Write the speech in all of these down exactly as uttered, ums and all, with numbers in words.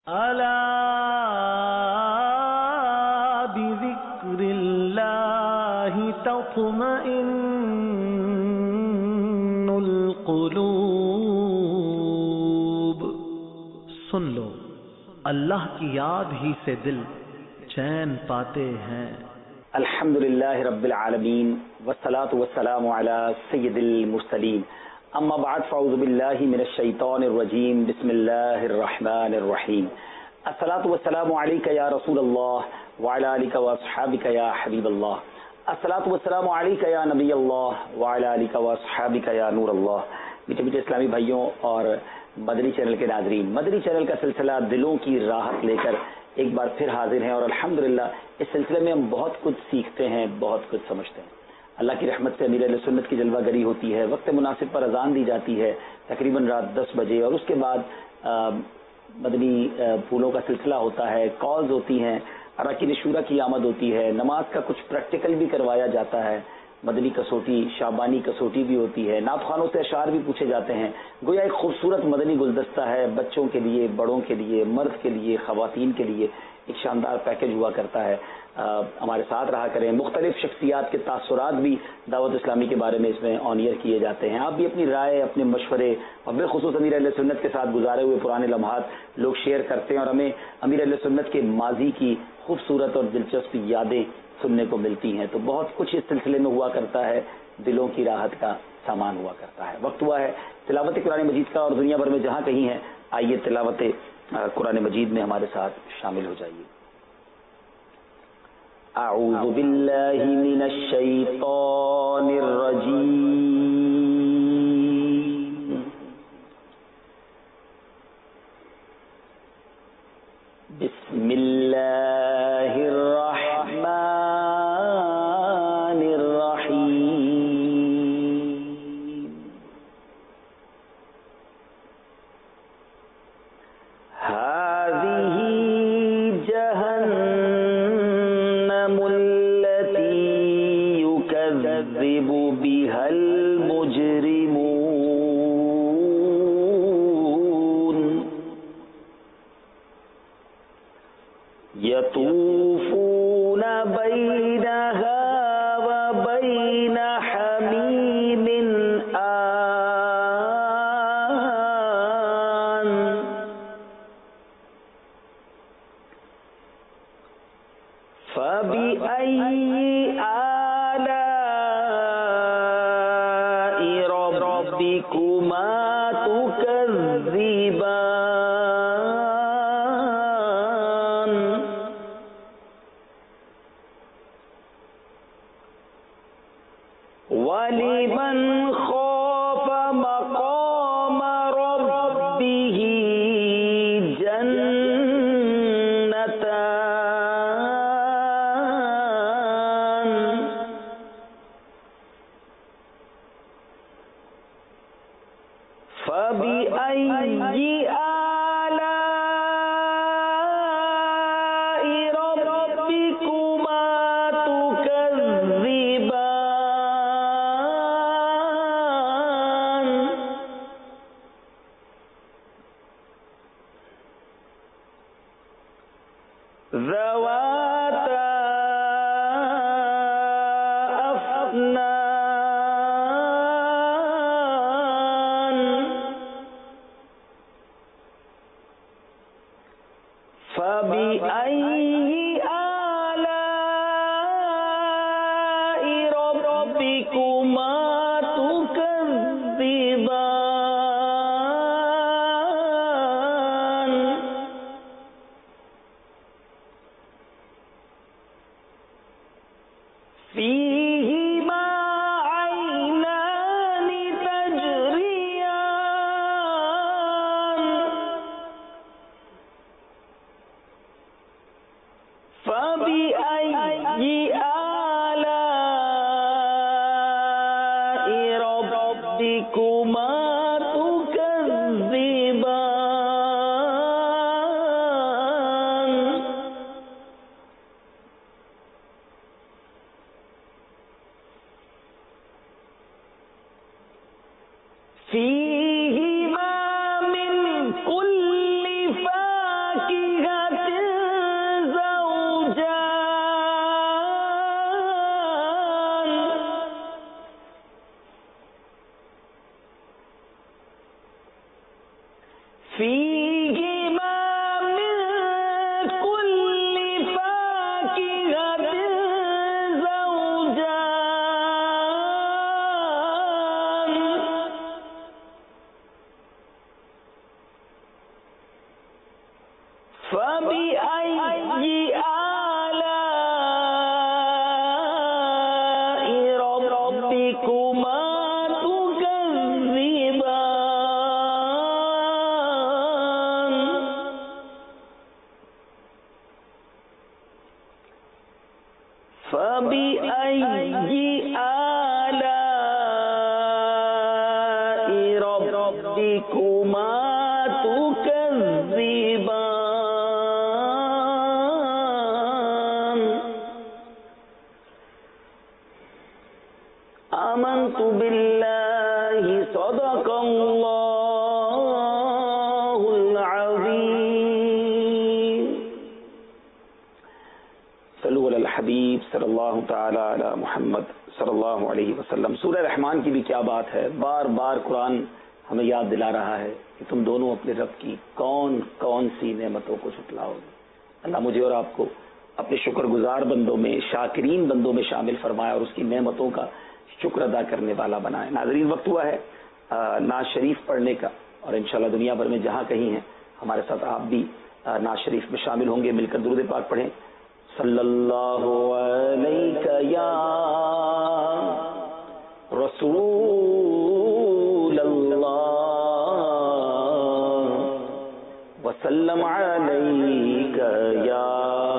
الا بذکر اللہ تطمئن القلوب، سن لو اللہ کی یاد ہی سے دل چین پاتے ہیں۔ الحمد للہ رب العالمین والصلاة والسلام علی سید المرسلین، اما بعد فاعوذ باللہ من الشیطان الرجیم، بسم اللہ الرحمن الرحیم۔ الصلاة والسلام علیک یا رسول اللہ وعلی آلک واصحابک یا حبیب اللہ، الصلاة والسلام علیک یا نبی اللہ وعلی آلک واصحابک یا نور اللہ۔ میٹھے میٹھے اسلامی بھائیوں اور مدنی چینل کے ناظرین، مدنی چینل کا سلسلہ دلوں کی راحت لے کر ایک بار پھر حاضر ہیں، اور الحمدللہ اس سلسلے میں ہم بہت کچھ سیکھتے ہیں، بہت کچھ سمجھتے ہیں۔ اللہ کی رحمت سے امیر اہل سنت کی جلوہ گری ہوتی ہے، وقت مناسب پر اذان دی جاتی ہے تقریباً رات دس بجے، اور اس کے بعد مدنی پھولوں کا سلسلہ ہوتا ہے، کالز ہوتی ہیں، اراکین شورا کی آمد ہوتی ہے، نماز کا کچھ پریکٹیکل بھی کروایا جاتا ہے، مدنی کسوٹی شعبانی کسوٹی بھی ہوتی ہے، نعت خوانوں سے اشعار بھی پوچھے جاتے ہیں۔ گویا ایک خوبصورت مدنی گلدستہ ہے، بچوں کے لیے، بڑوں کے لیے، مرد کے لیے، خواتین کے لیے ایک شاندار پیکج ہوا کرتا ہے۔ ہمارے ساتھ رہا کریں، مختلف شخصیات کے تاثرات بھی دعوت اسلامی کے بارے میں اس میں آن ایئر کیے جاتے ہیں۔ آپ بھی اپنی رائے، اپنے مشورے اور بالخصوص امیر اہل سنت کے ساتھ گزارے ہوئے پرانے لمحات لوگ شیئر کرتے ہیں، اور ہمیں امیر اہل سنت کے ماضی کی خوبصورت اور دلچسپ یادیں سننے کو ملتی ہیں۔ تو بہت کچھ اس سلسلے میں ہوا کرتا ہے، دلوں کی راحت کا سامان ہوا کرتا ہے۔ وقت ہوا ہے تلاوت قرآن مجید کا، اور دنیا بھر میں جہاں کہیں ہیں آئیے تلاوت قرآن مجید میں ہمارے ساتھ شامل ہو جائیے۔ اعوذ باللہ من الشیطان الرجیم، بسم اللہ الرحمن الرحیم۔ هذه جهنم التي يكذب بها المجرمون، يطوفون بينها وبين حميم آن، فبأي آلاء ربكما تكذبان، ولمن خاف مقام ربه جنتان، فبأي آلاء ربكما تكذبان، ذواتا أفنان، فبأي آلاء ربكما تكذبان، فيهما عينان تجريان، فبأي آلاء ربكما تكذبان، فيهما من كل فاكهة فَبِأَيِّ آلَاءِ رَبِّكُمَا تُكَذِّبَانِ فَبِأَيِّ آلَاءِ رَبِّكُمَا تُكَذِّبَانِ آمنت بالله صدق الله العظيم صلو علی الحبیب صلی اللہ تعالی علی محمد صلی اللہ علیہ وسلم. سورہ رحمان کی بھی کیا بات ہے، بار بار قرآن ہمیں یاد دلا رہا ہے کہ تم دونوں اپنے رب کی کون کون سی نعمتوں کو جھٹلاؤ گے. اللہ مجھے اور آپ کو اپنے شکر گزار بندوں میں، شاکرین بندوں میں شامل فرمائے اور اس کی نعمتوں کا شکر ادا کرنے والا بنائے. ناظرین، وقت ہوا ہے نعت شریف پڑھنے کا، اور انشاءاللہ دنیا بھر میں جہاں کہیں ہیں ہمارے ساتھ آپ بھی نعت شریف میں شامل ہوں گے. مل کر درود پاک پڑھیں. صلی اللہ علیہ یا رسول اللہ وسلم علیک یا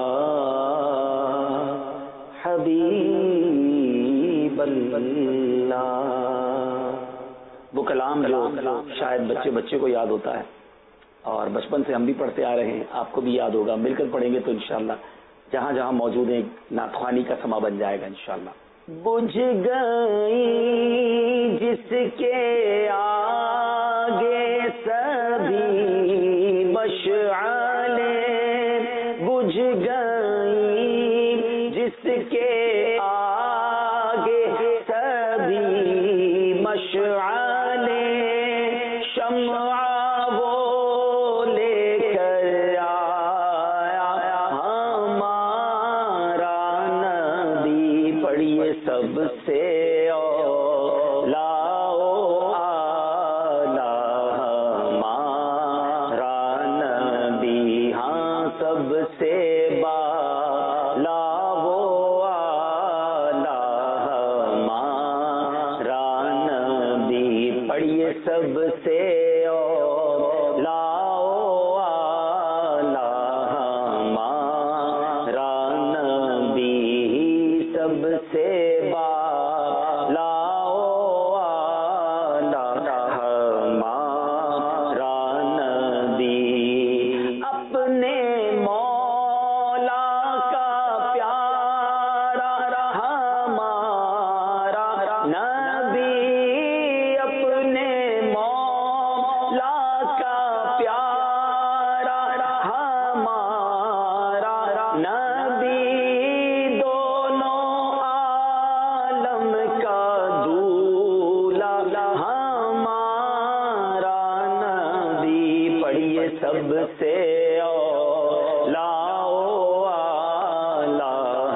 حبیب اللہ. وہ کلام جو شاید بچے بچے کو یاد ہوتا ہے اور بچپن سے ہم بھی پڑھتے آ رہے ہیں، آپ کو بھی یاد ہوگا. مل کر پڑھیں گے تو انشاءاللہ جہاں جہاں موجود ہیں نعت خوانی کا سما بن جائے گا انشاءاللہ. بجھ گئی جس کے آگے سبھی مشعلیں، بجھ گئی جس کے آگے سبھی مشعلیں، شمع وہ لے کر آیا ہمارا نبی. پڑھیے سب سے اولا اعلی ہمارا نبی، ہاں سب سے بالا وہ اعلی ہمارا نبی. پڑھیے سب سے اولا اعلی ہمارا نبی، سب سے بالا اعلی ہمارا نبی. اپنے مولا کا پیارا ہمارا نبی، اپنے مولا کا پیارا ہمارا نبی، دونوں عالم کا دولہا ہمارا نبی. پڑھیے سب سے اولا اعلی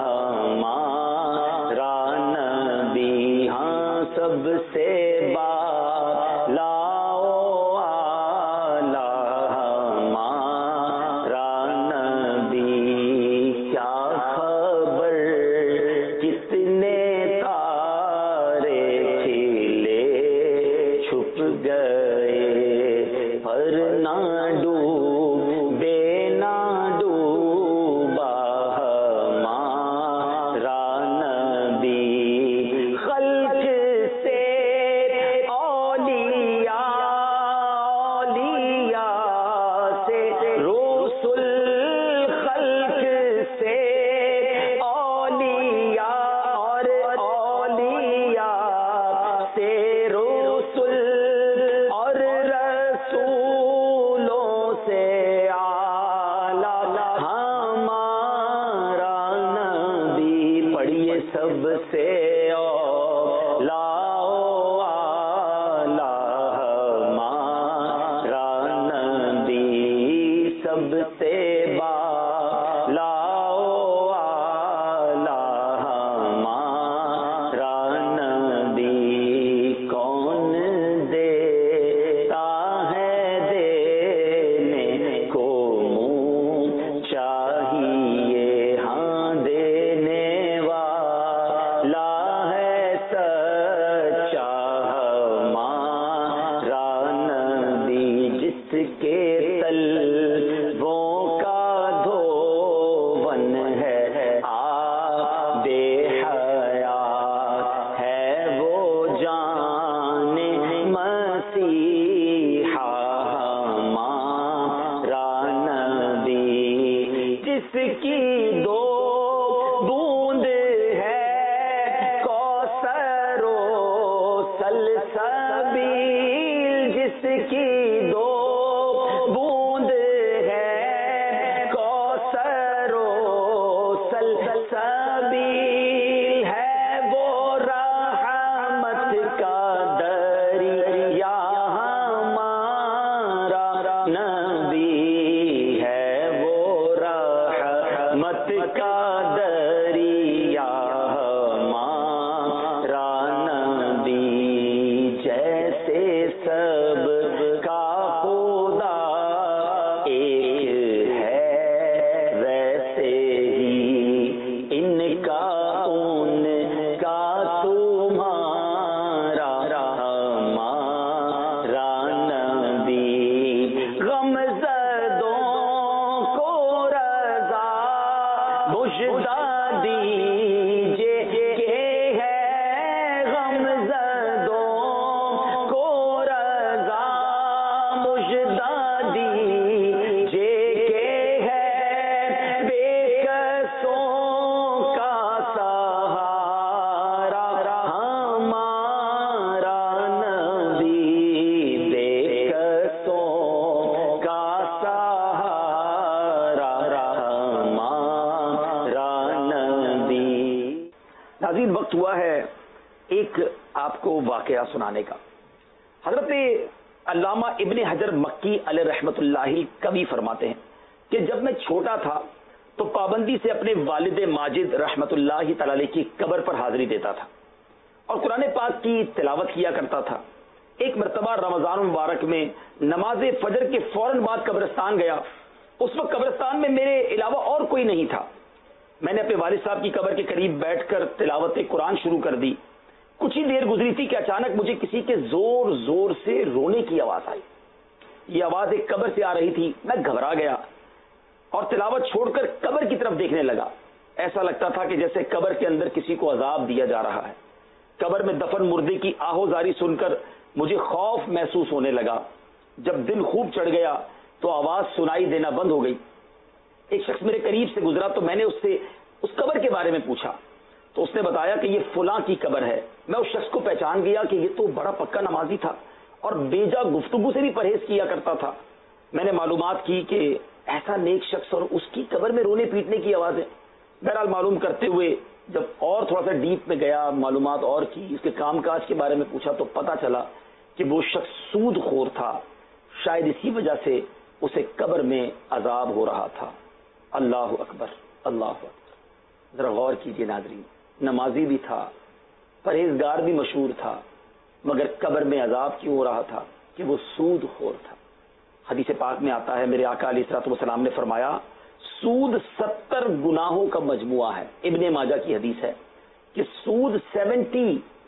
ہمارا نبی، ہاں سب سے بالا اعلی ہمارا نبی. کیا خبر کتنے تارے کھلے چھپ گئے، پر نہ ڈوبے نہ ڈوبا ہمارا نبی. خلق سے اولیاء، اولیاء سے رسل، خلق سے اولیاء اور اولیاء سے رسل، اور رسولوں سے اعلیٰ ہمارا نبی. پڑھیے سب سے اولا اعلی ہمارا نبی، سب سے بالا اعلی ہمارا نبی. کون دیتا ہے دینے کو منہ رحمت کا دریا ہمارا نبی، جیسے سب کا خدا ایک ہے ویسے ہی ان کا ان کا تمہارا ہمارا نبی، غم زدوں کو رضا مژدہ دیجے کہ ہے غم زدوں کو رضا مژدہ دیجے کہ ہے بے کسوں کا سہارا ہمارا نبی، بے کسوں کا سہارا ہمارا نبی۔ ناظرین، وقت ہوا ہے ایک آپ کو واقعہ سنانے کا۔ حضرت علامہ ابن حجر مکی علیہ رحمت اللہ کبھی فرماتے ہیں کہ جب میں چھوٹا تھا تو پابندی سے اپنے والد ماجد رحمت اللہ تعالی علیہ کی قبر پر حاضری دیتا تھا اور قرآن پاک کی تلاوت کیا کرتا تھا۔ ایک مرتبہ رمضان المبارک میں نماز فجر کے فوراً بعد قبرستان گیا۔ اس وقت قبرستان میں میرے علاوہ اور کوئی نہیں تھا۔ میں نے اپنے والد صاحب کی قبر کے قریب بیٹھ کر تلاوت قرآن شروع کر دی۔ کچھ ہی دیر گزری تھی کہ اچانک مجھے کسی کے زور زور سے رونے کی آواز آئی۔ یہ آواز ایک قبر سے آ رہی تھی۔ میں گھبرا گیا اور تلاوت چھوڑ کر قبر کی طرف دیکھنے لگا۔ ایسا لگتا تھا کہ جیسے قبر کے اندر کسی کو عذاب دیا جا رہا ہے۔ قبر میں دفن مردے کی آہوزاری سن کر مجھے خوف محسوس ہونے لگا۔ جب دل خوب چڑھ گیا تو آواز سنائی دینا بند ہو گئی۔ ایک شخص میرے قریب سے گزرا تو میں نے اس سے اس قبر کے بارے میں پوچھا تو اس نے بتایا کہ یہ فلاں کی قبر ہے۔ میں اس شخص کو پہچان گیا کہ یہ تو بڑا پکا نمازی تھا اور بیجا گفتگو سے بھی پرہیز کیا کرتا تھا۔ میں نے معلومات کی کہ ایسا نیک شخص اور اس کی قبر میں رونے پیٹنے کی آوازیں۔ بہرحال معلوم کرتے ہوئے جب اور تھوڑا سا ڈیپ میں گیا، معلومات اور کی، اس کے کام کاج کے بارے میں پوچھا تو پتا چلا کہ وہ شخص سود خور تھا۔ شاید اسی وجہ سے اسے قبر میں عذاب ہو رہا تھا۔ اللہ اکبر، اللہ اکبر۔ ذرا غور کیجئے ناظرین، نمازی بھی تھا، پرہیزگار بھی مشہور تھا، مگر قبر میں عذاب کیوں ہو رہا تھا؟ کہ وہ سود خور تھا۔ حدیث پاک میں آتا ہے، میرے آقا علیہ الصلوۃ والسلام نے فرمایا سود ستر گناہوں کا مجموعہ ہے۔ ابن ماجہ کی حدیث ہے کہ سود سیونٹی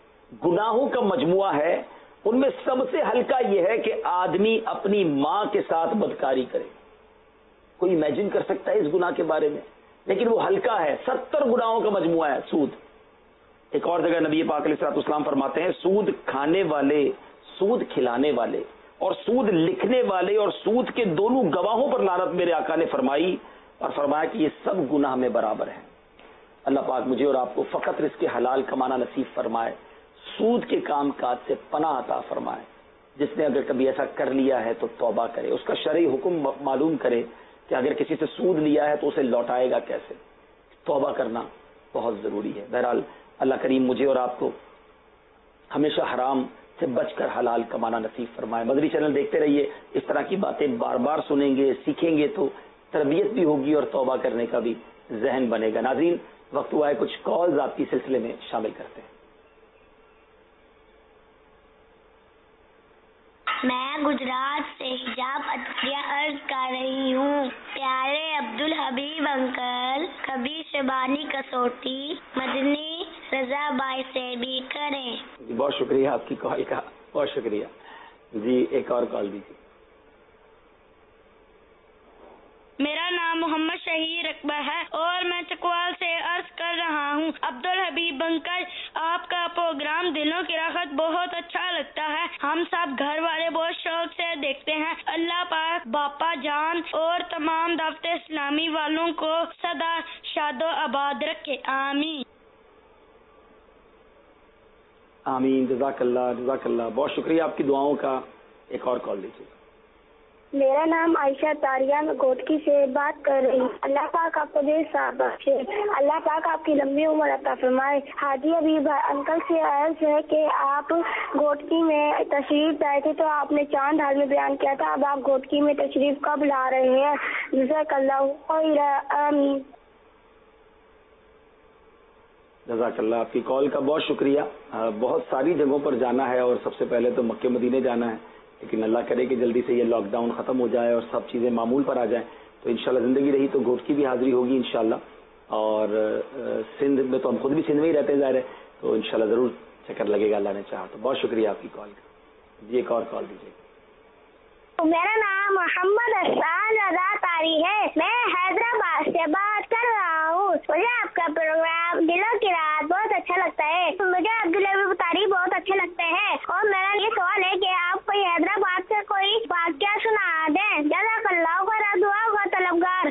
گناہوں کا مجموعہ ہے۔ ان میں سب سے ہلکا یہ ہے کہ آدمی اپنی ماں کے ساتھ بدکاری کرے۔ کوئی امیجن کر سکتا ہے اس گناہ کے بارے میں؟ لیکن وہ ہلکا ہے، ستر گناہوں کا مجموعہ ہے سود۔ ایک اور جگہ نبی پاک علیہ الصلوۃ والسلام فرماتے ہیں سود کھانے والے، سود کھلانے والے اور سود لکھنے والے اور سود کے دونوں گواہوں پر لعنت میرے آقا نے فرمائی اور فرمایا کہ یہ سب گناہ میں برابر ہیں۔ اللہ پاک مجھے اور آپ کو فقط رزق حلال کمانا نصیب فرمائے، سود کے کام کاج سے پناہ عطا فرمائے۔ جس نے اگر کبھی ایسا کر لیا ہے تو توبہ کرے، اس کا شرعی حکم معلوم کرے کہ اگر کسی سے سود لیا ہے تو اسے لوٹائے گا کیسے۔ توبہ کرنا بہت ضروری ہے۔ بہرحال اللہ کریم مجھے اور آپ کو ہمیشہ حرام سے بچ کر حلال کمانا نصیب فرمائے۔ مدنی چینل دیکھتے رہیے، اس طرح کی باتیں بار بار سنیں گے، سیکھیں گے تو تربیت بھی ہوگی اور توبہ کرنے کا بھی ذہن بنے گا۔ ناظرین، وقت ہوا ہے کچھ کالز آپ کی سلسلے میں شامل کرتے ہیں۔ میں گجرات سے حجاب عطیہ عرض کر رہی ہوں۔ پیارے عبدالحبیب انکل کبھی شبانی کسوٹی مدنی رضا بائی سے بھی کریں۔ جی بہت شکریہ آپ کی کال کا، بہت شکریہ۔ جی ایک اور کال دیجیے۔ میرا نام محمد شہیر اکبر ہے اور میں چکوال سے عرض کر رہا ہوں۔ عبدالحبیب انکل، آپ کا پروگرام دلوں کی راحت بہت اچھا لگتا ہے۔ ہم سب گھر والے بہت شوق سے دیکھتے ہیں۔ اللہ پاک باپا جان اور تمام دعوت اسلامی والوں کو سدا شاد و آباد رکھے، آمین۔ آمین، جزاک اللہ، جزاک اللہ، بہت شکریہ آپ کی دعاؤں کا۔ ایک اور کال دیجیے۔ میرا نام عائشہ تاریہ میں گوٹکی سے بات کر رہی ہوں۔ اللہ پاک آپ کو دیر صاحب بخشے، اللہ پاک آپ کی لمبی عمر عطا فرمائے۔ حاجی حبیب انکل سے عرض ہے کہ آپ گوٹکی میں تشریف لائے تھے تو آپ نے چاند حال میں بیان کیا تھا، اب آپ گوٹکی میں تشریف کب لا رہے ہیں؟ جزاک اللہ خیر، آمین۔ جزاک اللہ, آپ کی کال کا بہت شکریہ. بہت ساری جگہوں پر جانا ہے اور سب سے پہلے تو مکے مدینے جانا ہے, لیکن اللہ کرے کہ جلدی سے یہ لاک ڈاؤن ختم ہو جائے اور سب چیزیں معمول پر آ جائیں تو انشاءاللہ زندگی رہی تو گھوٹ کی بھی حاضری ہوگی انشاءاللہ. اور سندھ میں تو ہم خود بھی سندھ میں ہی رہتے ہیں ظاہر ہے, تو انشاءاللہ ضرور چکر لگے گا اللہ نے چاہا تو. بہت شکریہ آپ کی کال کا. جی ایک اور کال دیجیے. میرا نام محمد احسان رضا طاری ہے, میں حیدرآباد سے بات کر رہا ہوں. مجھے آپ کا پروگرام دلوں کی رات بہت اچھا لگتا ہے. مجھے عبدالحبیب طاری بہت اچھے لگتے ہیں اور میرا یہ سوال ہے کہ آپ کوئی حیدرآباد سے کوئی واقعہ سنا دیں. جزاک اللہ خیر, دعا کا طلبگار.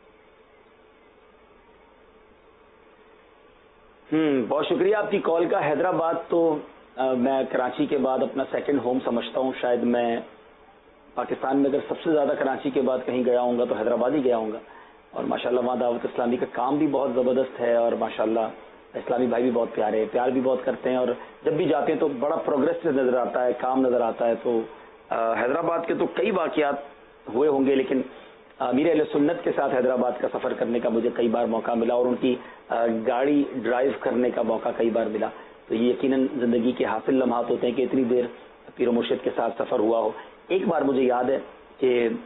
ہوں بہت شکریہ آپ کی کال کا. حیدرآباد تو میں کراچی کے بعد اپنا سیکنڈ ہوم سمجھتا ہوں. شاید میں پاکستان میں اگر سب سے زیادہ کراچی کے بعد کہیں گیا ہوں گا تو حیدرآباد ہی گیا ہوں گا. اور ماشاءاللہ وہاں دعوت اسلامی کا کام بھی بہت زبردست ہے اور ماشاءاللہ اسلامی بھائی بھی بہت پیارے ہیں, پیار بھی بہت کرتے ہیں, اور جب بھی جاتے ہیں تو بڑا پروگریس نظر آتا ہے, کام نظر آتا ہے. تو حیدرآباد کے تو کئی واقعات ہوئے ہوں گے, لیکن امیر اہل سنت کے ساتھ حیدرآباد کا سفر کرنے کا مجھے کئی بار موقع ملا اور ان کی گاڑی ڈرائیو کرنے کا موقع کئی بار ملا. تو یہ یقیناً زندگی کے حاصل لمحات ہوتے ہیں کہ اتنی دیر پیر و مرشد کے ساتھ سفر ہوا ہو. ایک بار مجھے یاد ہے کہ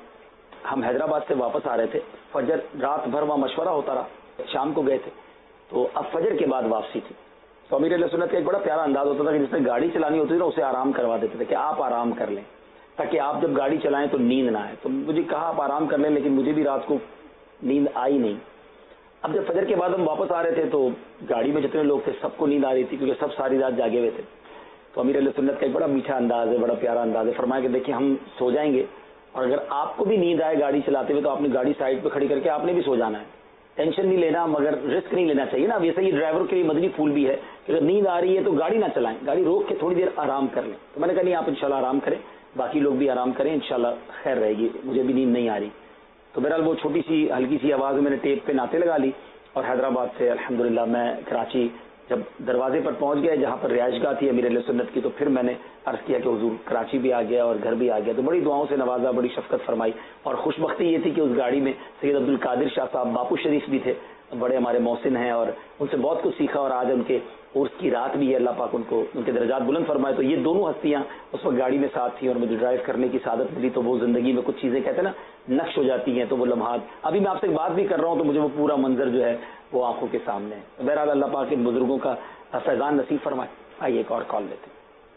ہم حیدرآباد سے واپس آ رہے تھے, فجر رات بھر وہاں مشورہ ہوتا رہا, شام کو گئے تھے تو اب فجر کے بعد واپسی تھی. تو امیر علیہ سنت کا ایک بڑا پیارا انداز ہوتا تھا کہ جس نے گاڑی چلانی ہوتی تھی نا اسے آرام کروا دیتے تھے کہ آپ آرام کر لیں تاکہ آپ جب گاڑی چلائیں تو نیند نہ آئے. تو مجھے کہا آپ آرام کر لیں, لیکن مجھے بھی رات کو نیند آئی نہیں. اب جب فجر کے بعد ہم واپس آ رہے تھے تو گاڑی میں جتنے لوگ تھے سب کو نیند آ رہی تھی کیونکہ سب ساری رات جاگے ہوئے تھے. تو امیر علیہ سنت کا ایک بڑا میٹھا انداز ہے, بڑا پیارا انداز ہے. فرمایا کہ دیکھیں ہم سو جائیں گے اور اگر آپ کو بھی نیند آئے گاڑی چلاتے ہوئے تو آپ نے گاڑی سائڈ پہ کھڑی کر کے آپ نے بھی سو جانا ہے, ٹینشن نہیں لینا, مگر رسک نہیں لینا چاہیے نا. ویسے ہی ڈرائیور کے لیے مدنی پھول بھی ہے کہ اگر نیند آ رہی ہے تو گاڑی نہ چلائیں, گاڑی روک کے تھوڑی دیر آرام کر لیں. تو میں نے کہا نہیں آپ انشاءاللہ آرام کریں, باقی لوگ بھی آرام کریں, انشاءاللہ خیر رہے گی, مجھے بھی نیند نہیں آ رہی. تو بہرحال وہ چھوٹی سی ہلکی سی آواز میں نے ٹیپ پہ نعتیں لگا لی اور حیدرآباد سے الحمدللہ میں کراچی جب دروازے پر پہنچ گئے جہاں پر رہائش گاہ تھی امیر علیہ سنت کی, تو پھر میں نے عرض کیا کہ حضور کراچی بھی آ گیا اور گھر بھی آ گیا. تو بڑی دعاؤں سے نوازا, بڑی شفقت فرمائی. اور خوش بختی یہ تھی کہ اس گاڑی میں سید عبد القادر شاہ صاحب باپو شریف بھی تھے, بڑے ہمارے محسن ہیں اور ان سے بہت کچھ سیکھا, اور آج ان کے عرس کی رات بھی ہے, اللہ پاک ان کو ان کے درجات بلند فرمائے. تو یہ دونوں ہستیاں اس وقت گاڑی میں ساتھ تھیں اور مجھے ڈرائیو کرنے کی سعادت ملی. تو وہ زندگی میں کچھ چیزیں کہتے ہیں نا نقش ہو جاتی ہیں, تو وہ لمحات ابھی میں آپ سے بات بھی کر رہا ہوں تو مجھے وہ پورا منظر جو ہے وہ آنکھوں کے سامنے ہے. بہرحال اللہ پاک ان بزرگوں کا فیضان نصیب فرمائے. آئیے ایک اور کال لیتے ہیں.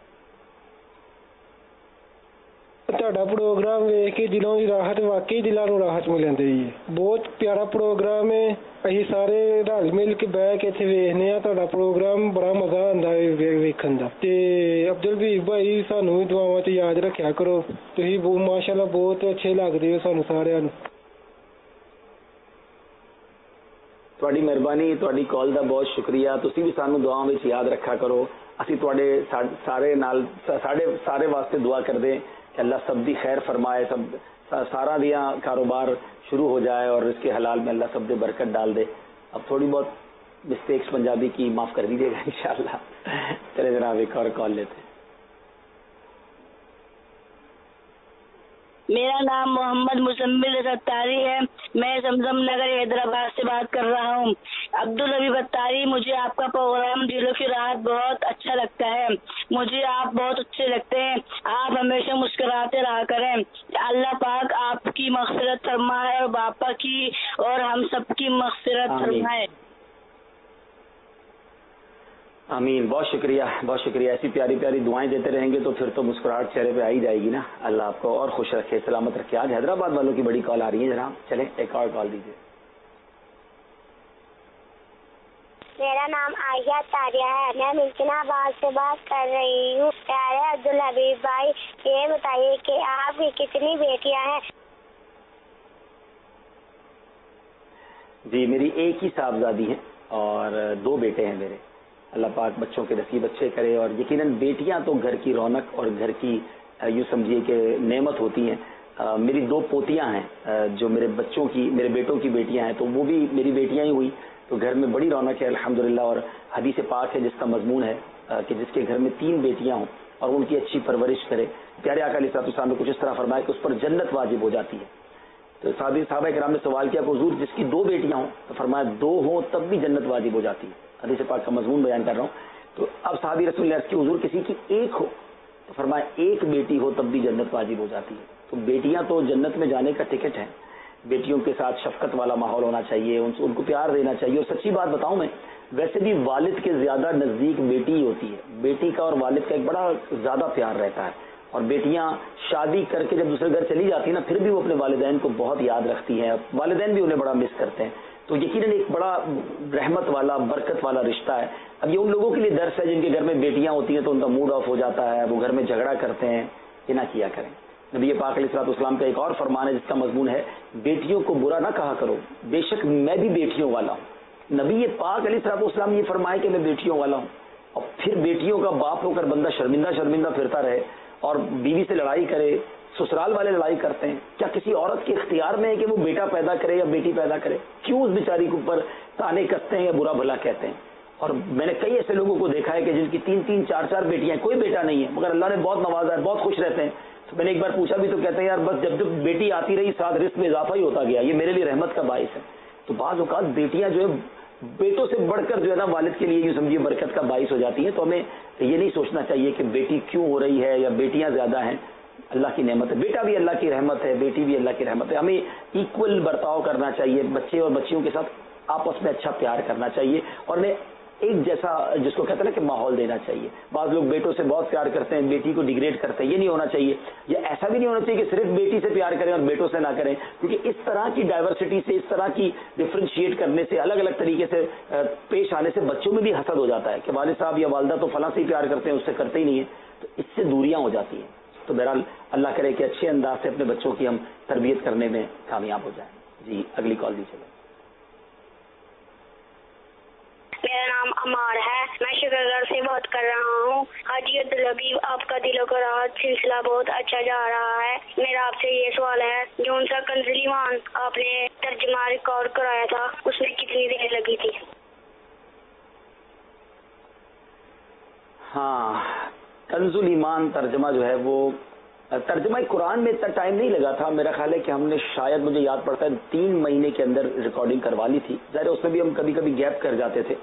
ਤੁਹਾਡਾ ਪ੍ਰੋਗਰਾਮ ਵੇਖ ਕੇ ਦਿਲੋਂ ਦੀ ਰਾਹਤ, ਵਾਕਈ ਦਿਲਾਂ ਨੂੰ ਰਾਹਤ ਮਿਲਦੀ ਹੈ. ਬਹੁਤ ਪਿਆਰਾ ਪ੍ਰੋਗਰਾਮ ਹੈ. ਅਸੀਂ ਸਾਰੇ ਰਲ ਮਿਲ ਕੇ ਬਹਿ ਕੇ ਇੱਥੇ ਵੇਖਦੇ ਹਾਂ ਤੁਹਾਡਾ ਪ੍ਰੋਗਰਾਮ, ਬੜਾ ਮਜ਼ਾ ਆਉਂਦਾ ਹੈ ਵੇਖਣ ਦਾ. ਤੇ ਅਬਦੁਲ ਹਬੀਬ ਭਾਈ ਸਾਨੂੰ ਵੀ ਦੁਆਵਾਂ 'ਚ ਯਾਦ ਰੱਖਿਆ ਕਰੋ, ਤੁਸੀਂ ਬਹੁਤ ਮਾਸ਼ਾਅੱਲਾ ਬਹੁਤ ਅੱਛੇ ਲੱਗਦੇ ਹੋ ਸਾਨੂੰ ਸਾਰਿਆਂ ਨੂੰ. ਤੁਹਾਡੀ ਮਿਹਰਬਾਨੀ, ਤੁਹਾਡੀ ਕਾਲ ਦਾ ਬਹੁਤ ਸ਼ੁਕਰੀਆ. ਤੁਸੀਂ ਵੀ ਸਾਨੂੰ ਦੁਆਵਾਂ ਵਿੱਚ ਯਾਦ ਰੱਖਿਆ ਕਰੋ. ਅਸੀਂ ਤੁਹਾਡੇ ਸਾਰੇ ਨਾਲ ਸਾਡੇ ਸਾਰੇ ਵਾਸਤੇ ਦੁਆ ਕਰਦੇ کہ اللہ سب دی خیر فرمائے, سب سارا دیا کاروبار شروع ہو جائے اور اس کے حلال میں اللہ سب دے برکت ڈال دے. اب تھوڑی بہت مسٹیکس پنجابی کی معاف کر دیجیے گا انشاءاللہ. چلے جناب ایک اور کال لیتے ہیں. میرا نام محمد مزمل رضا طاری ہے, میں زمزم نگر حیدرآباد سے بات کر رہا ہوں. عبدالحبیب طاری, مجھے آپ کا پروگرام دلوں کی راحت بہت اچھا لگتا ہے. مجھے آپ بہت اچھے لگتے ہیں. آپ ہمیشہ مسکراتے رہا کریں. اللہ پاک آپ کی مغفرت فرمائے اور باپا کی اور ہم سب کی مغفرت فرمائے. آمین. بہت شکریہ, بہت شکریہ. ایسی پیاری پیاری دعائیں دیتے رہیں گے تو پھر تو مسکراہٹ چہرے پہ آ ہی جائے گی نا. اللہ آپ کو اور خوش رکھے, سلامت رکھے. آج حیدرآباد والوں کی بڑی کال آ رہی ہے جناب. چلیں ایک اور کال دیجیے. میرا نام عائشہ طاریہ ہے, میں ممکن آباد سے بات کر رہی ہوں. پیارے عبدالحبیب بھائی, یہ بتائیے کہ آپ کی کتنی بیٹیاں ہیں؟ جی میری ایک ہی صاحبزادی ہیں اور دو بیٹے ہیں میرے. اللہ پاک بچوں کے نصیب اچھے کرے. اور یقیناً بیٹیاں تو گھر کی رونق اور گھر کی یوں سمجھیے کہ نعمت ہوتی ہیں. میری دو پوتیاں ہیں جو میرے بچوں کی میرے بیٹوں کی بیٹیاں ہیں, تو وہ بھی میری بیٹیاں ہی ہوئی. تو گھر میں بڑی رونق ہے الحمدللہ. اور حدیث پاک ہے جس کا مضمون ہے کہ جس کے گھر میں تین بیٹیاں ہوں اور ان کی اچھی پرورش کرے. پیارے آقا علیہ الصلوۃ والسلام نے کچھ اس طرح فرمایا کہ اس پر جنت واجب ہو جاتی ہے. تو صحابہ کرام نے سوال کیا کہ حضور جس کی دو بیٹیاں ہوں، تو فرمایا دو ہوں تب بھی جنت واجب ہو جاتی ہے، حدیث پاک کا مضمون بیان کر رہا ہوں۔ تو اب صحابی رسول اللہ کی حضور کسی کی ایک ہو، تو فرمایا ایک بیٹی ہو تب بھی جنت واجب ہو جاتی ہے۔ تو بیٹیاں تو جنت میں جانے کا ٹکٹ ہے، بیٹیوں کے ساتھ شفقت والا ماحول ہونا چاہیے، ان کو پیار دینا چاہیے۔ اور سچی بات بتاؤں میں، ویسے بھی والد کے زیادہ نزدیک بیٹی ہی ہوتی ہے، بیٹی کا اور والد کا ایک بڑا زیادہ پیار رہتا ہے، اور بیٹیاں شادی کر کے جب دوسرے گھر چلی جاتی ہیں نا، پھر بھی وہ اپنے والدین کو بہت یاد رکھتی ہیں، والدین بھی انہیں بڑا مس کرتے ہیں۔ تو یقیناً ایک بڑا رحمت والا برکت والا رشتہ ہے۔ اب یہ ان لوگوں کے لیے درس ہے جن کے گھر میں بیٹیاں ہوتی ہیں تو ان کا موڈ آف ہو جاتا ہے، وہ گھر میں جھگڑا کرتے ہیں، یہ نہ کیا کریں۔ نبی پاک علیہ الصلوۃ والسلام کا ایک اور فرمان ہے جس کا مضمون ہے بیٹیوں کو برا نہ کہا کرو، بے شک میں بھی بیٹیوں والا ہوں۔ نبی پاک علیہ الصلوۃ والسلام یہ فرمائے کہ میں بیٹیوں والا ہوں، اور پھر بیٹیوں کا باپ ہو کر بندہ شرمندہ شرمندہ پھرتا رہے اور بیوی سے لڑائی کرے، سسرال والے لڑائی کرتے ہیں۔ کیا کسی عورت کے اختیار میں ہے کہ وہ بیٹا پیدا کرے یا بیٹی پیدا کرے؟ کیوں اس بیچاری کے اوپر تانے کستے ہیں یا برا بھلا کہتے ہیں؟ اور میں نے کئی ایسے لوگوں کو دیکھا ہے کہ جن کی تین تین چار چار بیٹیاں ہیں، کوئی بیٹا نہیں ہے، مگر اللہ نے بہت نوازا ہے، بہت خوش رہتے ہیں۔ تو میں نے ایک بار پوچھا بھی تو کہتے ہیں یار بس جب جب بیٹی آتی رہی ساتھ رزق میں اضافہ ہی ہوتا گیا، یہ میرے لیے رحمت کا باعث ہے۔ تو بعض اوقات بیٹیاں جو ہے بیٹوں سے بڑھ کر جو ہے نا والد کے لیے یوں سمجھیے برکت کا باعث ہو جاتی ہے۔ تو ہمیں یہ نہیں سوچنا چاہیے کہ بیٹی کیوں ہو رہی ہے یا بیٹیاں زیادہ ہیں، اللہ کی نعمت ہے، بیٹا بھی اللہ کی رحمت ہے، بیٹی بھی اللہ کی رحمت ہے۔ ہمیں ایکول برتاؤ کرنا چاہیے، بچے اور بچیوں کے ساتھ آپس میں اچھا پیار کرنا چاہیے، اور انہیں ایک جیسا جس کو کہتے ہیں نا کہ ماحول دینا چاہیے۔ بعض لوگ بیٹوں سے بہت پیار کرتے ہیں، بیٹی کو ڈیگریڈ کرتے ہیں، یہ نہیں ہونا چاہیے۔ یہ ایسا بھی نہیں ہونا چاہیے کہ صرف بیٹی سے پیار کریں اور بیٹوں سے نہ کریں، کیونکہ اس طرح کی ڈائیورسٹی سے، اس طرح کی ڈفرینشیٹ کرنے سے، الگ الگ طریقے سے پیش آنے سے بچوں میں بھی حسد ہو جاتا ہے کہ والد صاحب یا والدہ تو فلاں سے ہی پیار کرتے ہیں، اس سے کرتے ہی نہیں ہیں، تو اس سے دوریاں ہو جاتی ہیں۔ تو بہرحال اللہ کرے کہ اچھے انداز سے اپنے بچوں کی ہم تربیت کرنے میں کامیاب ہو جائیں۔ جی اگلی کال دی چلے۔ میرا نام عمار ہے، میں شکر گڑھ سے بات کر رہا ہوں۔ حاجی عبدالحبیب، آپ کا دل و قرار سلسلہ بہت اچھا جا رہا ہے۔ میرا آپ سے یہ سوال ہے، جو ان سا کنز ایمان آپ نے ترجمہ ریکارڈ کرایا تھا اس میں کتنی دیر لگی تھی؟ ہاں، کنز ایمان ترجمہ جو ہے وہ ترجمہ قرآن میں اتنا ٹائم نہیں لگا تھا، میرا خیال ہے کہ ہم نے شاید مجھے یاد پڑتا ہے تین مہینے کے اندر ریکارڈنگ کروا لی تھی۔ ظاہر اس میں بھی ہم کبھی کبھی گیپ کر جاتے تھے۔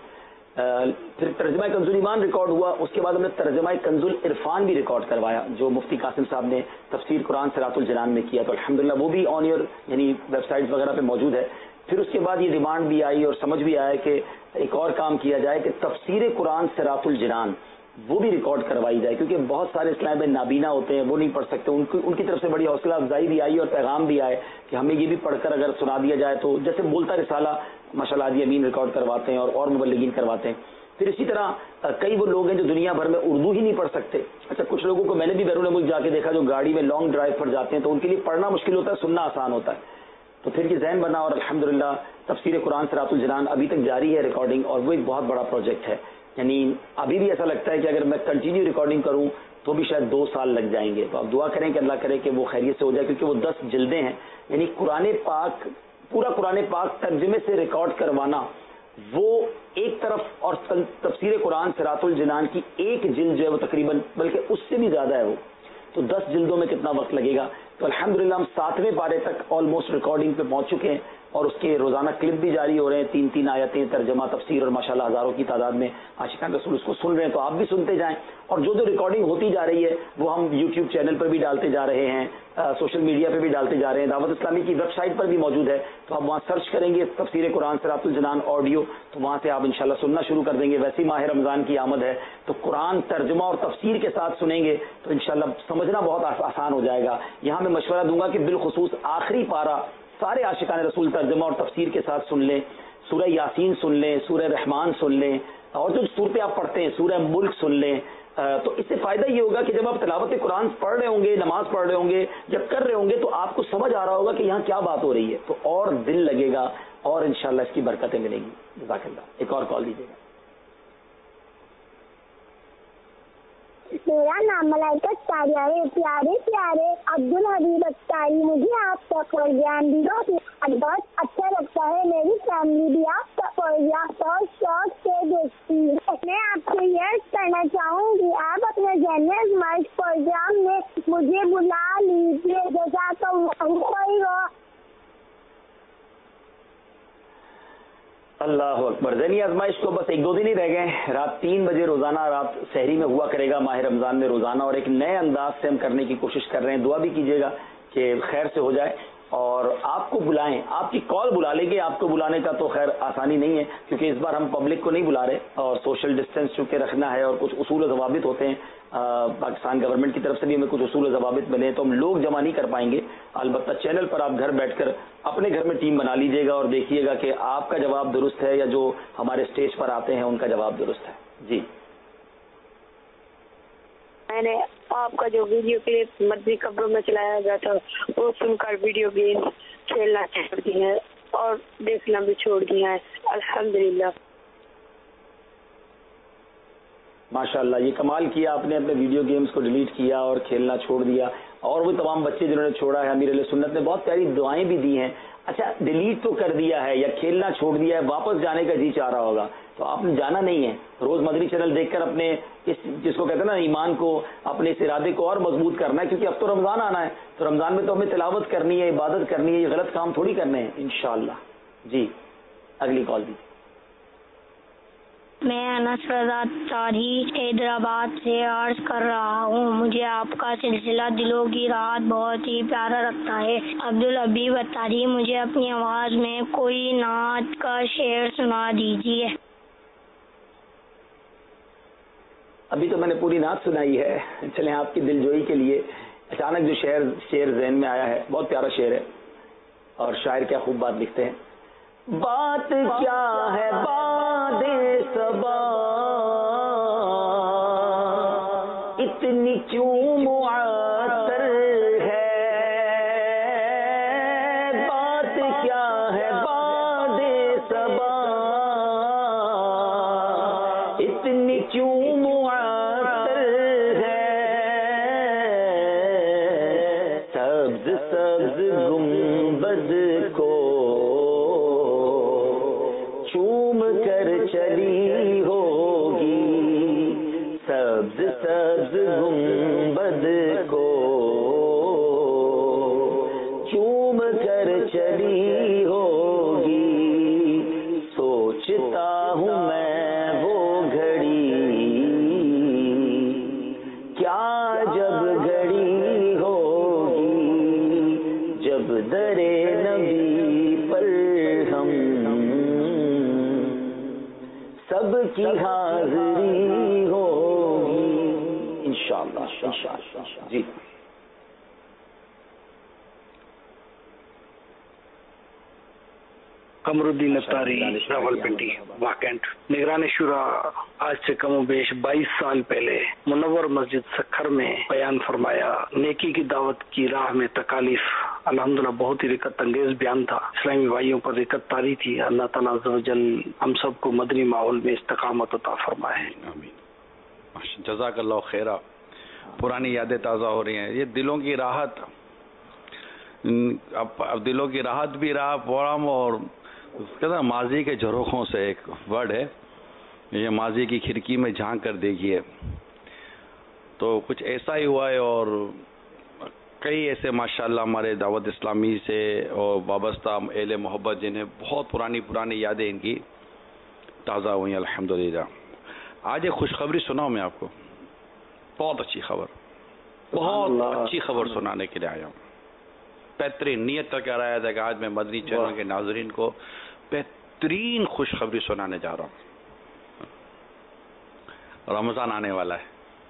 پھر ترجمہ کنز ایمان ریکارڈ ہوا، اس کے بعد ہم نے ترجمہ کنز عرفان بھی ریکارڈ کروایا جو مفتی قاسم صاحب نے تفسیر قرآن صراط الجنان میں کیا، تو الحمدللہ وہ بھی آن ایئر یعنی ویب سائٹس وغیرہ پہ موجود ہے۔ پھر اس کے بعد یہ ڈیمانڈ بھی آئی اور سمجھ بھی آیا کہ ایک اور کام کیا جائے کہ تفسیر قرآن صراط الجنان وہ بھی ریکارڈ کروائی جائے، کیونکہ بہت سارے اسلام میں نابینا ہوتے ہیں، وہ نہیں پڑھ سکتے، ان کی ان کی طرف سے بڑی حوصلہ افزائی بھی آئی اور پیغام بھی آئے کہ ہمیں یہ بھی پڑھ کر اگر سنا دیا جائے تو، جیسے بولتا رسالہ ماشاء اللہ امین ریکارڈ کرواتے ہیں اور اور مبلغین کرواتے ہیں۔ پھر اسی طرح کئی وہ لوگ ہیں جو دنیا بھر میں اردو ہی نہیں پڑھ سکتے۔ اچھا کچھ لوگوں کو میں نے بھی بیرون ملک جا کے دیکھا جو گاڑی میں لانگ ڈرائیو پر جاتے ہیں تو ان کے لیے پڑھنا مشکل ہوتا ہے، سننا آسان ہوتا ہے۔ تو پھر یہ ذہن بنا اور الحمدللہ تفسیر قرآن صراط الجنان ابھی تک جاری ہے ریکارڈنگ، اور وہ ایک بہت بڑا پروجیکٹ ہے۔ یعنی ابھی بھی ایسا لگتا ہے کہ اگر میں کنٹینیو ریکارڈنگ کروں تو بھی شاید دو سال لگ جائیں گے۔ تو آپ دعا کریں کہ اللہ کرے کہ وہ خیریت سے ہو جائے، کیونکہ وہ دس جلدیں ہیں، یعنی قرآن پاک پورا قرآن پاک ترجمے سے ریکارڈ کروانا وہ ایک طرف، اور تفسیر قرآن صراط الجنان کی ایک جلد جو ہے وہ تقریباً بلکہ اس سے بھی زیادہ ہے، وہ تو دس جلدوں میں کتنا وقت لگے گا۔ تو الحمدللہ ہم ساتویں پارے تک آلموسٹ ریکارڈنگ پہ پہنچ چکے ہیں، اور اس کے روزانہ کلپ بھی جاری ہو رہے ہیں، تین تین آیتیں ترجمہ تفسیر، اور ماشاءاللہ ہزاروں کی تعداد میں عاشقان رسول اس کو سن رہے ہیں، تو آپ بھی سنتے جائیں۔ اور جو جو ریکارڈنگ ہوتی جا رہی ہے وہ ہم یوٹیوب چینل پر بھی ڈالتے جا رہے ہیں، سوشل میڈیا پہ بھی ڈالتے جا رہے ہیں، دعوت اسلامی کی ویب سائٹ پر بھی موجود ہے، تو آپ وہاں سرچ کریں گے تفسیر قرآن صراط الجنان آڈیو، تو وہاں سے آپ انشاءاللہ سننا شروع کر دیں گے۔ ویسے ہی ماہ رمضان کی آمد ہے تو قرآن ترجمہ اور تفسیر کے ساتھ سنیں گے تو انشاءاللہ سمجھنا بہت آسان ہو جائے گا۔ یہاں میں مشورہ دوں گا کہ بالخصوص آخری پارہ سارے عاشقان رسول ترجمہ اور تفسیر کے ساتھ سن لیں، سورہ یاسین سن لیں، سورہ رحمان سن لیں، اور جو صورتیں آپ پڑھتے ہیں سورہ ملک سن لیں۔ تو اس سے فائدہ یہ ہوگا کہ جب آپ تلاوت قرآن پڑھ رہے ہوں گے، نماز پڑھ رہے ہوں گے، جب کر رہے ہوں گے تو آپ کو سمجھ آ رہا ہوگا کہ یہاں کیا بات ہو رہی ہے، تو اور دل لگے گا اور انشاءاللہ اس کی برکتیں ملیں گی۔ جزاک اللہ۔ ایک اور کال دیجیے گا۔ میرا نام ملائکہ تاریہ ہے۔ پیارے پیارے عبدالحبیب اختاری، مجھے آپ کا پروگرام بھی بہت اچھا لگتا ہے، میری فیملی بھی آپ کا پروگرام بہت شوق سے دیکھتی ہے۔ میں آپ سے یہ کرنا چاہوں گی آپ اپنے جنرل مرچ پروگرام میں مجھے بلا لیجیے، جیسا تو اللہ اکبر. ذہنی آزمائش کو بس ایک دو دن ہی رہ گئے. رات تین بجے روزانہ رات سحری میں ہوا کرے گا ماہ رمضان میں روزانہ, اور ایک نئے انداز سے ہم کرنے کی کوشش کر رہے ہیں. دعا بھی کیجیے گا کہ خیر سے ہو جائے, اور آپ کو بلائیں, آپ کی کال بلا لیں گے. آپ کو بلانے کا تو خیر آسانی نہیں ہے کیونکہ اس بار ہم پبلک کو نہیں بلا رہے, اور سوشل ڈسٹینس چونکہ رکھنا ہے, اور کچھ اصول و ضوابط ہوتے ہیں پاکستان گورنمنٹ کی طرف سے بھی ہمیں کچھ اصول و ضوابط ملے ہیں, تو ہم لوگ جمع نہیں کر پائیں گے. البتہ چینل پر آپ گھر بیٹھ کر اپنے گھر میں ٹیم بنا لیجیے گا اور دیکھیے گا کہ آپ کا جواب درست ہے یا جو ہمارے اسٹیج پر آتے ہیں ان کا جواب درست ہے. جی, میں نے آپ کا جو ویڈیو کلپ مدنی قبروں میں چلایا گیا تھا وہ سن کر ویڈیو گیم کھیلنا چھوڑ دی ہے اور دیکھنا بھی چھوڑ دیا ہے, الحمدللہ. ماشاء اللہ, یہ کمال کیا آپ نے, اپنے ویڈیو گیمز کو ڈیلیٹ کیا اور کھیلنا چھوڑ دیا. اور وہ تمام بچے جنہوں نے چھوڑا ہے, امیر علیہ سنت نے بہت پیاری دعائیں بھی دی ہیں. اچھا, ڈیلیٹ تو کر دیا ہے یا کھیلنا چھوڑ دیا ہے, واپس جانے کا جی چاہ رہا ہوگا, تو آپ نے جانا نہیں ہے. روز مدنی چینل دیکھ کر اپنے اس جس کو کہتے ہیں نا ایمان کو, اپنے اس ارادے کو اور مضبوط کرنا ہے, کیونکہ اب تو رمضان آنا ہے. تو رمضان میں تو ہمیں تلاوت کرنی ہے, عبادت کرنی ہے, یہ غلط کام تھوڑی کرنے ہیں انشاءاللہ. جی, اگلی کال بھی. میں انس رضا طاری حیدرآباد سے عرض کر رہا ہوں. مجھے آپ کا سلسلہ دلوں کی راحت بہت ہی پیارا لگتا ہے. عبدالحبیب اتاری, مجھے اپنی آواز میں کوئی نعت کا شعر سنا دیجیے. ابھی تو میں نے پوری نعت سنائی ہے, چلیں آپ کی دل جوئی کے لیے اچانک جو شعر شعر ذہن میں آیا ہے, بہت پیارا شعر ہے, اور شاعر کیا خوب بات لکھتے ہیں. بات کیا ہے باد صبا اتنی کیوں معطر ہے, بات کیا ہے باد صبا اتنی کیوں معطر ہے, سبز سبز گنبد کو چوم کر چلی ہوگی, سبز سبز گنبد کو چوم کر چلی ہوگی. سوچتا ہوں میں وہ گھڑی کیا جب گھڑی ہوگی, جب درے نبی پر ہم سب کی حاضری ہوگی انشاءاللہ. انشاءاللہ. جی, قمر الدین اتاری, راولپنڈی. واکنڈ نگران شورا آج سے کم و بیش بائیس سال پہلے منور مسجد سکھر میں بیان فرمایا. نیکی کی دعوت کی راہ میں تکالیف. الحمدللہ بہت ہی رکت انگیز بیان تھا, اسلامی بھائیوں پر رکت طاری تھی. اللہ تعالیٰ عز و جل ہم سب کو مدنی ماحول میں استقامت عطا فرمائے. آمین. جزاک اللہ خیرہ. پرانی یادیں تازہ ہو رہی ہیں. یہ دلوں کی راحت, اب دلوں کی راحت بھی رہا فورم, اور کہتا ماضی کے جھروخوں سے ایک ورڈ ہے, یہ ماضی کی کھڑکی میں جھانک کر دیکھیے تو کچھ ایسا ہی ہوا ہے. اور کئی ایسے ماشاءاللہ ہمارے دعوت اسلامی سے اور وابستہ اہل محبت جنہیں بہت پرانی پرانی یادیں ان کی تازہ ہوئی ہیں الحمدللہ. آج ایک خوشخبری سناؤں میں آپ کو, بہت اچھی خبر, بہت اچھی خبر سنانے کے لیے آیا ہوں. بہترین نیت کر کے آیا تھا کہ آج میں مدنی چینل کے ناظرین کو بہترین خوشخبری سنانے جا رہا ہوں. رمضان آنے والا ہے,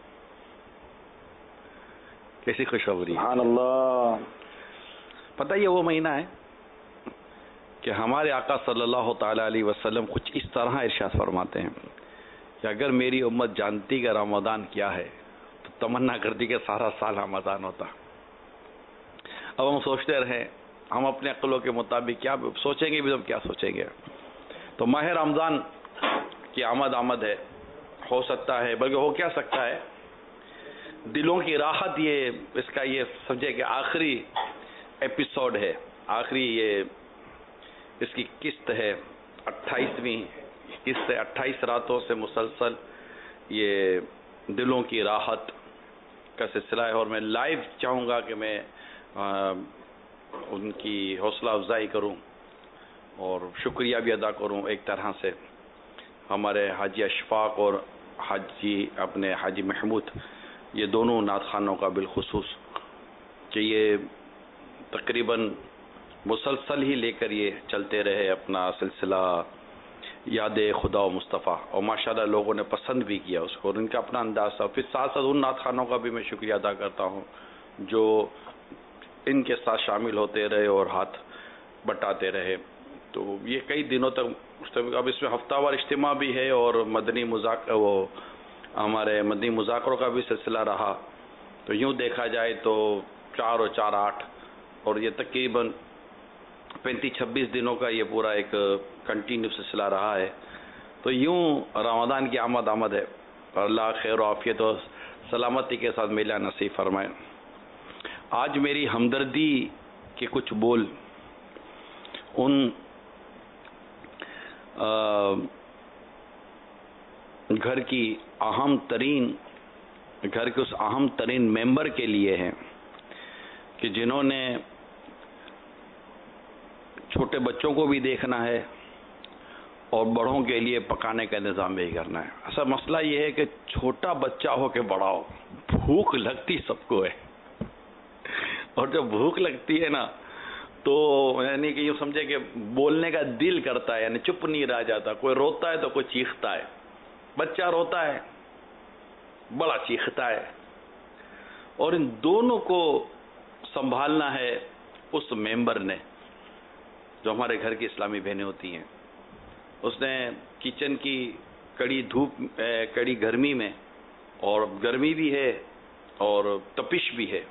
کیسی خوشخبری. سبحان اللہ. پتہ یہ وہ مہینہ ہے کہ ہمارے آقا صلی اللہ تعالی علیہ وسلم کچھ اس طرح ارشاد فرماتے ہیں کہ اگر میری امت جانتی کہ رمضان کیا ہے تو تمنا کرتی کہ سارا سال رمضان ہوتا. اب ہم سوچتے رہیں, ہم اپنے عقلوں کے مطابق کیا سوچیں گے بھی, ہم کیا سوچیں گے. تو ماہ رمضان کی آمد آمد ہے, ہو سکتا ہے بلکہ ہو کیا سکتا ہے, دلوں کی راحت, یہ اس کا یہ سمجھے کہ آخری ایپیسوڈ ہے, آخری یہ اس کی قسط ہے, اٹھائیسویں قسط ہے. اٹھائیس راتوں سے مسلسل یہ دلوں کی راحت کا سلسلہ ہے, اور میں لائیو چاہوں گا کہ میں آ, ان کی حوصلہ افزائی کروں. اور شکریہ بھی ادا کروں ایک طرح سے ہمارے حاجی اشفاق اور حاجی اپنے حاجی محمود، یہ دونوں نعت خوانوں کا بالخصوص، کہ یہ تقریباً مسلسل ہی لے کر یہ چلتے رہے اپنا سلسلہ یاد خدا و مصطفیٰ، اور ماشاءاللہ لوگوں نے پسند بھی کیا اس کو، اور ان کا اپنا انداز تھا۔ پھر ساتھ ساتھ ان نعت خوانوں کا بھی میں شکریہ ادا کرتا ہوں جو ان کے ساتھ شامل ہوتے رہے اور ہاتھ بٹاتے رہے۔ تو یہ کئی دنوں تک، اب اس میں ہفتہ وار اجتماع بھی ہے اور مدنی مذاکر وہ ہمارے مدنی مذاکروں کا بھی سلسلہ رہا، تو یوں دیکھا جائے تو چار اور چار آٹھ، اور یہ تقریباً پینتیس چھبیس دنوں کا یہ پورا ایک کنٹینیو سلسلہ رہا ہے۔ تو یوں رمضان کی آمد آمد ہے، اور اللہ خیر و عافیت و سلامتی کے ساتھ میلہ نصیب فرمائے۔ آج میری ہمدردی کے کچھ بول ان گھر کی اہم ترین گھر کے اس اہم ترین ممبر کے لیے ہیں کہ جنہوں نے چھوٹے بچوں کو بھی دیکھنا ہے اور بڑوں کے لیے پکانے کا انتظام بھی کرنا ہے۔ اصل مسئلہ یہ ہے کہ چھوٹا بچہ ہو کہ بڑا ہو، بھوک لگتی سب کو ہے، اور جب بھوک لگتی ہے نا تو یعنی کہ یہ سمجھے کہ بولنے کا دل کرتا ہے، یعنی چپ نہیں رہ جاتا، کوئی روتا ہے تو کوئی چیختا ہے، بچہ روتا ہے، بڑا چیختا ہے، اور ان دونوں کو سنبھالنا ہے اس ممبر نے، جو ہمارے گھر کی اسلامی بہنیں ہوتی ہیں۔ اس نے کچن کی کڑی دھوپ کڑی گرمی میں، اور گرمی بھی ہے اور تپش بھی ہے،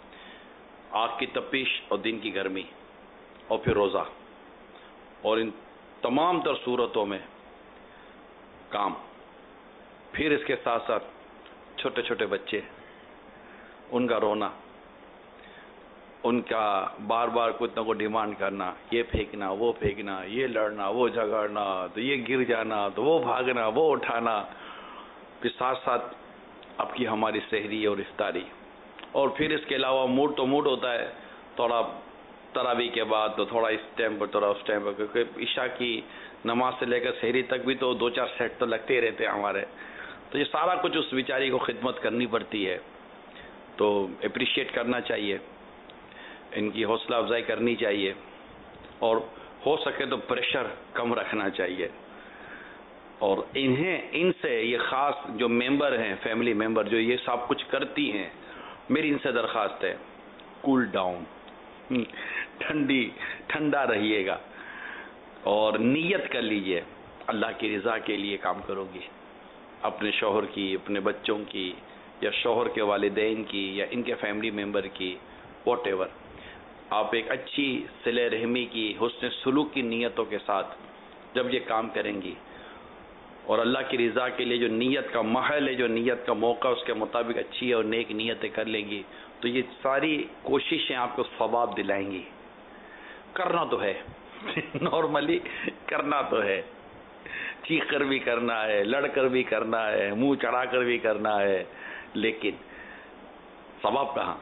آگ کی تپش اور دن کی گرمی اور پھر روزہ، اور ان تمام تر صورتوں میں کام، پھر اس کے ساتھ ساتھ چھوٹے چھوٹے بچے، ان کا رونا، ان کا بار بار کچھ نہ کوئی ڈیمانڈ کرنا، یہ پھینکنا وہ پھینکنا، یہ لڑنا وہ جھگڑنا، تو یہ گر جانا تو وہ بھاگنا وہ اٹھانا، پھر ساتھ ساتھ اب کی ہماری سحری اور افطاری، اور پھر اس کے علاوہ موڈ تو موڈ ہوتا ہے، تھوڑا تراویح کے بعد تو تھوڑا اس ٹائم پر تھوڑا اس ٹائم پر، کیونکہ عشاء کی نماز سے لے کر سحری تک بھی تو دو چار سیٹ تو لگتے ہی رہتے ہیں ہمارے، تو یہ سارا کچھ اس بیچاری کو خدمت کرنی پڑتی ہے، تو اپریشیٹ کرنا چاہیے، ان کی حوصلہ افزائی کرنی چاہیے، اور ہو سکے تو پریشر کم رکھنا چاہیے، اور انہیں ان سے یہ خاص جو ممبر ہیں، فیملی ممبر جو یہ سب کچھ کرتی ہیں، میری ان سے درخواست ہے کول ڈاؤن، ٹھنڈی ٹھنڈا رہیے گا، اور نیت کر لیجئے اللہ کی رضا کے لیے کام کرو گی، اپنے شوہر کی، اپنے بچوں کی، یا شوہر کے والدین کی، یا ان کے فیملی ممبر کی، واٹ ایور، آپ ایک اچھی صلہ رحمی کی، حسن سلوک کی نیتوں کے ساتھ جب یہ کام کریں گی، اور اللہ کی رضا کے لیے جو نیت کا محل ہے، جو نیت کا موقع اس کے مطابق اچھی اور نیک نیتیں کر لیں گی، تو یہ ساری کوششیں آپ کو ثواب دلائیں گی۔ کرنا تو ہے نارملی کرنا تو ہے، چیخ کر بھی کرنا ہے، لڑ کر بھی کرنا ہے، منہ چڑھا کر بھی کرنا ہے، لیکن ثواب کہاں؟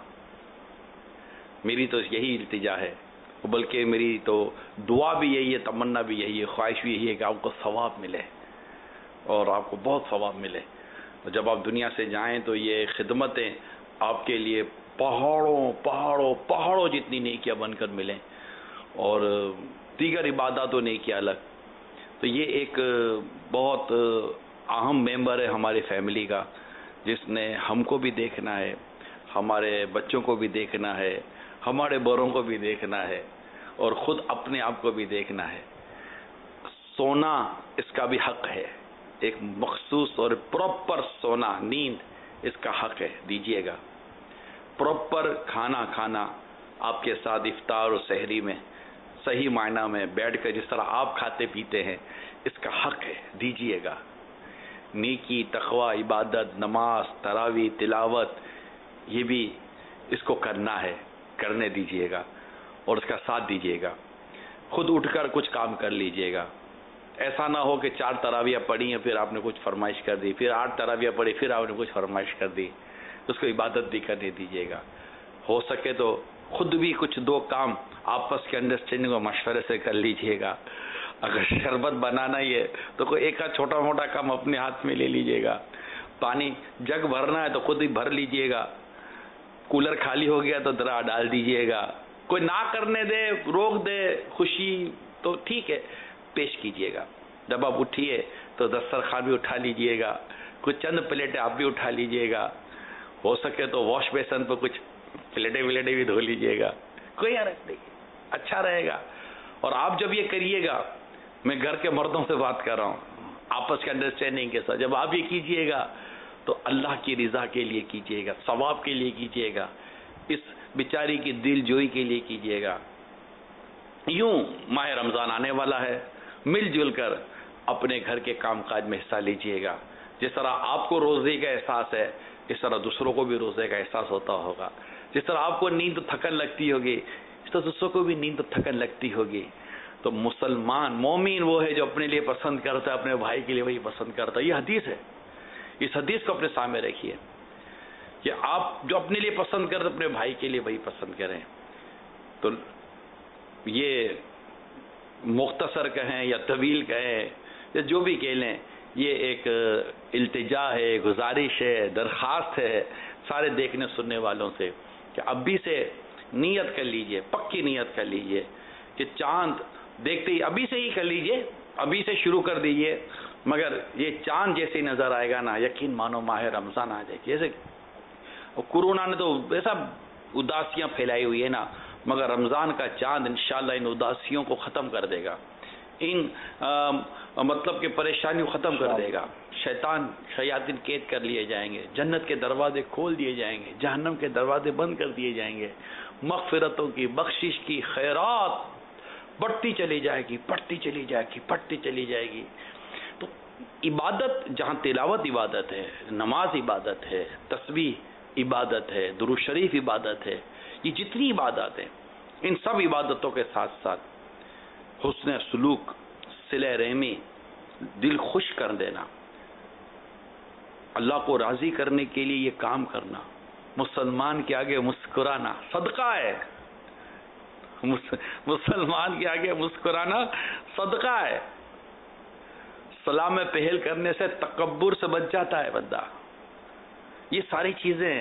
میری تو یہی التجا ہے، بلکہ میری تو دعا بھی یہی ہے، تمنا بھی یہی ہے، خواہش بھی یہی ہے کہ آپ کو ثواب ملے، اور آپ کو بہت ثواب ملے، اور جب آپ دنیا سے جائیں تو یہ خدمتیں آپ کے لیے پہاڑوں پہاڑوں پہاڑوں جتنی نیکیاں بن کر ملیں، اور دیگر عبادات و نیکیاں الگ۔ تو یہ ایک بہت اہم ممبر ہے ہماری فیملی کا، جس نے ہم کو بھی دیکھنا ہے، ہمارے بچوں کو بھی دیکھنا ہے، ہمارے بڑوں کو بھی دیکھنا ہے، اور خود اپنے آپ کو بھی دیکھنا ہے۔ سونا اس کا بھی حق ہے، ایک مخصوص اور پراپر سونا، نیند اس کا حق ہے، دیجئے گا۔ پراپر کھانا کھانا آپ کے ساتھ افطار اور سحری میں صحیح معنی میں بیٹھ کر جس طرح آپ کھاتے پیتے ہیں، اس کا حق ہے، دیجئے گا۔ نیکی، تقوی، عبادت، نماز، تراویح، تلاوت، یہ بھی اس کو کرنا ہے، کرنے دیجئے گا، اور اس کا ساتھ دیجئے گا۔ خود اٹھ کر کچھ کام کر لیجئے گا، ایسا نہ ہو کہ چار تراویح پڑھی ہیں پھر آپ نے کچھ فرمائش کر دی، پھر آٹھ تراویح پڑھی پھر آپ نے کچھ فرمائش کر دی، اس کو عبادت بھی کرنے دیجئے گا۔ ہو سکے تو خود بھی کچھ دو کام آپس کے انڈرسٹینڈنگ اور مشورے سے کر لیجئے گا. اگر شربت بنانا ہی ہے تو کوئی ایک چھوٹا موٹا کام اپنے ہاتھ میں لے لیجئے گا. پانی جگ بھرنا ہے تو خود ہی بھر لیجئے گا. کولر خالی ہو گیا تو ذرا ڈال دیجئے گا. کوئی نہ کرنے دے, روک دے خوشی تو ٹھیک ہے, پیش کیجئے گا. جب آپ اٹھیے تو دسترخوان بھی اٹھا لیجئے گا, کچھ چند پلیٹیں آپ بھی اٹھا لیجئے گا, ہو سکے تو واش بیسن پہ کچھ پلیٹیں ولیٹیں بھی دھو لیجئے گا, کوئی حرج نہیں, اچھا رہے گا. اور آپ جب یہ کریے گا, میں گھر کے مردوں سے بات کر رہا ہوں, آپس کے انڈرسٹینڈنگ کے ساتھ جب آپ یہ کیجئے گا تو اللہ کی رضا کے لیے کیجئے گا, ثواب کے لیے کیجئے گا, اس بیچاری کی دل جوئی کے لیے کیجئے گا. یوں ماہ رمضان آنے والا ہے, مل جل کر اپنے گھر کے کام کاج میں حصہ لیجئے گا. جس طرح آپ کو روزے کا احساس ہے اس طرح دوسروں کو بھی روزے کا احساس ہوتا ہوگا. جس طرح آپ کو نیند تھکن لگتی ہوگی اس طرح دوسروں کو بھی نیند تھکن لگتی ہوگی. تو مسلمان مومن وہ ہے جو اپنے لیے پسند کرتا ہے, اپنے بھائی کے لیے وہی پسند کرتا ہے. یہ حدیث ہے, اس حدیث کو اپنے سامنے رکھیے کہ آپ جو اپنے لیے پسند کرتے اپنے بھائی کے لیے وہی پسند کریں. تو یہ مختصر کہیں یا طویل کہیں یا جو بھی کہہ لیں, یہ ایک التجا ہے, گزارش ہے, درخواست ہے سارے دیکھنے سننے والوں سے کہ ابھی سے نیت کر لیجئے, پکی نیت کر لیجئے کہ چاند دیکھتے ہی ابھی سے ہی کر لیجئے, ابھی سے شروع کر دیجئے. مگر یہ چاند جیسے نظر آئے گا نا, یقین مانو ماہ رمضان آ جائے. جیسے کورونا نے تو ایسا اداسیاں پھیلائی ہوئی ہے نا, مگر رمضان کا چاند انشاءاللہ ان اداسیوں کو ختم کر دے گا, ان مطلب کہ پریشانیوں ختم کر دے گا. شیطان شیاطین قید کر لیے جائیں گے, جنت کے دروازے کھول دیے جائیں گے, جہنم کے دروازے بند کر دیے جائیں گے. مغفرتوں کی, بخشش کی, خیرات بڑھتی چلی جائے گی, بڑھتی چلی جائے گی, بڑھتی چلی جائے گی. تو عبادت, جہاں تلاوت عبادت ہے, نماز عبادت ہے, تسبیح عبادت ہے, درود شریف عبادت ہے, یہ جتنی عبادت ہیں ان سب عبادتوں کے ساتھ ساتھ حسن سلوک, صلہ رحمی, دل خوش کر دینا, اللہ کو راضی کرنے کے لیے یہ کام کرنا, مسلمان کے آگے مسکرانا صدقہ ہے. مسلمان کے آگے مسکرانا صدقہ ہے. سلام پہل کرنے سے تکبر سے بچ جاتا ہے بندہ. یہ ساری چیزیں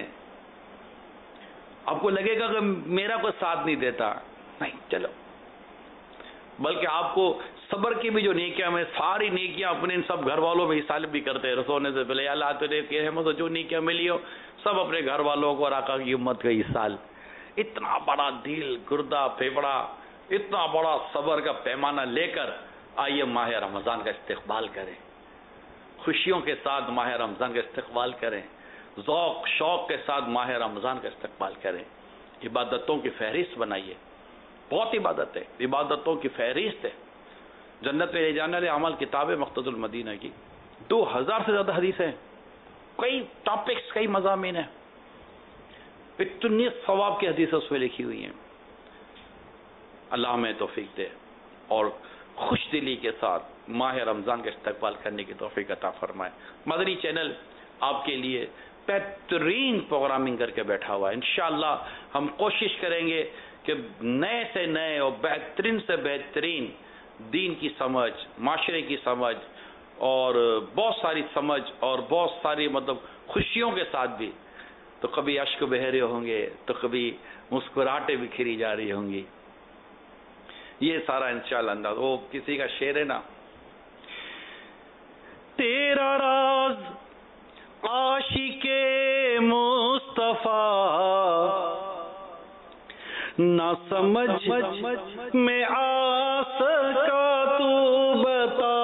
آپ کو لگے گا کہ میرا کوئی ساتھ نہیں دیتا, نہیں, چلو, بلکہ آپ کو صبر کی بھی جو نیکیاں میں ساری نیکیاں اپنے ان سب گھر والوں میں حصہ بھی کرتے ہیں. سونے سے پہلے اللہ تو کہ جو نیکیاں ملی ہو سب اپنے گھر والوں کو اور آقا کی امت کا حصہ. اتنا بڑا دل, گردہ, پھیپڑا, اتنا بڑا صبر کا پیمانہ لے کر آئیے ماہ رمضان کا استقبال کریں, خوشیوں کے ساتھ ماہ رمضان کا استقبال کریں, ذوق شوق کے ساتھ ماہ رمضان کا استقبال کریں. عبادتوں کی فہرست بنائیے, بہت عبادت ہے, عبادتوں کی فہرست ہے. جنت میں لے جانے والے اعمال کتاب مقتضی المدینہ کی دو ہزار سے زیادہ حدیثیں, کئی ٹاپکس, کئی مضامین ہیں, اتنی ثواب کی حدیثیں اس میں لکھی ہوئی ہیں. اللہ ہمیں توفیق دے اور خوش دلی کے ساتھ ماہ رمضان کا استقبال کرنے کی توفیق عطا فرمائے. مدنی چینل آپ کے لیے بہترین پروگرامنگ کر کے بیٹھا ہوا ہے. انشاءاللہ ہم کوشش کریں گے کہ نئے سے نئے اور بہترین سے بہترین دین کی سمجھ, معاشرے کی سمجھ اور بہت ساری سمجھ اور بہت ساری مطلب خوشیوں کے ساتھ بھی, تو کبھی اشک بہہ رہے ہوں گے تو کبھی مسکراہٹیں بکھری جا رہی ہوں گی. یہ سارا انشاءاللہ انداز. وہ کسی کا شعر ہے نا, تیرا راز عاشق مصطفیٰ نہ سمجھ میں آ سکا تو بتا,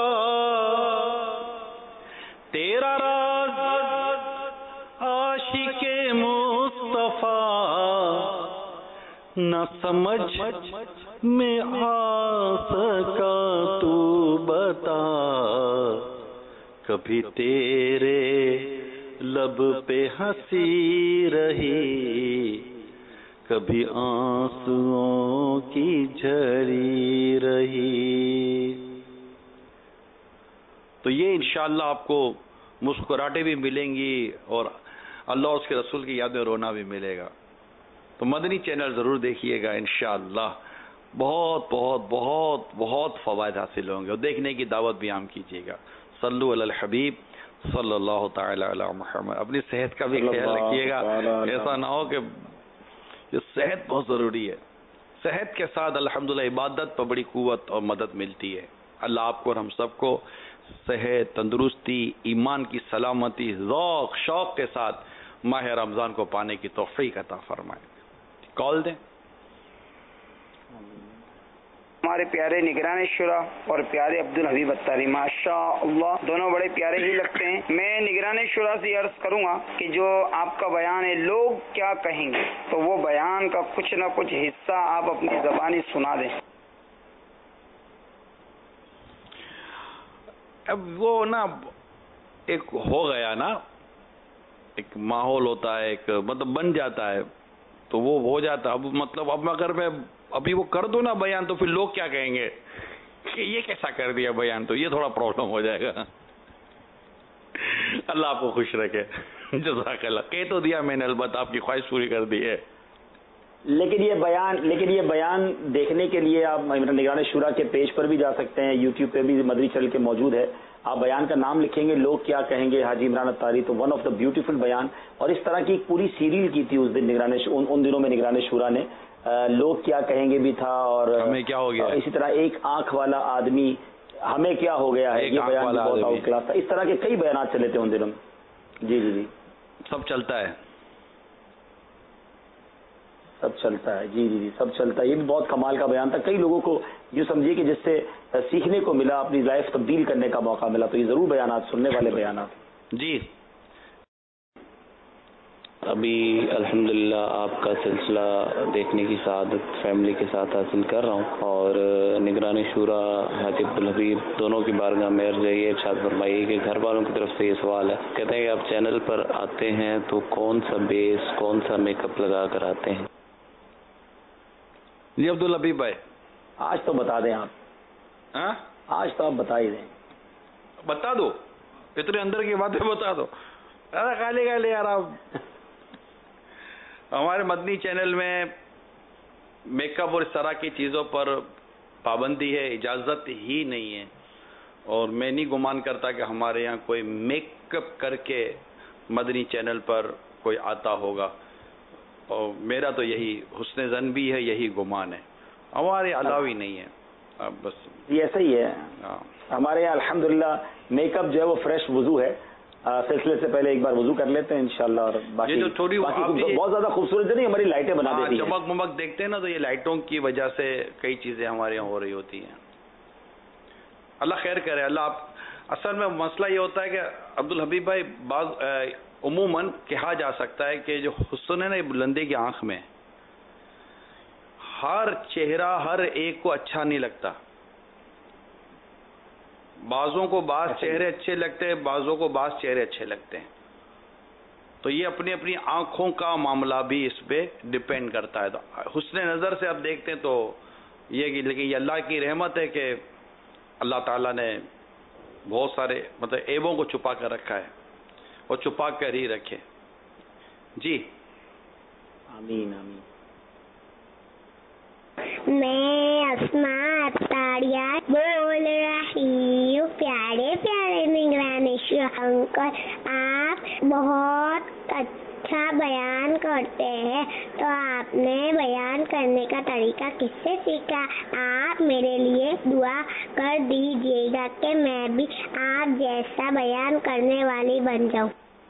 تیرا راز عاشق مصطفیٰ نہ سمجھ میں آ سکا تو بتا, کبھی تیرے لب پہ ہنسی رہی, کبھی آنسوؤں کی جھری رہی. تو یہ انشاءاللہ آپ کو مسکراہٹیں بھی ملیں گی اور اللہ اس کے رسول کی یاد میں رونا بھی ملے گا. تو تو مدنی چینل ضرور دیکھیے گا، انشاءاللہ بہت بہت بہت بہت فوائد حاصل ہوں گے، اور دیکھنے کی دعوت بھی عام کیجیے گا۔ صلو علی الحبیب صلی اللہ تعالی علی محمد۔ اپنی صحت کا بھی خیال رکھیے گا، ایسا نہ ہو کہ یہ صحت بہت ضروری ہے، صحت کے ساتھ الحمدللہ عبادت پر بڑی قوت اور مدد ملتی ہے۔ اللہ آپ کو اور ہم سب کو صحت، تندرستی، ایمان کی سلامتی، ذوق شوق کے ساتھ ماہ رمضان کو پانے کی توفیق عطا فرمائے۔ کال دیں۔ ہمارے پیارے نگران شورا اور پیارے عبدالحبیب اتاری، ماشاء اللہ دونوں بڑے پیارے ہی لگتے ہیں۔ میں نگران شورا سے عرض کروں گا کہ جو آپ کا بیان ہے لوگ کیا کہیں گے، تو وہ بیان کا کچھ نہ کچھ حصہ آپ اپنی زبانی سنا دیں۔ اب وہ نا ایک ہو گیا نا، ایک ماحول ہوتا ہے، ایک مطلب بن جاتا ہے تو وہ ہو جاتا ہے۔ اب مطلب اب اگر میں ابھی وہ کر دوں نا بیان تو پھر لوگ کیا کہیں گے کہ یہ کیسا کر دیا بیان، تو یہ تھوڑا پرابلم ہو جائے گا۔ اللہ آپ کو خوش رکھے، جزاک اللہ۔ کہہ تو دیا میں نے، البتہ آپ کی خواہش پوری کر دی ہے۔ لیکن یہ بیان لیکن یہ بیان دیکھنے کے لیے آپ نگران شورا کے پیج پر بھی جا سکتے ہیں، یوٹیوب پہ بھی مدنی چینل کے موجود ہے۔ آپ بیان کا نام لکھیں گے لوگ کیا کہیں گے حاجی عمران اتاری، تو ون آف دا بیوٹیفل بیان، اور اس طرح کی ایک پوری سیریل کی تھی اس دن نگران ان دنوں میں نگران شورا نے، لوگ کیا کہیں گے بھی تھا، اور ہمیں کیا ہو گیا، اسی طرح ایک آنکھ والا آدمی، ہمیں کیا ہو گیا ہے، یہ بیان بھی بہت آؤٹ کلاس تھا۔ اس طرح کے کئی بیانات چلے تھے ان دنوں میں۔ جی جی جی سب چلتا ہے، سب چلتا ہے، جی جی جی سب چلتا ہے۔ یہ بھی بہت کمال کا بیان تھا، کئی لوگوں کو جو سمجھیے کہ جس سے سیکھنے کو ملا، اپنی لائف تبدیل کرنے کا موقع ملا، تو یہ ضرور بیانات سننے والے بیانات۔ جی ابھی الحمدللہ آپ کا سلسلہ دیکھنے کی سعادت فیملی کے ساتھ حاصل کر رہا ہوں، اور نگران شورا حاجی عبدالحبیب دونوں کی بارگاہ میں عرض ہے، ارشاد فرمائیے کہ گھر والوں کی طرف سے یہ سوال ہے، کہتے ہیں کہ آپ چینل پر آتے ہیں تو کون سا بیس، کون سا میک اپ لگا کر آتے ہیں؟ جی عبدالحبیب بھائی آج تو بتا دیں آپ، ہاں آج تو آپ بتا ہی دیں، بتا دو، اتنے اندر کی باتیں بتا دو۔ ارے خالی خالی یار آپ ہمارے مدنی چینل میں میک اپ اور اس طرح کی چیزوں پر پابندی ہے، اجازت ہی نہیں ہے، اور میں نہیں گمان کرتا کہ ہمارے یہاں کوئی میک اپ کر کے مدنی چینل پر کوئی آتا ہوگا، اور میرا تو یہی حسن ظن بھی ہے، یہی گمان ہے، ہمارے علاوہ ہی نہیں ہے بس۔ یہ ایسا ہی ہے، ہمارے یہاں الحمدللہ میک اپ جو ہے وہ فریش وضو ہے، سلسلے سے پہلے ایک بار وضو کر لیتے ہیں انشاءاللہ، اور باقی بہت زیادہ خوبصورت نہیں، ہماری لائٹیں بنا دیتی ہیں، چمک ممک دیکھتے ہیں نا، تو یہ لائٹوں کی وجہ سے کئی چیزیں ہمارے یہاں ہو رہی ہوتی ہیں۔ اللہ خیر کرے، اللہ آپ، اصل میں مسئلہ یہ ہوتا ہے کہ عبدالحبیب بھائی بعض عموماً کہا جا سکتا ہے کہ جو حسن ہے نا بلندی کی آنکھ میں، ہر چہرہ ہر ایک کو اچھا نہیں لگتا، بعضوں کو بعض چہرے اچھے لگتے ہیں، بعضوں کو بعض چہرے اچھے لگتے ہیں، تو یہ اپنی اپنی آنکھوں کا معاملہ بھی اس پہ ڈپینڈ کرتا ہے۔ تو حسن نظر سے آپ دیکھتے ہیں تو یہ کہ، لیکن یہ اللہ کی رحمت ہے کہ اللہ تعالیٰ نے بہت سارے مطلب عیبوں کو چھپا کر رکھا ہے، اور چھپا کر ہی رکھے۔ جی آمین آمین۔ میں اسماء اتاریہ بول رہی ہوں، پیارے پیارے نگران شورا انکل، آپ بہت اچھا بیان کرتے ہیں، تو آپ نے بیان کرنے کا طریقہ کس سے سیکھا؟ آپ میرے لیے دعا کر دیجیے گا کہ میں بھی آپ جیسا بیان کرنے والی بن جاؤں۔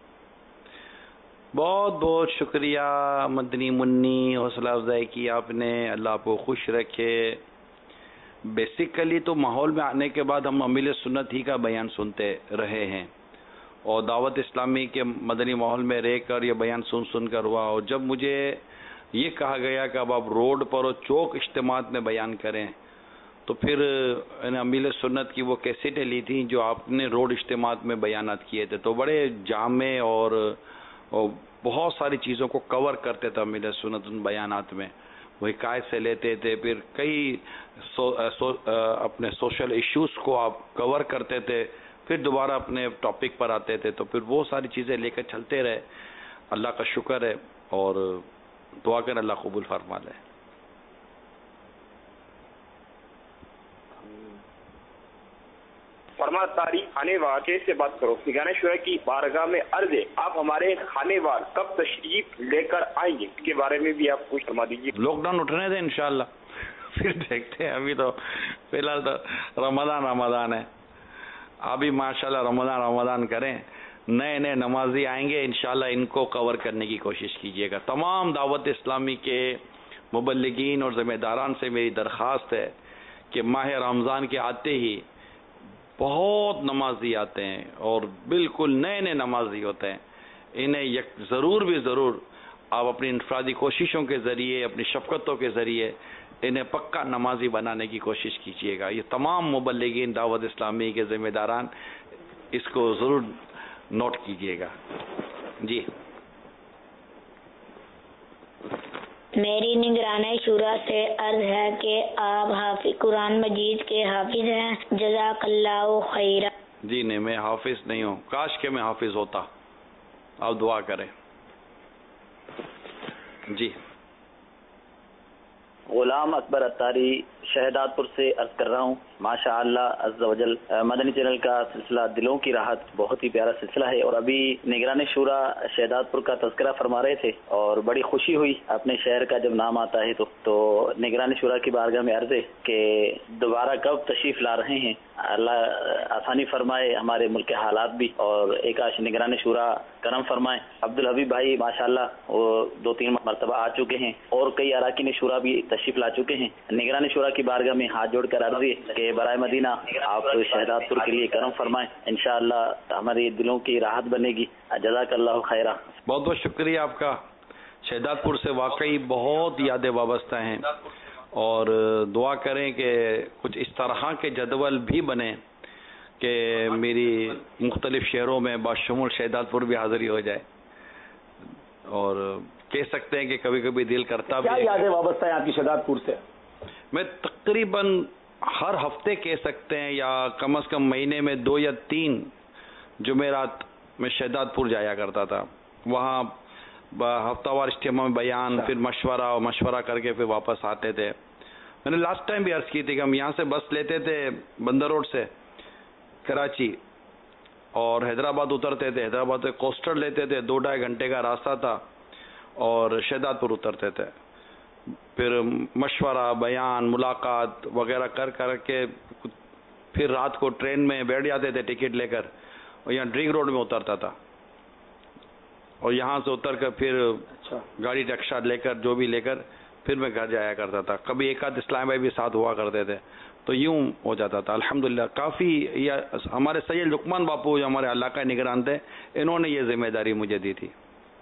بہت بہت شکریہ مدنی منی، حوصلہ افزائی کی آپ نے، اللہ آپ کو خوش رکھے۔ بیسیکلی تو ماحول میں آنے کے بعد ہم امیل سنت ہی کا بیان سنتے رہے ہیں، اور دعوت اسلامی کے مدنی ماحول میں رہ کر یہ بیان سن سن کر ہوا، اور جب مجھے یہ کہا گیا کہ اب آپ روڈ پر اور چوک اجتماعات میں بیان کریں، تو پھر امیل سنت کی وہ کیسٹیں لی تھیں جو آپ نے روڈ اجتماعات میں بیانات کیے تھے، تو بڑے جامع اور اور بہت ساری چیزوں کو کور کرتے تھے امیل سنت ان بیانات میں، وہ حکایت سے لیتے تھے، پھر کئی سو, سو, اپنے سوشل ایشوز کو آپ کور کرتے تھے، پھر دوبارہ اپنے ٹاپک پر آتے تھے، تو پھر وہ ساری چیزیں لے کر چلتے رہے۔ اللہ کا شکر ہے، اور دعا کر اللہ قبول فرما لے. فرما تاریخ کھانے وار سے بات کرو. نگران شورا کی بارگاہ میں عرض ہے آپ ہمارے کھانے وار کب تشریف لے کر آئیں گے, اس کے بارے میں بھی آپ کچھ فرما دیجیے. لاک ڈاؤن اٹھنے دیں انشاءاللہ, پھر دیکھتے ہیں. ابھی تو فی الحال تو رمضان رمضان ہے. ابھی ماشاءاللہ رمضان رمضان کریں. نئے نئے نمازی آئیں گے انشاءاللہ, ان کو کور کرنے کی کوشش کیجیے گا. تمام دعوت اسلامی کے مبلغین اور ذمہ داران سے میری درخواست ہے کہ ماہ رمضان کے آتے ہی بہت نمازی آتے ہیں اور بالکل نئے نئے نمازی ہوتے ہیں. انہیں یک ضرور بھی ضرور آپ اپنی انفرادی کوششوں کے ذریعے, اپنی شفقتوں کے ذریعے انہیں پکا نمازی بنانے کی کوشش کیجیے گا. یہ تمام مبلغین دعوت اسلامی کے ذمہ داران اس کو ضرور نوٹ کیجیے گا. جی میری نگران شورا سے عرض ہے کہ آپ حافظ قرآن مجید کے حافظ ہیں, جزاک اللہ خیرہ. جی نہیں, میں حافظ نہیں ہوں, کاش کہ میں حافظ ہوتا. آپ دعا کریں. جی غلام اکبر اتاری شہداد پور سے عرض کر رہا ہوں. ماشاء اللہ عز و جل مدنی چینل کا سلسلہ دلوں کی راحت بہت ہی پیارا سلسلہ ہے, اور ابھی نگران شورا شہداد پور کا تذکرہ فرما رہے تھے اور بڑی خوشی ہوئی. اپنے شہر کا جب نام آتا ہے تو تو نگران شورا کی بارگاہ میں عرض ہے کہ دوبارہ کب تشریف لا رہے ہیں. اللہ آسانی فرمائے ہمارے ملک کے حالات بھی, اور ایک آش نگران شورا کرم فرمائے. عبدالحبیب بھائی ماشاءاللہ وہ دو تین مرتبہ آ چکے ہیں, اور کئی اراکین شورا بھی تشریف لا چکے ہیں. نگران شورا کی بارگاہ میں ہاتھ جوڑ کر عرض ہے کہ برائے مدینہ آپ شہداد پور کے لیے کرم فرمائیں, انشاءاللہ ہماری دلوں کی راحت بنے گی. جزاک اللہ خیرہ. بہت بہت شکریہ آپ کا. شہداد پور سے واقعی بہت یادیں وابستہ ہیں, اور دعا کریں کہ کچھ اس طرح کے جدول بھی بنے کہ میری مختلف شہروں میں باشمول شہداد پور بھی حاضری ہو جائے. اور کہہ سکتے ہیں کہ کبھی کبھی دل کرتا بھی. کیا یادیں وابستہ ہیں آپ کی شہداد پور سے؟ میں تقریباً ہر ہفتے کہہ سکتے ہیں, یا کم از کم مہینے میں دو یا تین جمعرات میں شہداد پور جایا کرتا تھا. وہاں ہفتہ وار اجتماع میں بیان, پھر مشورہ اور مشورہ کر کے پھر واپس آتے تھے. میں نے لاسٹ ٹائم بھی عرض کی تھی کہ ہم یہاں سے بس لیتے تھے بندر روڈ سے کراچی, اور حیدرآباد اترتے تھے. حیدرآباد سے کوسٹر لیتے تھے, دو ڈھائی گھنٹے کا راستہ تھا, اور شہداد پور اترتے تھے. پھر مشورہ, بیان, ملاقات وغیرہ کر کر کے پھر رات کو ٹرین میں بیٹھ جاتے تھے ٹکٹ لے کر, اور یہاں ڈرنگ روڈ میں اترتا تھا, اور یہاں سے اتر کر پھر گاڑی رکشا لے کر جو بھی لے کر پھر میں گھر جایا کرتا تھا. کبھی ایک آدھ اسلام بھائی بھی ساتھ ہوا کرتے تھے, تو یوں ہو جاتا تھا. الحمدللہ کافی یہ ہمارے سید لقمان باپو جو ہمارے علاقہ نگران تھے, انہوں نے یہ ذمہ داری مجھے دی تھی.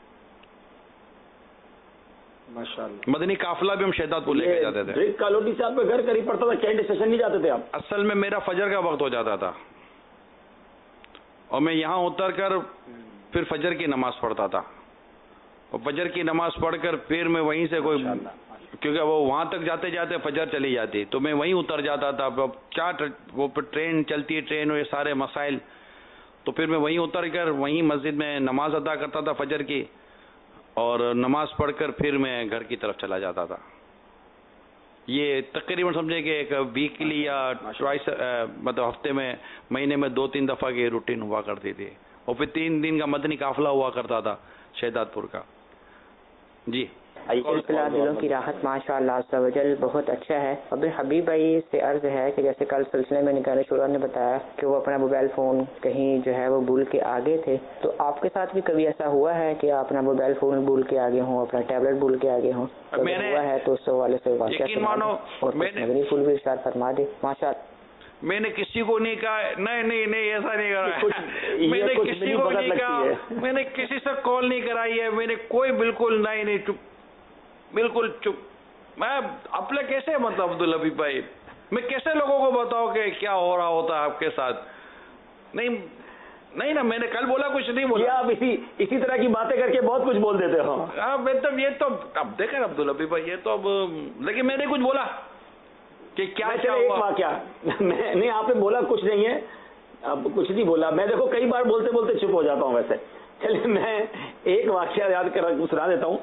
ماشاءاللہ مدنی قافلہ بھی ہم شہداد پور لے کے جاتے تھے. کالوٹی سے آپ کے گھر قریب پڑتا تھا, کینٹ اسٹیشن نہیں جاتے تھے آپ؟ اصل میں میرا فجر کا وقت ہو جاتا تھا, اور میں یہاں اتر کر پھر فجر کی نماز پڑھتا تھا, اور فجر کی نماز پڑھ کر پھر میں وہیں سے کوئی, کیونکہ وہ وہاں تک جاتے جاتے فجر چلی جاتی, تو میں وہیں اتر جاتا تھا. کیا وہ ٹرین چلتی ہے, ٹرین اور یہ سارے مسائل, تو پھر میں وہیں اتر کر وہیں مسجد میں نماز ادا کرتا تھا فجر کی, اور نماز پڑھ کر پھر میں گھر کی طرف چلا جاتا تھا. یہ تقریباً سمجھے کہ ایک ویکلی یا ٹوائس مطلب ہفتے میں مہینے میں دو تین دفعہ کی روٹین ہوا کرتی تھی, اور پھر تین دن کا مدنی قافلہ ہوا کرتا تھا شہداد پور کا. جی سلسلہ دلوں کی راحت ماشاء اللہ عز و جل بہت اچھا ہے. ابھی حبیب بھائی سے عرض ہے کہ جیسے کل سلسلے میں نگران شورا نے بتایا کہ وہ اپنا موبائل فون کہیں جو ہے وہ بھول کے آگے تھے, تو آپ کے ساتھ بھی کبھی ایسا ہوا ہے کہ آپ اپنا موبائل فون بھول کے آگے ہوں, اپنا ٹیبلٹ بھول کے آگے ہوں؟ ہوا ہے تو اس حوالے سے واقعہ فل بھی اشارہ فرما دے. ماشاء اللہ میں نے کسی کو نہیں کہا, نہیں نہیں نہیں ایسا نہیں کرا, میں نے کسی کو نہیں کہا, میں نے کسی سے کال نہیں کرائی ہے, میں نے کوئی بالکل نہیں نہیں چپ, بالکل چپ. میں اپنے کیسے مطلب عبدالحبیب بھائی میں کیسے لوگوں کو بتاؤں کہ کیا ہو رہا ہوتا ہے آپ کے ساتھ؟ نہیں نہیں نا, میں نے کل بولا کچھ نہیں بولا. آپ اسی اسی طرح کی باتیں کر کے بہت کچھ بول دیتے ہو. ہاں مطلب یہ تو اب دیکھیں عبدالحبیب بھائی, یہ تو اب لیکن میں نے کچھ بولا کہ کیا ایک واقعہ میں نہیں, آپ نے بولا کچھ نہیں ہے, اب کچھ نہیں بولا. میں دیکھو کئی بار بولتے بولتے چپ ہو جاتا ہوں ویسے. چلیے میں ایک واقعہ یاد کر سنا دیتا ہوں.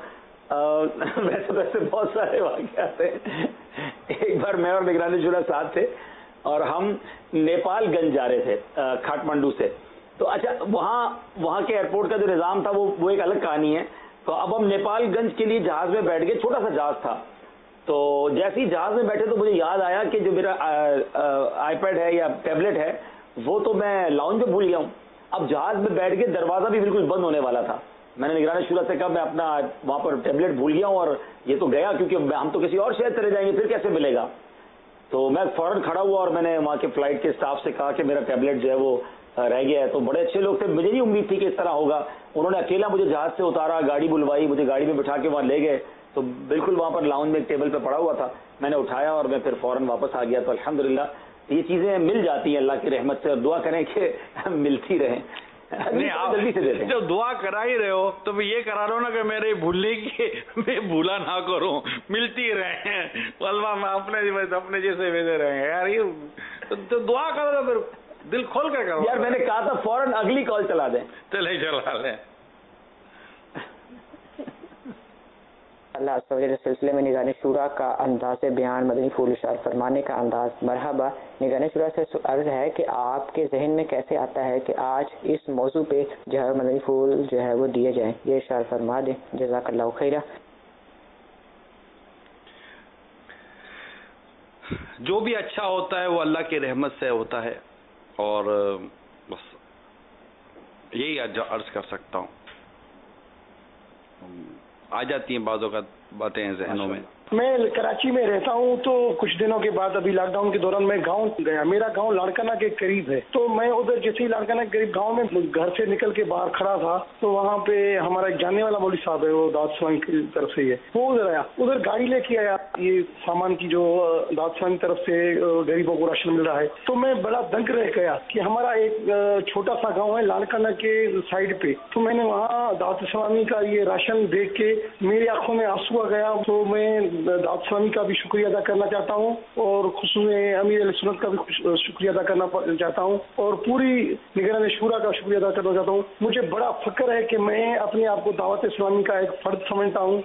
ویسے ویسے بہت سارے واقعات ہیں. ایک بار میں اور نگران شورا ساتھ تھے اور ہم نیپال گنج جا رہے تھے کھاٹمنڈو سے. تو اچھا وہاں وہاں کے ایئرپورٹ کا جو نظام تھا وہ وہ ایک الگ کہانی ہے. تو اب ہم نیپال گنج کے لیے جہاز میں بیٹھ گئے, چھوٹا سا جہاز تھا. تو جیسے ہی جہاز میں بیٹھے تو مجھے یاد آیا کہ جو میرا آئی پیڈ ہے یا ٹیبلٹ ہے وہ تو میں لاؤنج میں بھول گیا ہوں. اب جہاز میں بیٹھ کے دروازہ بھی بالکل بند ہونے والا تھا. میں نے نگران شورا سے کہا میں اپنا وہاں پر ٹیبلٹ بھول گیا ہوں اور یہ تو گیا, کیونکہ ہم تو کسی اور شہر چلے جائیں گے, پھر کیسے ملے گا. تو میں فوراً کھڑا ہوا اور میں نے وہاں کے فلائٹ کے اسٹاف سے کہا کہ میرا ٹیبلٹ جو ہے وہ رہ گیا ہے. تو بڑے اچھے لوگ تھے, مجھے نہیں امید تھی کہ اس طرح ہوگا. انہوں نے اکیلا مجھے جہاز سے اتارا, گاڑی بلوائی, مجھے گاڑی میں بٹھا کے وہاں لے گئے. تو بالکل وہاں پر لاؤنج میں ایک ٹیبل پہ پڑا ہوا تھا, میں نے اٹھایا اور میں پھر فوراً واپس آ گیا. تو الحمدللہ یہ چیزیں مل جاتی ہیں اللہ کی رحمت سے, اور دعا کریں کہ ملتی رہیں. نہیں آپ جب دعا کرا ہی رہے ہو تو یہ کرا رہا ہو نا کہ میرے بھولنے کی میں بھولا نہ کروں, ملتی رہے. واللہ میں اپنے اپنے جیسے ویسے رہے یار, یہ تو دعا کرو تو پھر دل کھول کر کرو. یار میں نے کہا تھا فوراً اگلی کال چلا دیں. چلے چلا لیں. اللہ عز و جل سلسلے میں نگران شورا کا انداز بیان, مدنی پھول اشار فرمانے کا انداز. مرحبا. نگران شورا سے عرض ہے کہ آپ کے ذہن میں کیسے آتا ہے کہ آج اس موضوع پہ جو ہے مدنی پھول جو ہے وہ دیے جائیں, یہ اشار فرما دیں. جزاک اللہ خیرہ. جو بھی اچھا ہوتا ہے وہ اللہ کی رحمت سے ہوتا ہے, اور بس یہی عرض کر سکتا ہوں. آ جاتی ہیں بعض اوقات باتیں ذہنوں میں. میں کراچی میں رہتا ہوں, تو کچھ دنوں کے بعد ابھی لاک ڈاؤن کے دوران میں گاؤں گیا. میرا گاؤں لاڑکانہ کے قریب ہے, تو میں ادھر جیسے ہی لاڑکانہ کے قریب گاؤں میں گھر سے نکل کے باہر کھڑا تھا, تو وہاں پہ ہمارا ایک جاننے والا مولوی صاحب ہے, وہ دعوت اسلامی کی طرف سے ہے, وہ ادھر آیا. ادھر گاڑی لے کے آیا, یہ سامان کی جو دعوت اسلامی کی طرف سے غریبوں کو راشن مل رہا ہے. تو میں بڑا دنگ رہ گیا کہ ہمارا ایک چھوٹا سا گاؤں ہے لاڑکانہ کے سائڈ پہ, تو میں نے وہاں دعوت اسلامی کا یہ راشن دیکھ کے میری آنکھوں میں آنسو آ گیا. تو میں دعوت اسلامی کا بھی شکریہ ادا کرنا چاہتا ہوں, اور خصوصاً امیر علیہ سنت کا بھی شکریہ ادا کرنا چاہتا ہوں, اور پوری نگران شورا کا شکریہ ادا کرنا چاہتا ہوں. مجھے بڑا فخر ہے کہ میں اپنے آپ کو دعوت اسلامی کا ایک فرد سمجھتا ہوں.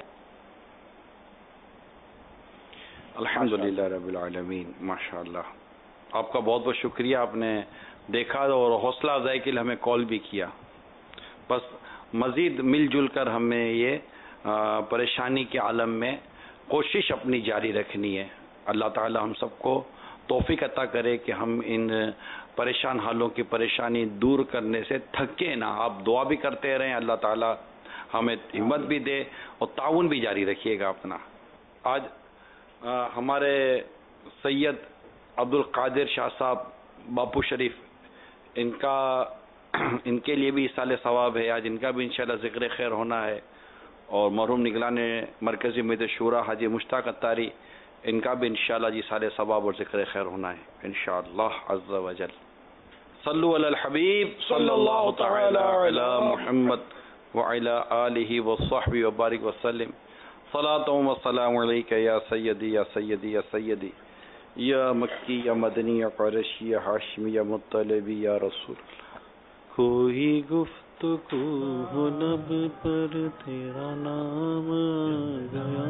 الحمدللہ رب العالمین. ماشاء اللہ, آپ کا بہت بہت شکریہ. آپ نے دیکھا اور حوصلہ افزائی کے لیے ہمیں کال بھی کیا. بس مزید مل جل کر ہمیں یہ پریشانی کے عالم میں کوشش اپنی جاری رکھنی ہے. اللہ تعالی ہم سب کو توفیق عطا کرے کہ ہم ان پریشان حالوں کی پریشانی دور کرنے سے تھکے نہ. آپ دعا بھی کرتے رہیں, اللہ تعالی ہمیں ہمت بھی دے اور تعاون بھی جاری رکھیے گا اپنا. آج ہمارے سید عبد القادر شاہ صاحب باپو شریف, ان کا ان کے لیے بھی اصال ثواب ہے. آج ان کا بھی انشاءاللہ ذکر خیر ہونا ہے, اور مرحوم نگران مرکزی امیت شورا حاجی مشتاق اتاری, ان کا بھی انشاءاللہ جی سارے ثواب اور ذکر خیر ہونا ہے انشاءاللہ عز و جل. صلو علی الحبیب صلی اللہ تعالی علی محمد وعلی آلہ وصحبہ وبارک وسلم. صلاۃ و سلام علیک یا سیدی یا سیدی یا سیدی یا مکی یا مدنی یا قریشی یا ہاشمی یا مطلبی یا رسول اللہ. کوئی گفتگو ہو لب پر تیرا نام گیا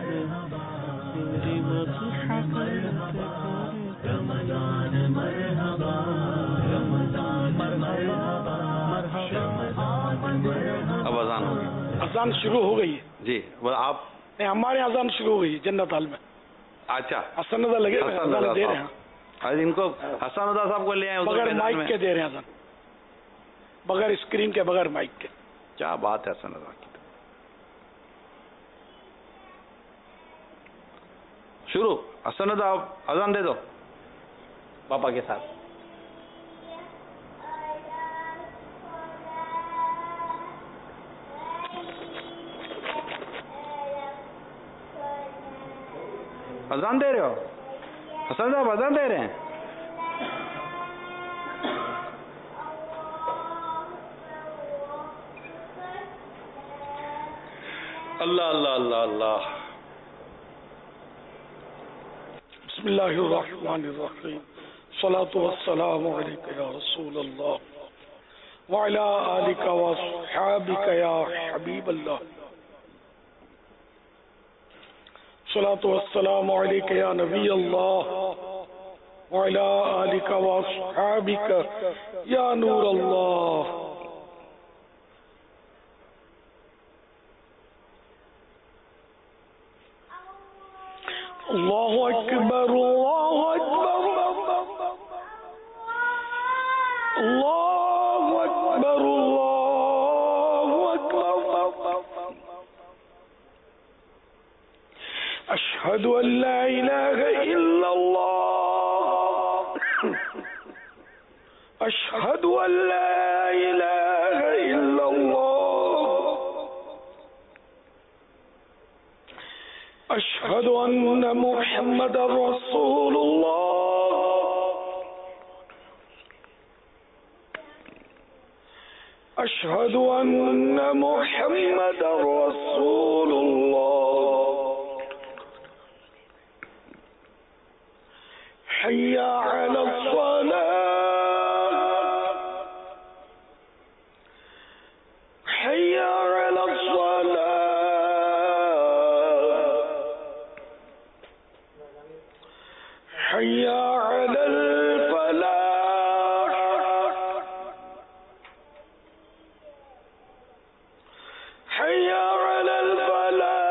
تیری مصحف رمضان مرحبا رمضان مرحبا مرحبا. اب اذان ہو گئی, اذان شروع ہو گئی ہے جی. وہ آپ ہمارے اذان شروع ہو گئی جنت حال میں. اچھا حسن رضا لگے حسن رضا دے رہے ہیں. آج ان کو حسن رضا صاحب کو لے آئے بغیر مائک کے دے رہے ہیں اذان, بغیر اسکرین کے بغیر مائک کے. کیا بات ہے حسن رضا کی. شروع. حسن رضا اذان دے دو پاپا کے ساتھ. اذان دے رہے ہو حسن صاحب, اذان دے رہے ہیں. اللہ اللہ اللہ اللہ. بسم اللہ الرحمن الرحیم. الصلاۃ والسلام علیک یا رسول اللہ وعلی آلک واصحابک یا حبیب اللہ. الصلاۃ والسلام علیک یا نبی اللہ وعلی آلک واصحابک یا نور اللہ. اللہ اکبر اللہ اکبر اللہ اکبر اللہ اکبر. اشہد ان لا الہ الا اللہ اشہد ان لا الہ الا اللہ اشہد ان محمد رسول اللہ اشہد ان محمد رسول اللہ. حی علی الصلاة حی علی الصلاة حی علی الفلاح حی علی الفلاح.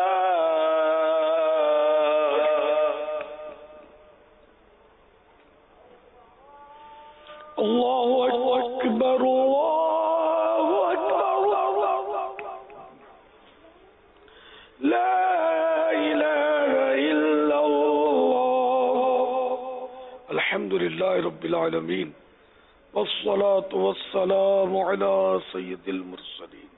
اللہ اکبر اللہ اکبر لا الہ الا اللہ. الحمد للہ رب العالمین والصلاة والسلام علی سید المرسلین.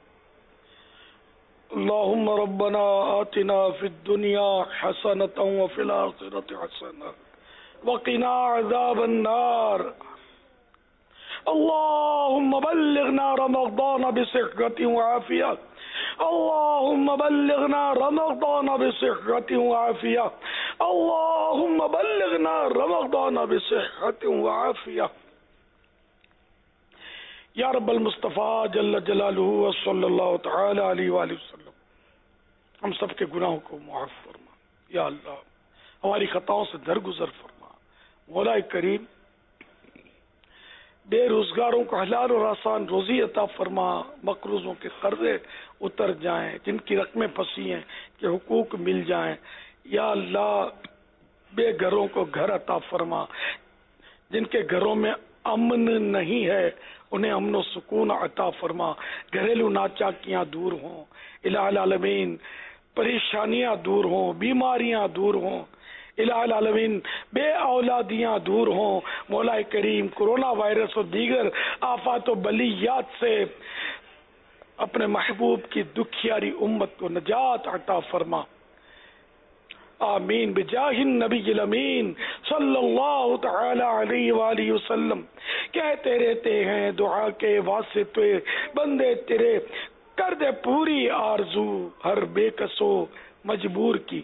اللہم ربنا آتنا فی الدنیا حسنة وفی الآخرة حسنة وقنا عذاب النار. اللهم بلغنا رمضان بصحة وعافية اللهم بلغنا رمضان بصحة وعافية اللهم بلغنا رمضان بصحة وعافية. یا رب المصطفیٰ جل جلالہ صلی اللہ تعالی علیہ وآلہ وسلم ہم سب کے گناہوں کو معاف فرما. یا اللہ ہماری خطاؤں سے درگزر فرما. مولا کریم بے روزگاروں کو حلال اور آسان روزی عطا فرما. مقروضوں کے قرضے اتر جائیں, جن کی رقمیں پھنسی ہیں کہ حقوق مل جائیں. یا اللہ بے گھروں کو گھر عطا فرما. جن کے گھروں میں امن نہیں ہے انہیں امن و سکون عطا فرما. گھریلو ناچاکیاں دور ہوں الہ العالمین, پریشانیاں دور ہوں, بیماریاں دور ہوں الہ العالمین, بے اولادیاں دور ہوں. مولا کریم کرونا وائرس اور دیگر آفات و بلیات سے اپنے محبوب کی دکھیاری امت کو نجات عطا فرما. آمین بجاہ النبی الامین صلی اللہ تعالی علیہ وآلہ وسلم. کہتے رہتے ہیں دعا کے واسطے بندے تیرے, کر دے پوری آرزو ہر بے کسو مجبور کی.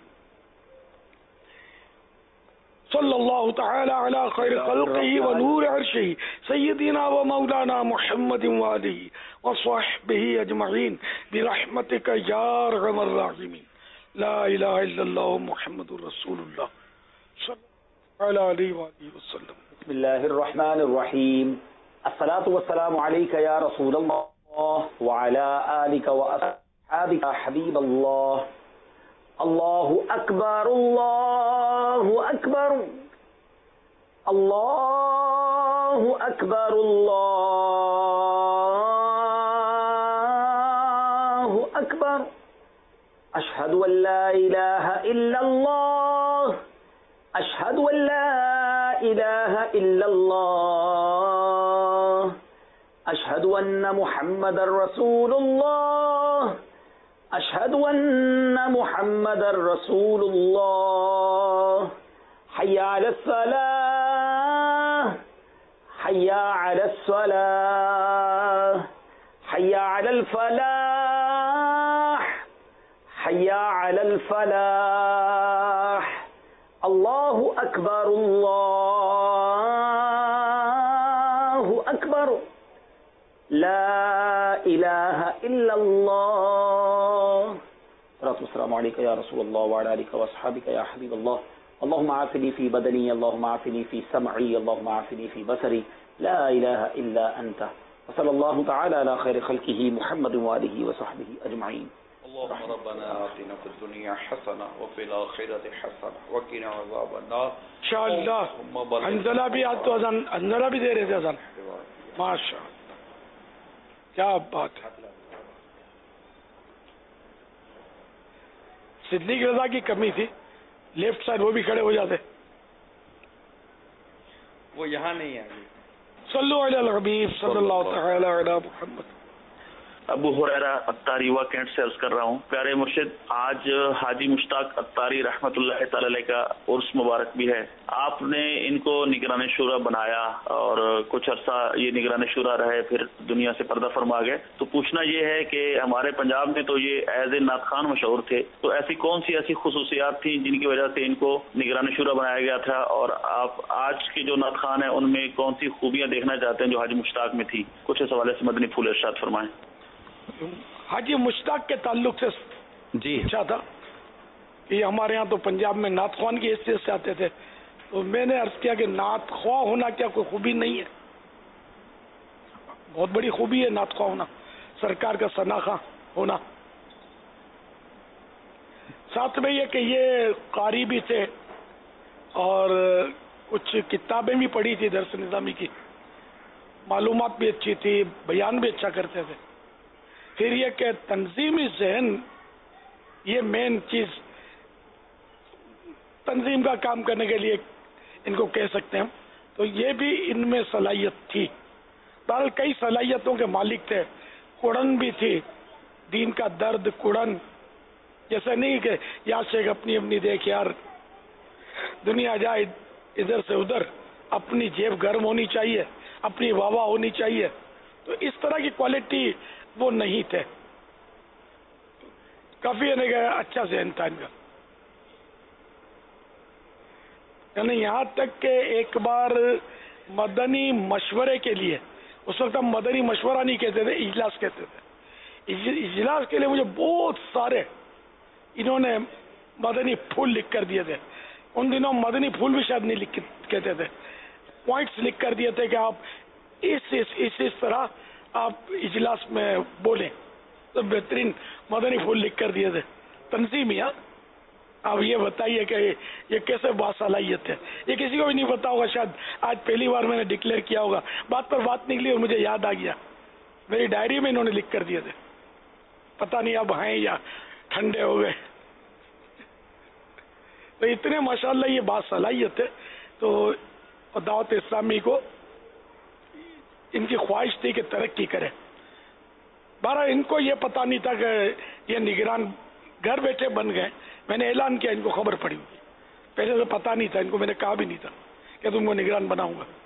صلی اللہ تعالی علی خیر خلقہ و نور عرشہ سیدنا و مولانا محمد وآلہ وصحبہ اجمعین برحمتک یا ارحم الراحمین. لا الہ الا اللہ محمد رسول اللہ صلی اللہ علیہ وآلہ وسلم. بسم اللہ الرحمن الرحیم. الصلاة والسلام علیک یا رسول اللہ وعلی آلک واصحابک حبیب اللہ. اللہ اکبر اللہ اکبر اللہ اکبر اللہ اکبر. اشہد ان لا الہ الا اللہ اشہد ان لا الہ الا اللہ اشہد ان محمد رسول اللہ اشہد ان محمد رسول اللہ. حی علی الصلاة حی علی الصلاة حی علی الفلاح حی علی الفلاح. اللہ اکبر اللہ اکبر لا الہ الا اللہ. الصلاة والسلام عليك يا رسول الله وعلى آلك وأصحابك يا حبيب الله. اللهم عافني في بدني، اللهم عافني في سمعي، اللهم عافني في بصري، لا إله إلا أنت. وصلى الله تعالى على خير خلقه محمد وآله وصحبه أجمعين. اللهم ربنا آتنا في الدنيا حسنة وفي الآخرة حسنة وقنا عذاب النار. انشاءاللہ حنزلہ بھی آج تو اذان حنزلہ بھی دے رہے تھے اذان. ماشاء اللہ کیا بات ہے. صدیق رضا کی کمی تھی، لیفٹ سائڈ وہ بھی کھڑے ہو جاتے. وہ یہاں نہیں ہے. صلو علی الحبیب صلی اللہ تعالی علی محمد. ابو ہریرہ اتاری وا کینٹ سے عرض کر رہا ہوں. پیارے مرشد، آج حاجی مشتاق اتاری رحمۃ اللہ تعالی علیہ کا عرس مبارک بھی ہے. آپ نے ان کو نگران شورا بنایا اور کچھ عرصہ یہ نگران شورا رہے، پھر دنیا سے پردہ فرما گئے. تو پوچھنا یہ ہے کہ ہمارے پنجاب میں تو یہ ایز اے نعت خوان مشہور تھے، تو ایسی کون سی ایسی خصوصیات تھیں جن کی وجہ سے ان کو نگران شورا بنایا گیا تھا، اور آپ آج کے جو نعت خوان ہیں ان میں کون سی خوبیاں دیکھنا چاہتے ہیں جو حاجی مشتاق میں تھی؟ کچھ اس حوالے سے مدنی پھول ارشاد فرمائیں. حاجی مشتاق کے تعلق سے جی اچھا تھا کہ ہمارے ہاں تو پنجاب میں نعت خوان کی حیثیت سے آتے تھے، تو میں نے عرض کیا کہ نعت خواہ ہونا کیا کوئی خوبی نہیں ہے؟ بہت بڑی خوبی ہے نعت خواہ ہونا، سرکار کا ثناخواہ ہونا. ساتھ میں یہ کہ یہ قاری بھی تھے اور کچھ کتابیں بھی پڑھی تھی درس نظامی کی، معلومات بھی اچھی تھی، بیان بھی اچھا کرتے تھے. پھر یہ کہ تنظیمی ذہن، یہ مین چیز، تنظیم کا کام کرنے کے لیے ان کو کہہ سکتے ہیں. تو یہ بھی ان میں صلاحیت تھی. بہرحال کئی صلاحیتوں کے مالک تھے. کڑن بھی تھی، دین کا درد کڑن، جیسا نہیں کہ یا شیخ اپنی اپنی دیکھ یار دنیا جائے ادھر سے ادھر، اپنی جیب گرم ہونی چاہیے، اپنی واہ واہ ہونی چاہیے. تو اس طرح کی کوالٹی وہ نہیں تھے. کافی یعنی کہ اچھا ذہن تھا ان کا. یعنی یہاں تک کہ ایک بار مدنی مشورے کے لیے، اس وقت ہم مدنی مشورہ نہیں کہتے تھے، اجلاس کہتے تھے. اجلاس کے لیے مجھے بہت سارے انہوں نے مدنی پھول لکھ کر دیے تھے. ان دنوں مدنی پھول بھی شاید نہیں لکھ کہتے تھے، پوائنٹس لکھ کر دیے تھے کہ آپ اس اس اس, اس طرح آپ اجلاس میں بولیں. تو بہترین مدنی پھول لکھ کر دیے تھے. تنظیمیہ اب یہ بتائیے کہ یہ کیسے باصلاحیت ہے، یہ کسی کو بھی نہیں پتا ہوگا. شاید آج پہلی بار میں نے ڈکلیئر کیا ہوگا، بات پر بات نکلی اور مجھے یاد آ گیا. میری ڈائری میں انہوں نے لکھ کر دیے تھے. پتہ نہیں اب ہیں یا ٹھنڈے ہو گئے. تو اتنے ماشاءاللہ یہ باصلاحیت ہے. تو دعوت اسلامی کو ان کی خواہش تھی کہ ترقی کرے. بہرحال ان کو یہ پتہ نہیں تھا کہ یہ نگران گھر بیٹھے بن گئے. میں نے اعلان کیا، ان کو خبر پڑی ہوئی، پہلے سے پتہ نہیں تھا ان کو. میں نے کہا بھی نہیں تھا کہ تم کو نگران بناؤں گا،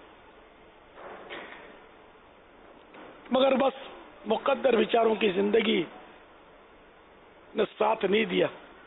مگر بس مقدر بیچاروں کی زندگی نے ساتھ نہیں دیا.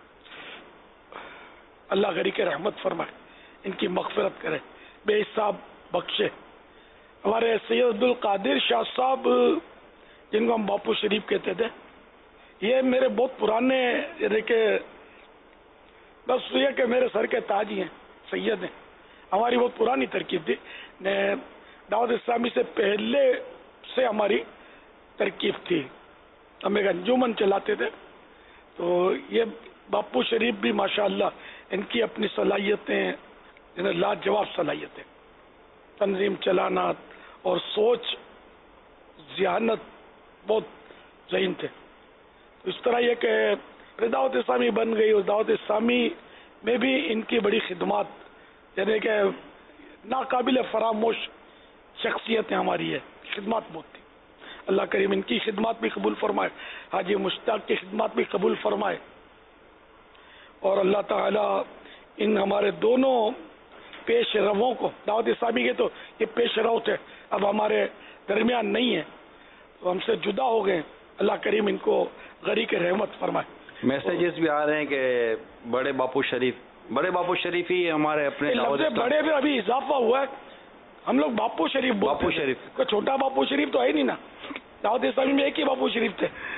اللہ غریق رحمت فرمائے، ان کی مغفرت کرے، بے حساب بخشے. ہمارے سید عبد القادر شاہ صاحب، جن کو ہم باپو شریف کہتے تھے، یہ میرے بہت پرانے، یعنی کہ بس یہ کہ میرے سر کے تاج ہی ہیں، سید ہیں. ہماری بہت پرانی ترکیب تھی. دعوت اسلامی سے پہلے سے ہماری ترکیب تھی. ہم ایک انجمن چلاتے تھے. تو یہ باپو شریف بھی ماشاءاللہ ان کی اپنی صلاحیتیں، لاجواب صلاحیتیں، تنظیم چلانا اور سوچ ذہانت بہت ذہین تھے. اس طرح یہ کہ دعوت اسلامی بن گئی، اور دعوت اسلامی میں بھی ان کی بڑی خدمات، یعنی کہ ناقابل فراموش شخصیت ہماری ہے، خدمات بہت تھی. اللہ کریم ان کی خدمات بھی قبول فرمائے، حاجی مشتاق کی خدمات بھی قبول فرمائے. اور اللہ تعالی ان ہمارے دونوں پیش رووں کو، دعوت اسلامی کے تو یہ پیش رو تھے، اب ہمارے درمیان نہیں ہیں، تو ہم سے جدا ہو گئے. اللہ کریم ان کو غریق رحمت فرمائے. میسیجز بھی آ رہے ہیں کہ بڑے باپو شریف، بڑے باپو شریف ہی ہمارے اپنے لفظ بڑے میں ابھی اضافہ ہوا ہے. ہم لوگ باپو شریف، باپو شریف، کوئی چھوٹا باپو شریف تو ہے نہیں نا. دعوت اسلامی میں ایک ہی باپو شریف تھے.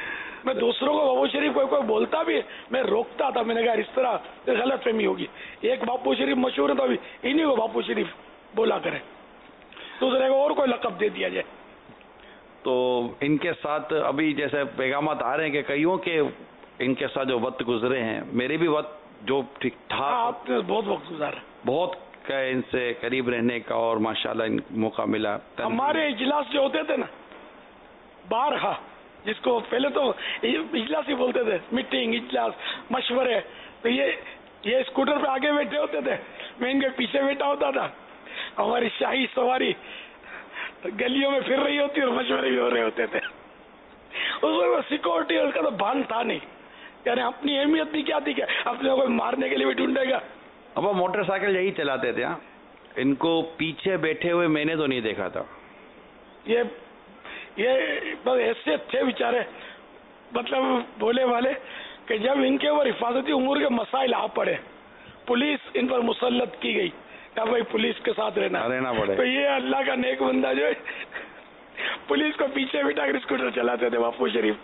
میں دوسروں کو باپو شریف کوئی کوئی بولتا بھی میں روکتا تھا. میں نے کہا اس طرح غلط فہمی ہوگی. ایک باپو شریف مشہور ہے تو ابھی انہیں کو باپو شریف بولا کرے, دوسرے کو اور کوئی لقب دے دیا جائے. تو ان کے ساتھ ابھی جیسے پیغامات آ رہے ہیں کہ کئیوں کے ان کے ساتھ جو وقت گزرے ہیں, میرے بھی وقت جو ٹھیک ٹھاک آپ نے بہت وقت گزارا, بہت ان سے قریب رہنے کا اور ماشاءاللہ ان موقع ملا. ہمارے اجلاس جو ہوتے تھے نا بارہا, جس کو پہلے تو اجلاس ہی بولتے تھے, میٹنگ اجلاس مشورے, تو یہ یہ اسکوٹر پہ آگے بیٹھے ہوتے تھے, میں ان کے پیچھے بیٹھا ہوتا تھا. ہماری شاہی سواری گلیوں میں پھر رہی ہوتی اور مشورے بھی ہو رہے ہوتے تھے. اس میں سیکورٹی اس کا تو بھان تھا نہیں, یعنی اپنی اہمیت بھی کیا تھی کہ اپنے کو مارنے کے لیے بھی ڈھونڈے گا. اب وہ موٹر سائیکل یہی چلاتے تھے. ان کو پیچھے بیٹھے ہوئے میں نے تو نہیں دیکھا تھا. یہ یہ بس ایسے تھے بیچارے, مطلب بولے والے کہ جب ان کے اوپر حفاظتی امور کے مسائل آ پڑے, پولیس ان پر مسلط کی گئی کہ بھائی پولیس کے ساتھ رہنا رہنا پڑے, تو یہ اللہ کا نیک بندہ جو ہے پولیس کو پیچھے بٹھا کر اسکوٹر چلاتے تھے باپو شریف.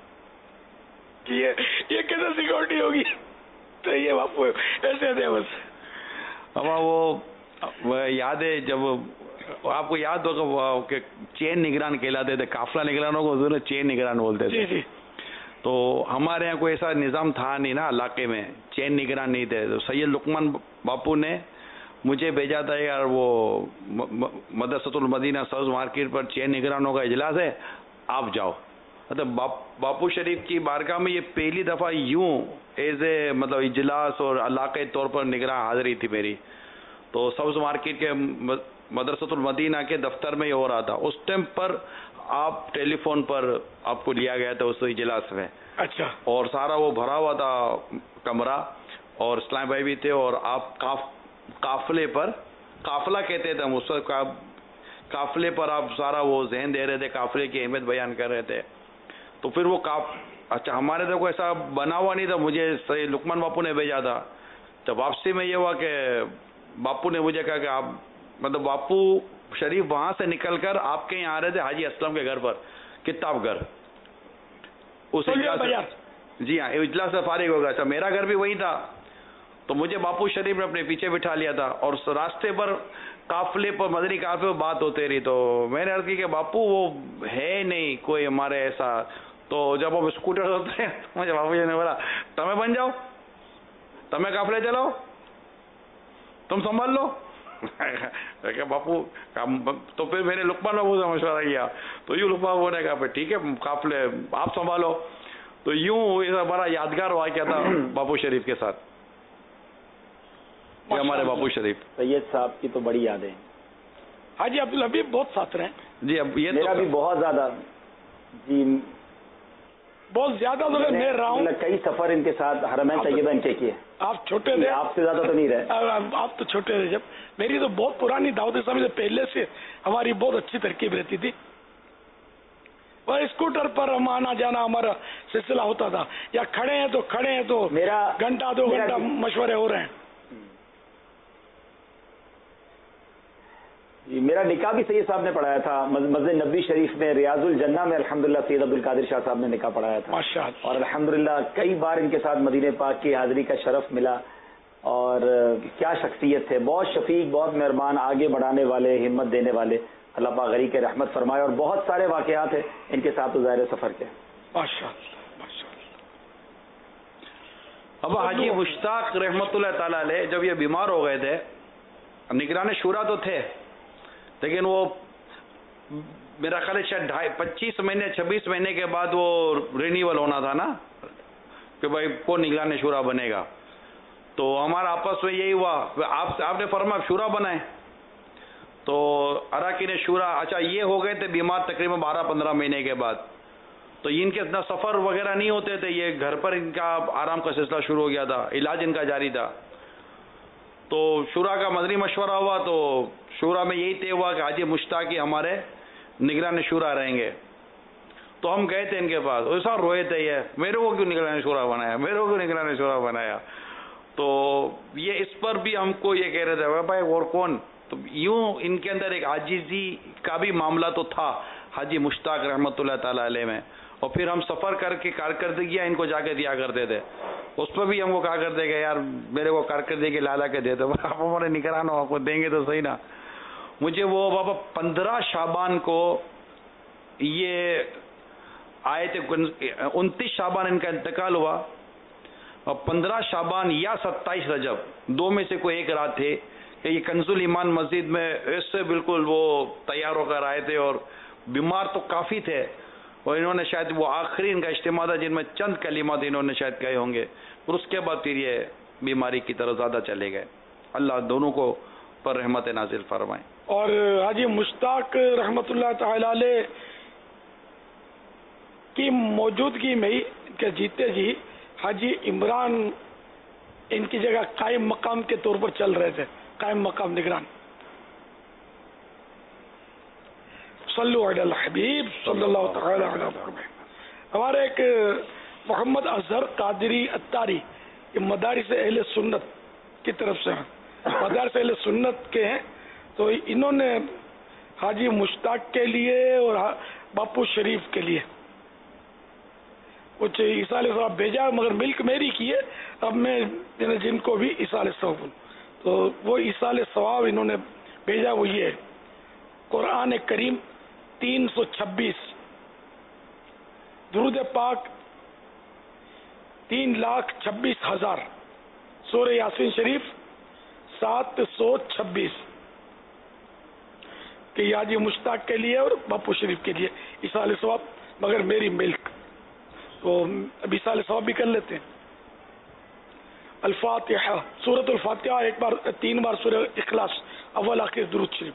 یہ یہ کیسے سیکورٹی ہوگی, تو یہ باپو ایسے تھے بس. اب وہ یاد ہے جب آپ کو یاد ہوگا کہ چین نگران کہلاتے تھے, قافلہ نگرانوں کو حضور چین نگران بولتے تھے. جی جی. تو ہمارے یہاں کوئی ایسا نظام تھا نہیں نا علاقے میں, چین نگران نہیں تھے. تو سید لقمان باپو نے مجھے بھیجا تھا یار وہ مدرسۃ المدینہ سبز مارکیٹ پر چین نگرانوں کا اجلاس ہے, آپ جاؤ. مطلب باپو شریف کی بارگاہ میں یہ پہلی دفعہ یوں ایز اے مطلب اجلاس اور علاقائی طور پر نگراں حاضری تھی میری. تو سبز مارکیٹ کے مدرسۃ المدینہ کے دفتر میں یہ ہو رہا تھا. اس ٹائم پر آپ ٹیلی فون پر آپ کو لیا گیا تھا اس اجلاس میں. اچھا. اور سارا وہ بھرا ہوا تھا کمرہ, اور اسلام بھائی بھی تھے, اور آپ قافلے پر, قافلہ کہتے تھے ہم اس وقت, قافلے پر آپ سارا وہ ذہن دے رہے تھے, قافلے کی اہمیت بیان کر رہے تھے. تو پھر وہ کاف اچھا ہمارے تو کوئی ایسا بنا ہوا نہیں تھا, مجھے لقمان باپو نے بھیجا تھا. تو واپسی میں یہ ہوا کہ باپو نے مجھے کہا کہ آپ مطلب باپو شریف وہاں سے نکل کر آپ کے یہاں آ رہے تھے حاجی اسلم کے گھر پر, کتاب گھر, اس اجلاس جی ہاں اجلاس سے فارغ ہو گیا. اچھا میرا گھر بھی وہی تھا, تو مجھے باپو شریف نے اپنے پیچھے بٹھا لیا تھا, اور راستے پر قافلے پر مدنی قافلے پر بات ہوتے رہی. تو میں نے عرض کی کہ باپو وہ ہے نہیں کوئی ہمارے ایسا. تو جب ہم اسکوٹر ہوتے ہیں مجھے باپو جی نے بولا تمہیں بن جاؤ, تمہیں قافلے چلاؤ, تم سنبھال لو. کہ باپو تو پھر میں نے لقمان بابو سے مشورہ کیا, تو یوں لقمان بابو نے کہا پھر ٹھیک ہے قافلے آپ سنبھالو. تو یوں یہ بڑا یادگار واقعہ تھا باپو شریف کے ساتھ. یہ ہمارے باپو شریف سید صاحب کی تو بڑی یادیں. حاجی عبدالحبیب بہت ساتھ رہے. جی اب یہ میرا بھی بہت زیادہ, جی بہت زیادہ تو میں رہا ہوں, کئی سفر ان کے ساتھ حرمین طیبہ ان کے کیے. آپ چھوٹے تھے, آپ سے زیادہ تو نہیں رہے, آپ تو چھوٹے تھے جب. میری تو بہت پرانی دعوت اسلامی سے پہلے سے ہماری بہت اچھی ترکیب رہتی تھی, اور اسکوٹر پر ہم آنا جانا ہمارا سلسلہ ہوتا تھا. یا کھڑے ہیں تو کھڑے ہیں تو میرا گھنٹہ دو گھنٹہ مشورے ہو رہے ہیں. میرا نکاح بھی سید صاحب نے پڑھایا تھا مسجد نبوی شریف میں, ریاض الجنہ میں الحمدللہ سید عبد القادر شاہ صاحب نے نکاح پڑھایا تھا ماشاءاللہ. اور الحمدللہ کئی بار ان کے ساتھ مدینہ پاک کی حاضری کا شرف ملا. اور کیا شخصیت تھے, بہت شفیق, بہت مہربان, آگے بڑھانے والے, ہمت دینے والے. اللہ پاک غری کے رحمت فرمائے. اور بہت سارے واقعات ہیں ان کے ساتھ ظاہر سفر کے. اب حاجی مشتاق رحمت اللہ تعالی علیہ جب یہ بیمار ہو گئے تھے, نگران شورا تو تھے لیکن وہ میرا خیال ہے شاید ڈھائی پچیس مہینے چھبیس مہینے کے بعد وہ رینیول ہونا تھا نا کہ بھائی کون نگران شورا بنے گا. تو ہمارا آپس میں یہی ہوا, آپ آپ نے فرمایا شورا بنائے. تو اراکین شورا اچھا یہ ہو گئے تھے بیمار تقریباً بارہ پندرہ مہینے کے بعد. تو ان کے اتنا سفر وغیرہ نہیں ہوتے تھے, یہ گھر پر ان کا آرام کا سلسلہ شروع ہو گیا تھا, علاج ان کا جاری تھا. تو شورا کا مدنی مشورہ ہوا, تو شورا میں یہی طے ہوا کہ حاجی مشتاق ہمارے نگران شورا رہیں گے. تو ہم گئے تھے ان کے پاس, ایسا روئے تھے یہ میرے کو کیوں نگران شورا بنایا, میرے کو کیوں نگران شورا بنایا. تو یہ اس پر بھی ہم کو یہ کہہ رہے تھے بھائی اور کون. تو یوں ان کے اندر ایک عاجزی کا بھی معاملہ تو تھا حاجی مشتاق رحمت اللہ تعالی علیہ میں, اور پھر ہم سفر کر کے کارکردگیاں ان کو جا کے دیا کرتے تھے، اس پہ بھی ہم کو کہا کرتے کہ یار میرے کو کارکردگی لا لا کے دے دو، آپ ہمارے نگران ہو، آپ کو دیں گے تو صحیح نا. مجھے وہ بابا پندرہ شعبان کو یہ آئے تھے، انتیس شعبان ان کا انتقال ہوا، اور پندرہ شعبان یا ستائیس رجب دو میں سے کوئی ایک رات تھے کہ یہ کنز الایمان مسجد میں ایسے بالکل وہ تیار ہو کر آئے تھے، اور بیمار تو کافی تھے، اور انہوں نے شاید وہ آخری ان کا اجتماع تھا جن میں چند کلمات انہوں نے شاید کہے ہوں گے، اور اس کے بعد پھر یہ بیماری کی طرف زیادہ چلے گئے. اللہ دونوں کو پر رحمت نازل فرمائیں. اور حاجی مشتاق رحمت اللہ تعالی علیہ کی موجودگی میں ہی کہ جیتے جی حاجی عمران ان کی جگہ قائم مقام کے طور پر چل رہے تھے، قائم مقام نگران. صلو علی الحبیب صلی اللہ تعالی علیہ وسلم. ہمارے ایک محمد اظہر قادری اتاری یہ مدارس اہل سنت کی طرف سے ہیں، مدارس اہل سنت کے ہیں، تو انہوں نے حاجی مشتاق کے لیے اور باپو شریف کے لیے کچھ ایصال ثواب بھیجا، مگر ملک میری کی ہے، اب میں جن کو بھی ایصال ثواب، تو وہ ایصال ثواب انہوں نے بھیجا، وہ یہ ہے قرآن کریم تین سو چھبیس، درود پاک تین لاکھ چھبیس ہزار، سورہ یاسین شریف سات سو چھبیس کہ حاجی مشتاق کے لیے اور باپو شریف کے لیے ایصال ثواب، مگر میری ملک. تو اب ایصال ثواب بھی کر لیتے ہیں. الفاتحہ، سورۃ الفاتحہ ایک بار تین بار، سورہ اخلاص اول آخر درود شریف.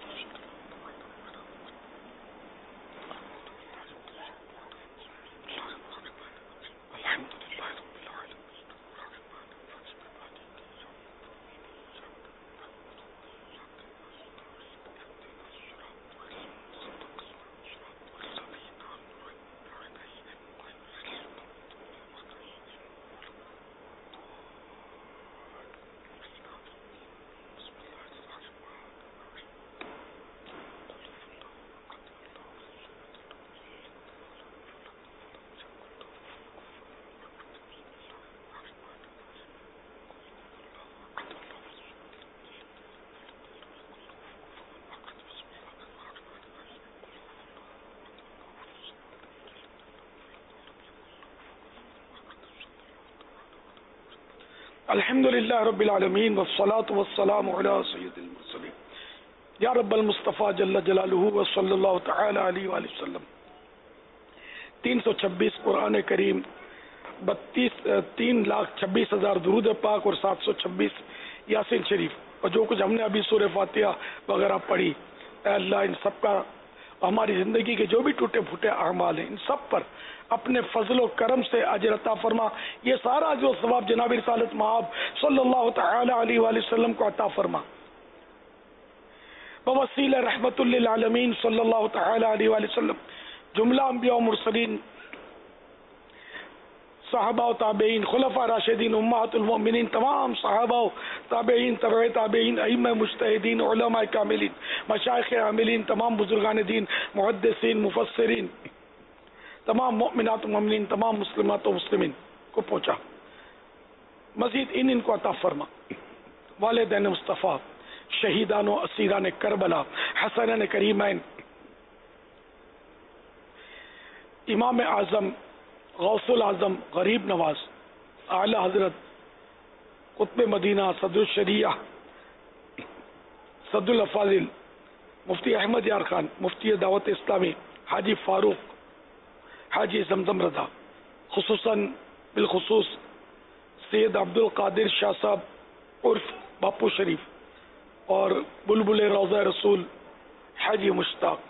الحمد للہ رب العالمین والصلاة والسلام علی سید المرسلین یا رب المصطفیٰ جل جلالہ وصلی اللہ تعالی علیہ وآلہ وسلم. تین سو چھبیس قرآن کریم، بتیس تین لاکھ چھبیس ہزار درود پاک اور سات سو چھبیس یاسین شریف، اور جو کچھ ہم نے ابھی سورہ فاتحہ وغیرہ پڑھی، اے اللہ ان سب کا ہماری زندگی کے جو بھی ٹوٹے پھوٹے اعمال ہیں ان سب پر اپنے فضل و کرم سے اجر عطا فرما. یہ سارا جو ثواب جناب رسالت مآب صلی اللہ تعالی علیہ وآلہ وسلم کو عطا فرما. بوسیلہ رحمت للعالمین صلی اللہ تعالی علیہ وآلہ وسلم جملہ انبیاء و مرسلین، صحابہ و تابعین، خلفاء راشدین، امہات المؤمنین، تمام صحابہ و تابعین، تبع تابعین، ائمہ مجتہدین، علماء کاملین، مشائخ عاملین، تمام بزرگان دین، محدثین، مفسرین، تمام مؤمنات و مؤمنین، تمام مسلمات و مسلمین کو پہنچا. مزید ان ان کو عطا فرما. والدین مصطفیٰ، شہیدان و اسیران کربلا، حسنین کریمین، امام اعظم، غوث العظم، غریب نواز، اعلی حضرت قطب مدینہ، صدر الشریعہ، صدر الافاضل مفتی احمد یار خان، مفتی دعوت اسلامی حاجی فاروق، حاجی زمزم رضا، خصوصاً بالخصوص سید عبد القادر شاہ صاحب عرف باپو شریف، اور بلبل روضہ رسول حاجی مشتاق،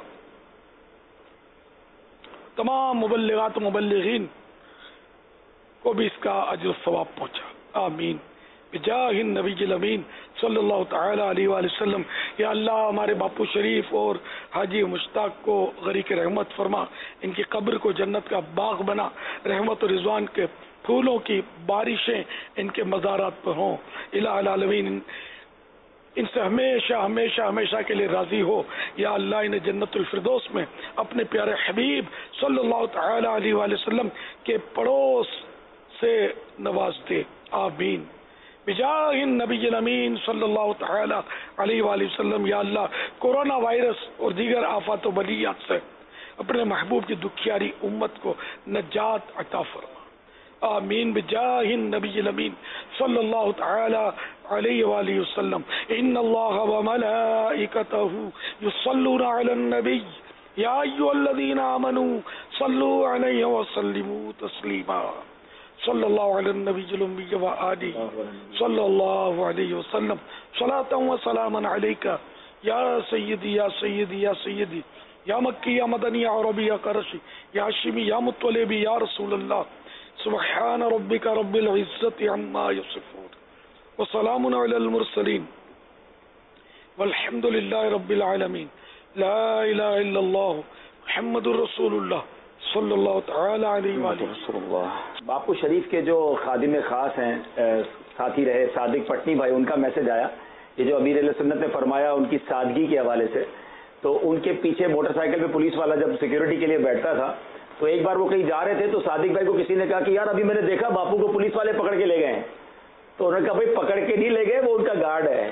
تمام مبلغات و مبلغین کو بھی اس کا اجر و ثواب پہنچا. آمین بجاہ النبی الامین صلی اللہ تعالی علیہ وآلہ وسلم. یا اللہ ہمارے باپو شریف اور حاجی مشتاق کو غریق رحمت فرما، ان کی قبر کو جنت کا باغ بنا، رحمت و رضوان کے پھولوں کی بارشیں ان کے مزارات پر ہوں. الہ العالمین ان سے ہمیشہ ہمیشہ ہمیشہ کے لیے راضی ہو. یا اللہ انہیں جنت الفردوس میں اپنے پیارے حبیب صلی اللہ تعالی علیہ وآلہ وسلم کے پڑوس سے نواز دے. آمین بجاہ النبی الامین صلی اللہ تعالی علیہ وآلہ وسلم. یا اللہ کورونا وائرس اور دیگر آفات و بلیات سے اپنے محبوب کی دکھیاری امت کو نجات عطا فرما. آمین بجاہ النبی الامین صلی اللہ تعالی علیہ وآلہ وسلم. ان اللہ وملائکتہ یصلون علی النبی یا ایھا الذین آمنوا صلوا علیہ وسلموا تسلیما. صلی اللہ علی النبی الأمی وآلہ صلی اللہ علیہ وسلم. صلاۃ و سلاما علیک یا سیدی یا سیدی یا سیدی یا مکی یا مدنی یا عربی یا قرشی یا ہاشمی یا مطلبی یا رسول اللہ. سبحان ربک رب العزت عما یصفون وسلام علی المرسلین والحمد للہ رب العالمین. لا الہ الا اللہ محمد الرسول اللہ صلی اللہ تعالی علیہ وآلہ. باپو شریف کے جو خادم خاص ہیں ساتھی رہے صادق پٹنی بھائی، ان کا میسج آیا. یہ جو امیر اہل سنت نے فرمایا ان کی سادگی کے حوالے سے، تو ان کے پیچھے موٹر سائیکل پہ پولیس والا جب سیکیورٹی کے لیے بیٹھتا تھا تو ایک بار وہ کہیں جا رہے تھے تو صادق بھائی کو کسی نے کہا کہ یار ابھی میں نے دیکھا باپو کو پولیس والے پکڑ کے لے گئے ہیں. تو انہوں نے کہا بھائی پکڑ کے نہیں لے گئے، وہ ان کا گارڈ ہے.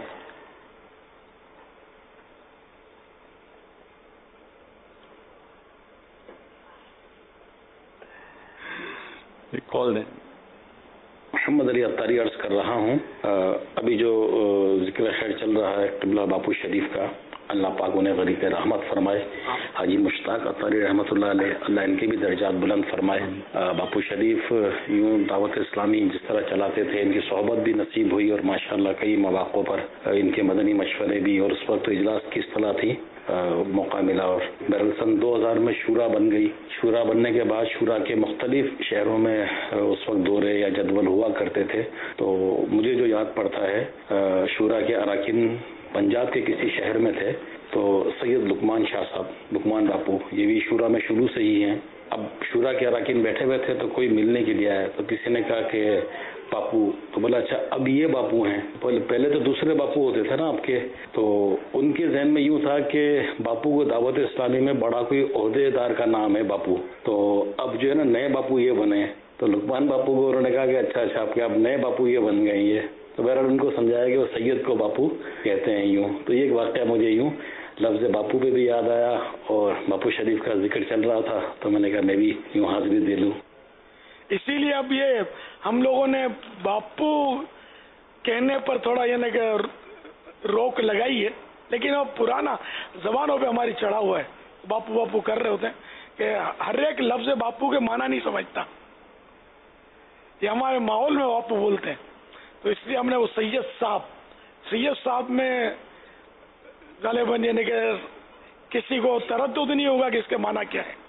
کال دیں. محمد علی اتاری عرض کر رہا ہوں. ابھی جو ذکر خیر چل رہا ہے قبلہ باپو شریف کا، اللہ پاک انہیں غریق رحمت فرمائے. حاجی مشتاق اتاری رحمۃ اللہ علیہ، اللہ ان کے بھی درجات بلند فرمائے. باپو شریف یوں دعوت اسلامی جس طرح چلاتے تھے، ان کی صحبت بھی نصیب ہوئی اور ماشاءاللہ کئی مواقع پر ان کے مدنی مشورے بھی، اور اس وقت تو اجلاس کی اصطلاح تھی، موقع ملا. اور بہرحال سن دو ہزار میں شورا بن گئی. شورا بننے کے بعد شورا کے مختلف شہروں میں اس وقت دورے یا جدول ہوا کرتے تھے. تو مجھے جو یاد پڑتا ہے، شورا کے اراکین پنجاب کے کسی شہر میں تھے، تو سید لقمان شاہ صاحب، لقمان باپو، یہ بھی شورا میں شروع سے ہی ہیں. اب شورا کے اراکین بیٹھے ہوئے تھے تو کوئی ملنے کے لیے آیا، تو کسی نے کہا کہ باپو، تو بولا اچھا اب یہ باپو ہیں، پہلے تو دوسرے باپو ہوتے تھے نا آپ کے. تو ان کے ذہن میں یوں تھا کہ باپو کو دعوت اسلامی میں بڑا کوئی عہدے دار کا نام ہے باپو، تو اب جو ہے نا نئے باپو یہ بنے. تو لقمان باپو کو انہوں نے کہا کہ اچھا اچھا آپ کے اب نئے باپو یہ بن گئے. یہ تو بہرحال ان کو سمجھایا کہ وہ سید کو باپو کہتے ہیں یوں. تو یہ ایک واقعہ مجھے یوں لفظ باپو پہ بھی یاد آیا، اور باپو شریف کا ذکر چل رہا تھا تو میں نے کہا میں بھی یوں حاضری دے لوں. اسی لیے اب یہ ہم لوگوں نے باپو کہنے پر تھوڑا یعنی کہ روک لگائی ہے، لیکن وہ پرانا زبانوں پہ ہماری چڑھا ہوا ہے. باپو باپو کر رہے ہوتے ہیں کہ ہر ایک لفظ باپو کے معنی نہیں سمجھتا. یہ ہمارے ماحول میں باپو بولتے ہیں، تو اس لیے ہم نے وہ سید صاحب سید صاحب میں غالباً یعنی کہ کسی کو تردد نہیں ہوگا کہ اس کے معنی کیا ہے.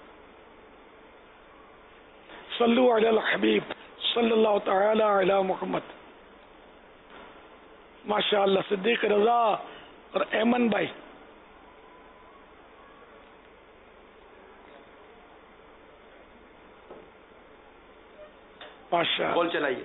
صلو علی الحبیب صلی اللہ تعالی علی محمد. ماشاء اللہ صدیق رضا اور ایمن بھائی. ماشاء کال چلائیے.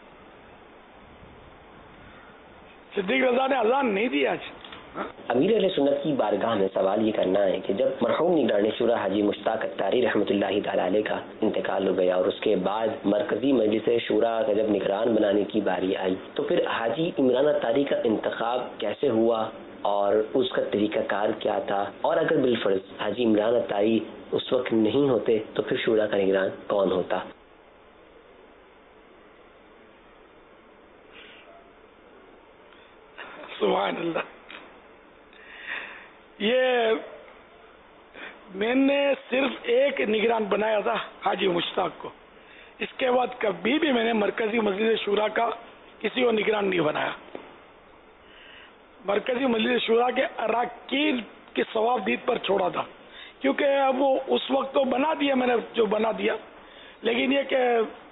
صدیق رضا نے اذان نہیں دی آج. امیر اہل سنت کی بارگاہ میں سوال یہ کرنا ہے کہ جب مرحوم نگران شورا حاجی مشتاق اتاری رحمۃ اللہ تعالی علیہ کا انتقال ہو گیا اور اس کے بعد مرکزی مجلس شورا کا جب نگران بنانے کی باری آئی، تو پھر حاجی عمران اتاری کا انتخاب کیسے ہوا اور اس کا طریقہ کار کیا تھا، اور اگر بالفرض حاجی عمران اتاری اس وقت نہیں ہوتے تو پھر شورا کا نگران کون ہوتا؟ سبحان اللہ. یہ میں نے صرف ایک نگران بنایا تھا حاجی مشتاق کو. اس کے بعد کبھی بھی میں نے مرکزی مجلس شورا کا کسی کو نگران نہیں بنایا. مرکزی مجلس شورا کے اراکین کے ثوابدید پر چھوڑا تھا، کیونکہ اب وہ اس وقت تو بنا دیا میں نے جو بنا دیا، لیکن یہ کہ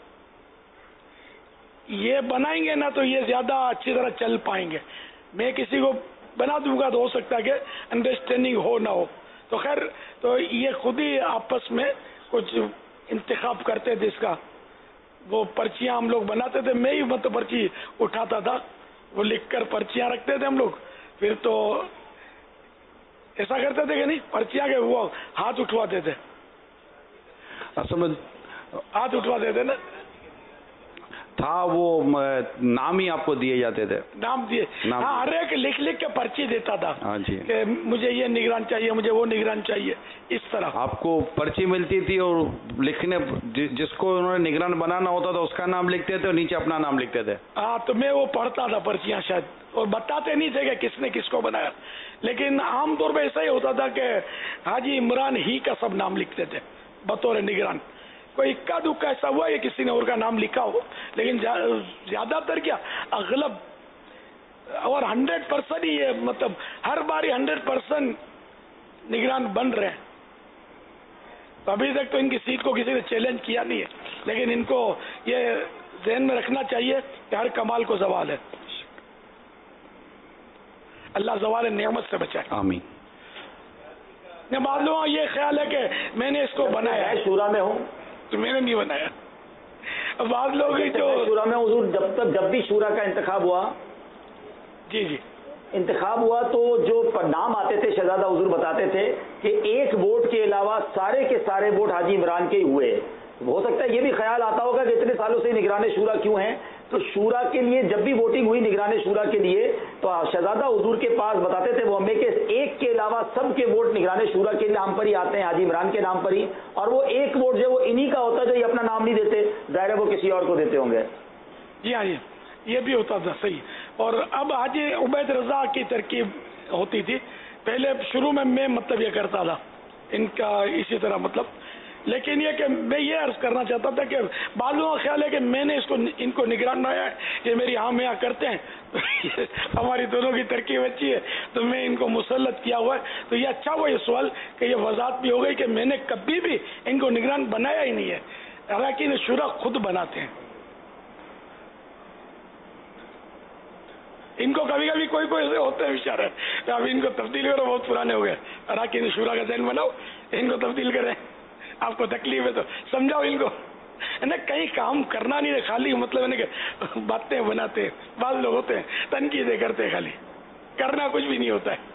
یہ بنائیں گے نا تو یہ زیادہ اچھی طرح چل پائیں گے. میں کسی کو بنا دوں گا تو ہو سکتا ہے کہ انڈرسٹینڈنگ ہو نہ ہو. تو خیر تو یہ خود ہی آپس میں کچھ انتخاب کرتے تھے. اس کا وہ پرچیاں ہم لوگ بناتے تھے، میں ہی مطلب پرچی اٹھاتا تھا، وہ لکھ کر پرچیاں رکھتے تھے ہم لوگ. پھر تو ایسا کرتے تھے کہ نہیں, پرچیاں کے وہ ہاتھ اٹھواتے تھے, ہاتھ اٹھواتے تھے نا, تھا وہ نام ہی آپ کو دیے جاتے تھے, نام دیے, ہاں ہر ایک لکھ لکھ کے پرچی دیتا تھا ہاں جی کہ مجھے یہ نگران چاہیے, مجھے وہ نگران چاہیے, اس طرح آپ کو پرچی ملتی تھی اور لکھنے جس کو انہوں نے نگران بنانا ہوتا تھا اس کا نام لکھتے تھے اور نیچے اپنا نام لکھتے تھے. ہاں تو میں وہ پڑھتا تھا پرچیاں شاید, اور بتاتے نہیں تھے کہ کس نے کس کو بنایا, لیکن عام طور پہ ایسا ہی ہوتا تھا کہ حاجی عمران ہی کا سب نام لکھتے تھے بطور نگران. کوئی اکا دکا ایسا ہوا ہے کسی نے اور کا نام لکھا ہو, لیکن زیادہ تر کیا اغلب اور ہنڈریڈ پرسینٹ ہی ہے, مطلب ہر باری ہنڈریڈ پرسینٹ نگران بن رہے ہیں. تو ابھی تک تو ان کی سیٹ کو کسی نے چیلنج کیا نہیں ہے, لیکن ان کو یہ ذہن میں رکھنا چاہیے کہ ہر کمال کو زوال ہے. اللہ زوال نعمت سے بچائے, آمین. معلوم یہ خیال ہے کہ میں نے اس کو بنایا ہے, شورا میں ہوں تو میں نے نہیں بنایا. بعض لوگ جو شورا میں حضور جب تک جب بھی شورا کا انتخاب ہوا, جی جی انتخاب ہوا تو جو نام آتے تھے شہزادہ حضور بتاتے تھے کہ ایک ووٹ کے علاوہ سارے کے سارے ووٹ حاجی عمران کے ہی ہوئے. ہو سکتا ہے یہ بھی خیال آتا ہوگا کہ اتنے سالوں سے نگران شورا کیوں ہیں, تو شورا کے لیے جب بھی ووٹنگ ہوئی نگران شورا کے لیے تو شہزادہ حضور کے پاس بتاتے تھے وہ ہمیں کہ ایک کے علاوہ سب کے ووٹ نگران شورا کے نام پر ہی آتے ہیں, حاجی عمران کے نام پر ہی, اور وہ ایک ووٹ جو وہ انہی کا ہوتا ہے جو یہ اپنا نام نہیں دیتے, ظاہر ہے وہ کسی اور کو دیتے ہوں گے. جی ہاں یہ بھی ہوتا تھا, صحیح. اور اب حاجی عبید رضا کی ترکیب ہوتی تھی, پہلے شروع میں میں مطلب یہ کرتا تھا ان کا اسی طرح مطلب, لیکن یہ کہ میں یہ عرض کرنا چاہتا تھا کہ بعضوں کا خیال ہے کہ میں نے اس کو ان کو نگران بنایا ہے, یہ میری ہاں میں کرتے ہیں, ہماری دونوں کی ترکیب اچھی ہے تو میں ان کو مسلط کیا ہوا ہے. تو یہ اچھا ہوا یہ سوال کہ یہ وضاحت بھی ہو گئی کہ میں نے کبھی بھی ان کو نگران بنایا ہی نہیں ہے, حالانکہ شورا خود بناتے ہیں. ان کو کبھی کبھی کوئی کوئی ایسے ہوتے ہیں بیچارے, اب ان کو تبدیل کرو, بہت پرانے ہو گئے, اراکین شورا کا ذہن بناؤ, ان کو تبدیل کریں, آپ کو تکلیف ہے تو سمجھاؤ ان کو. کہیں کام کرنا نہیں ہے, خالی مطلب ہے کہ باتیں بناتے ہیں. بعض لوگ ہوتے ہیں تنقیدیں کرتے ہیں, خالی کرنا کچھ بھی نہیں ہوتا ہے.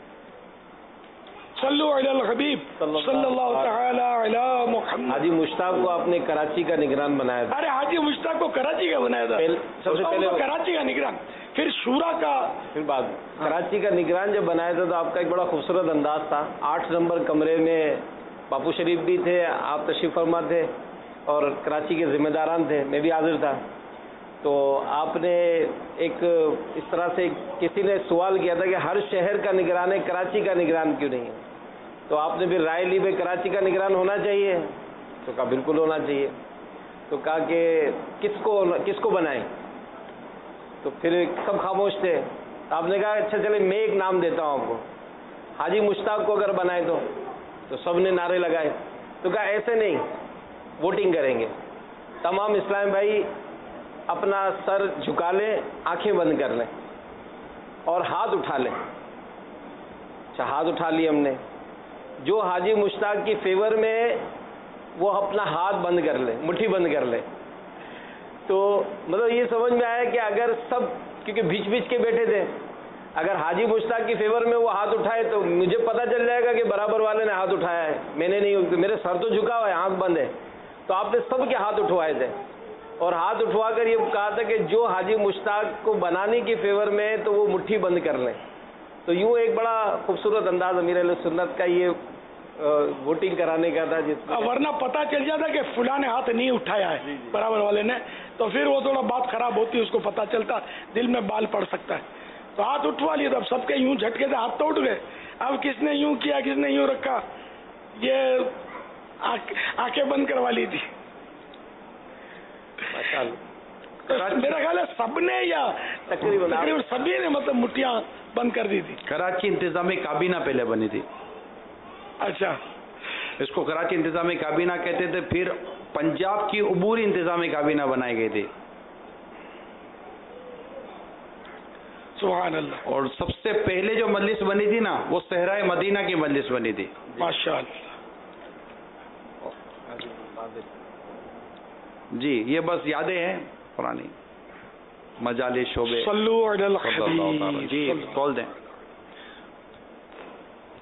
صلو علی الحبیب صلی اللہ تعالی علی محمد. حاجی مشتاق کو آپ نے کراچی کا نگران بنایا تھا. ارے حاجی مشتاق کو کراچی کا بنایا تھا, سب سے پہلے کراچی کا نگران, پھر شورا کا, پھر بعد کراچی کا نگران جب بنایا تھا تو آپ کا ایک بڑا خوبصورت انداز تھا. آٹھ نمبر کمرے میں باپو شریف بھی تھے, آپ تشریف فرما تھے, اور کراچی کے ذمہ داران تھے, میں بھی حاضر تھا. تو آپ نے ایک اس طرح سے کسی نے سوال کیا تھا کہ ہر شہر کا نگران ہے, کراچی کا نگران کیوں نہیں ہے؟ تو آپ نے پھر رائے لی بھائی کراچی کا نگران ہونا چاہیے, تو کہا بالکل ہونا چاہیے. تو کہا کہ کس کو کس کو بنائیں؟ تو پھر سب خاموش تھے. آپ نے کہا اچھا چلے میں ایک نام دیتا ہوں آپ کو, حاجی مشتاق کو اگر بنائے تو تو سب نے نعرے لگائے. تو کہا ایسے نہیں, ووٹنگ کریں گے. تمام اسلام بھائی اپنا سر جھکا لیں, آنکھیں بند کر لیں اور ہاتھ اٹھا لیں. اچھا ہاتھ اٹھا لیے ہم نے. جو حاجی مشتاق کی فیور میں وہ اپنا ہاتھ بند کر لے, مٹھی بند کر لے. تو مطلب یہ سمجھ میں آیا کہ اگر سب, کیونکہ بھیچ بھیچ کے بیٹھے تھے, اگر حاجی مشتاق کی فیور میں وہ ہاتھ اٹھائے تو مجھے پتہ چل جائے گا کہ برابر والے نے ہاتھ اٹھایا ہے, میں نے نہیں, میرے سر تو جھکا ہوا ہے, آنکھ بند ہے. تو آپ نے سب کے ہاتھ اٹھوائے تھے, اور ہاتھ اٹھوا کر یہ کہا تھا کہ جو حاجی مشتاق کو بنانے کی فیور میں ہے تو وہ مٹھی بند کر لیں. تو یوں ایک بڑا خوبصورت انداز امیر اہل سنت کا یہ ووٹنگ کرانے کا تھا, جس ورنہ پتہ چل جاتا کہ فلاں نے ہاتھ نہیں اٹھایا ہے برابر والے نے, تو پھر وہ تھوڑا بات خراب ہوتی ہے, اس کو پتہ چلتا, دل میں بال پڑ سکتا ہے. تو ہاتھ اٹھوا لیے, تو اب سب کے یوں جھٹکے سے ہاتھ تو اٹھ گئے. اب کس نے یوں کیا, کس نے یوں رکھا, یہ آنکھیں بند کروا لی تھی. میرا خیال ہے سب نے یا تقریباً سبھی نے مطلب مٹھیاں بند کر دی تھی. کراچی انتظامی کابینہ پہلے بنی تھی. اچھا, اس کو کراچی انتظامی کابینہ کہتے تھے. پھر پنجاب کی عبوری انتظامی کابینہ بنائی گئی تھی. سبحان اللہ. اور سب سے پہلے جو مجلس بنی تھی نا, وہ صحرائے مدینہ کی مجلس بنی تھی. ماشاء اللہ. جی یہ بس یادیں ہیں پرانی, مجالس شعبے. صلو علی الحبیب. جی کال دیں.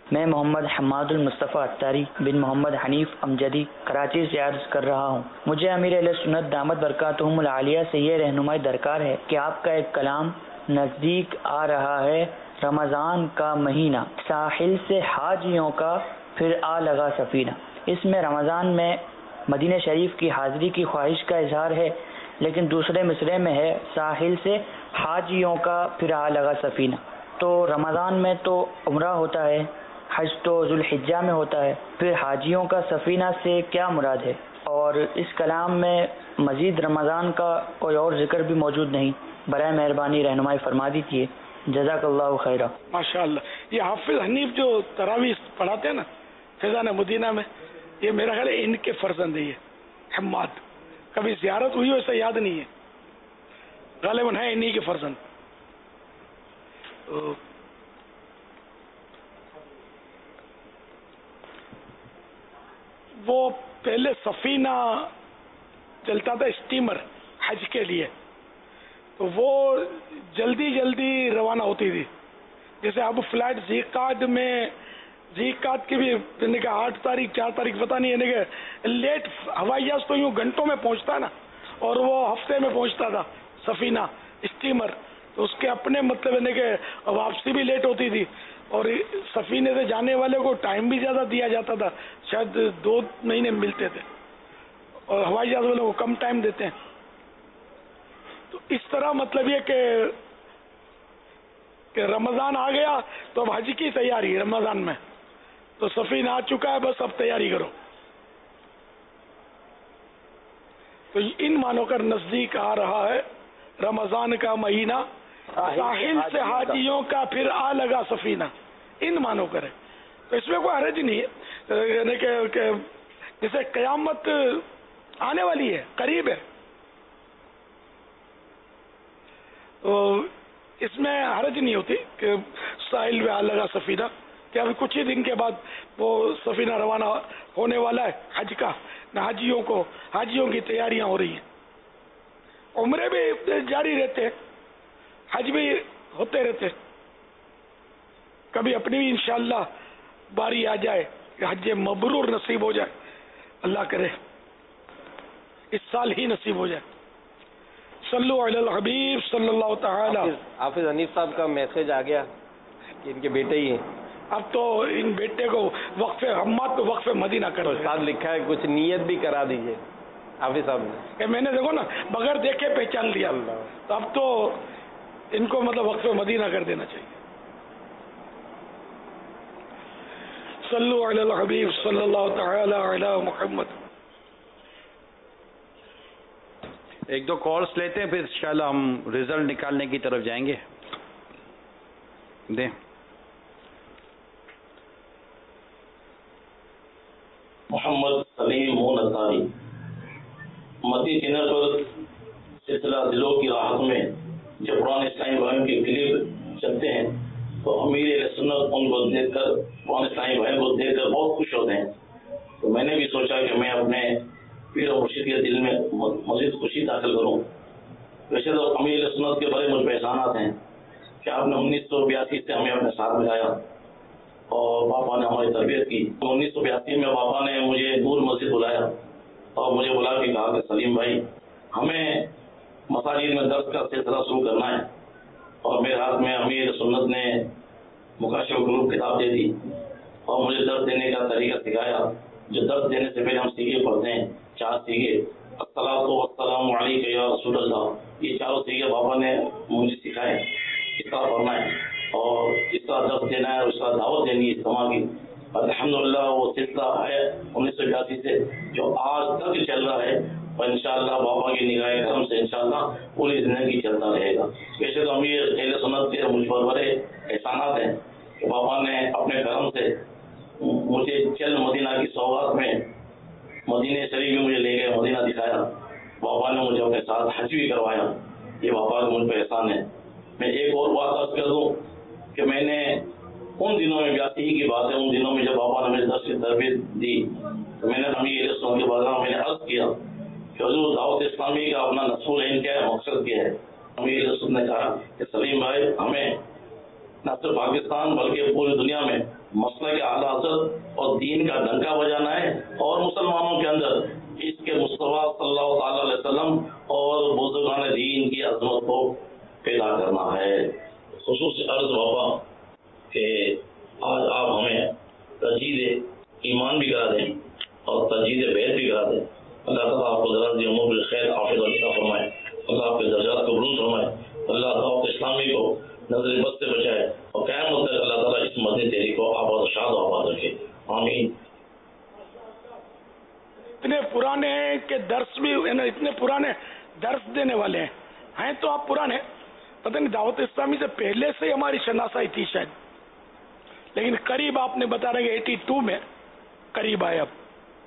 میں محمد حماد المصطفیٰ اتاری بن محمد حنیف امجدی کراچی سے عرض کر رہا ہوں، مجھے امیر اہل سنت دامت برکاتہم العالیہ سے یہ رہنمائی درکار ہے کہ آپ کا ایک کلام نزدیک آ رہا ہے، رمضان کا مہینہ، ساحل سے حاجیوں کا پھر آ لگا سفینہ، اس میں رمضان میں مدینہ شریف کی حاضری کی خواہش کا اظہار ہے، لیکن دوسرے مصرعے میں ہے ساحل سے حاجیوں کا پھر آ لگا سفینہ۔ تو رمضان میں تو عمرہ ہوتا ہے، حج تو ذوالحجہ میں ہوتا ہے، پھر حاجیوں کا سفینہ سے کیا مراد ہے؟ اور اس کلام میں مزید رمضان کا کوئی اور ذکر بھی موجود نہیں، برائے مہربانی رہنمائی فرما دیجیے، جزاک اللہ خیرہ۔ ماشاء اللہ، یہ حافظ حنیف جو تراویح پڑھاتے ہیں نا فیضان مدینہ میں، یہ میرا خیال ہے ان کے فرزند ہے، یہ حماد، کبھی زیارت ہوئی ہو ایسا یاد نہیں ہے، غالباً ہے انہی کے فرزند۔ وہ پہلے سفینہ چلتا تھا اسٹیمر حج کے لیے، تو وہ جلدی جلدی روانہ ہوتی تھی، جیسے اب فلائٹ زیقات میں زیقات کی بھی یعنی کہ آٹھ تاریخ چار تاریخ پتہ نہیں، یعنی کہ لیٹ ہوائی جہاز تو یوں گھنٹوں میں پہنچتا ہے نا، اور وہ ہفتے میں پہنچتا تھا سفینہ اسٹیمر، تو اس کے اپنے مطلب یعنی کہ واپسی بھی لیٹ ہوتی تھی، اور سفینے سے جانے والے کو ٹائم بھی زیادہ دیا جاتا تھا، شاید دو مہینے ملتے تھے، اور ہوائی جہاز والوں کو کم ٹائم دیتے ہیں۔ تو اس طرح مطلب یہ کہ کہ رمضان آ گیا تو اب حج کی تیاری رمضان میں، تو سفینہ آ چکا ہے، بس اب تیاری کرو۔ تو ان معنوں کر نزدیک آ رہا ہے رمضان کا مہینہ، ساحل سے حاجیوں کا پھر آ لگا سفینہ، ان معنوں کر ہے، تو اس میں کوئی حرج نہیں ہے، یعنی کہ جیسے قیامت آنے والی ہے، قریب ہے، تو اس میں حرج نہیں ہوتی کہ ساحل میں آ لگا سفینہ، کہ ابھی کچھ ہی دن کے بعد وہ سفینہ روانہ ہونے والا ہے حج کا، نہ حاجیوں کو حاجیوں کی تیاریاں ہو رہی ہیں، عمرے بھی جاری رہتے ہیں، حج بھی ہوتے رہتے، کبھی اپنی بھی انشاءاللہ باری آ جائے کہ حج مبرور نصیب ہو جائے، اللہ کرے اس سال ہی نصیب ہو جائے۔ صلو علی الحبیب صلی اللہ تعالی۔ حافظ حنیف صاحب کا میسج آ گیا کہ ان کے بیٹے ہی ہیں، اب تو ان بیٹے کو وقف حماد کو وقف مدینہ کر دو، ساتھ لکھا ہے کچھ نیت بھی کرا دیجئے حافظ صاحب نے، کہ میں نے دیکھو نا بغیر دیکھے پہچان لیا، تو اب تو ان کو مطلب وقف مدینہ کر دینا چاہیے۔ صلو علی الحبیب صلی اللہ تعالی علی محمد۔ ایک دو کالز لیتے ہیں، پھر انشاءاللہ ہم رزلٹ نکالنے کی طرف جائیں گے۔ دیں محمد سلیم مون اتاری، مدی چینل پر سلسلہ دلوں کی راحت میں جب قرآن اسلامی بھائیوں کے کلپ چلتے ہیں تو امیر اہل سنت ان کو دیکھ کر قرآن اسلامی بھائیوں کو دیکھ کر بہت خوش ہوتے ہیں، تو میں نے بھی سوچا کہ میں اپنے پیر و مرشد کے دل میں مزید خوشی داخل کروں۔ ویسے تو امیر اہل سنت کے بڑے مجھ پہ احسانات ہیں کہ آپ نے انیس سو بیاسی سے ہمیں اپنے ساتھ ملایا اور پاپا نے ہماری تربیت کی۔ انیس سو بیاسی میں پاپا نے مجھے نور مسجد بلایا اور مجھے بلا کے کہا کہ سلیم بھائی ہمیں مساجد میں درس کا سلسلہ شروع کرنا ہے، اور میرے ہاتھ میں امیر سنت نے مکاشف القلوب کتاب دے دی اور مجھے درس دینے کا طریقہ سکھایا، جو درس دینے سے پہلے ہم سیکھے پڑھتے ہیں، چار سیکھے، الصلاۃ والسلام علیک یا رسول اللہ، یہ چاروں سیکھے پاپا نے مجھے سکھائے، اس طرح پڑھنا ہے اور اس طرح درس دینا ہے اور اس طرح دعوت دینی ہے اجتماع کی۔ الحمدللہ وہ سلسلہ ہے انیس سو بیاسی سے جو آج تک چل رہا ہے، اور انشاءاللہ بابا کی نگاہ کرم سے انشاءاللہ پوری زندگی چلتا رہے گا۔ ویسے تو امیر اہل سنت کے مجھ پر بڑے احسانات ہیں کہ بابا نے اپنے کرم سے مجھے چل مدینہ کی سوغات میں مدینہ شریف میں مجھے لے گئے، مدینہ دکھایا، بابا نے مجھے اپنے ساتھ حج بھی کروایا، یہ بابا کا مجھ پہ احسان ہے۔ میں ایک اور بات عرض کر دوں کہ میں نے ان دنوں میں بیاسی ہی کی بات ہے، ان دنوں میں جب بابا نے مجھے درس کی تربیت دی تو میں نے امیر اہل سنت کے بارے میں نے عرض کیا کہ حضور دعوت اسلامی کا اپنا نصول علم کیا ہے، مقصد کیا ہے؟ امیر اہل سنت نے کہا کہ سلیم بھائی ہمیں نہ صرف پاکستان بلکہ پوری دنیا میں مسلک اعلی حضرت اور دین کا ڈنکا بجانا ہے اور مسلمانوں کے اندر اس کے مصطفیٰ صلی اللہ تعالی علیہ وسلم اور بزرگان دین کی عظمت کو پیدا کرنا ہے. خصوصی عرض بابا کہ آج آپ ہمیں تجدید ایمان بھی کرا دیں اور تجدید بیت بھی کرا دیں. اللہ تعالیٰ آپ کو ذرا عمر بالخیر حافظ عطا فرمائے. اللہ آپ کے درجات کو بلند فرمائے. اللہ دعوت اسلامی کو نظر بد سے بچائے اور قیامت تک اللہ تعالیٰ اس مدنی تحریک کو آباد و شاد و آباد رکھے. آمین. اتنے پرانے ہیں کہ درس بھی اتنے پرانے درس دینے والے ہیں ہیں تو آپ پرانے پتہ نہیں دعوت اسلامی سے پہلے سے ہماری شناسائی تھی شاید, لیکن قریب آپ نے بتا رہے کہ ایٹی ٹو میں قریب آئے. اب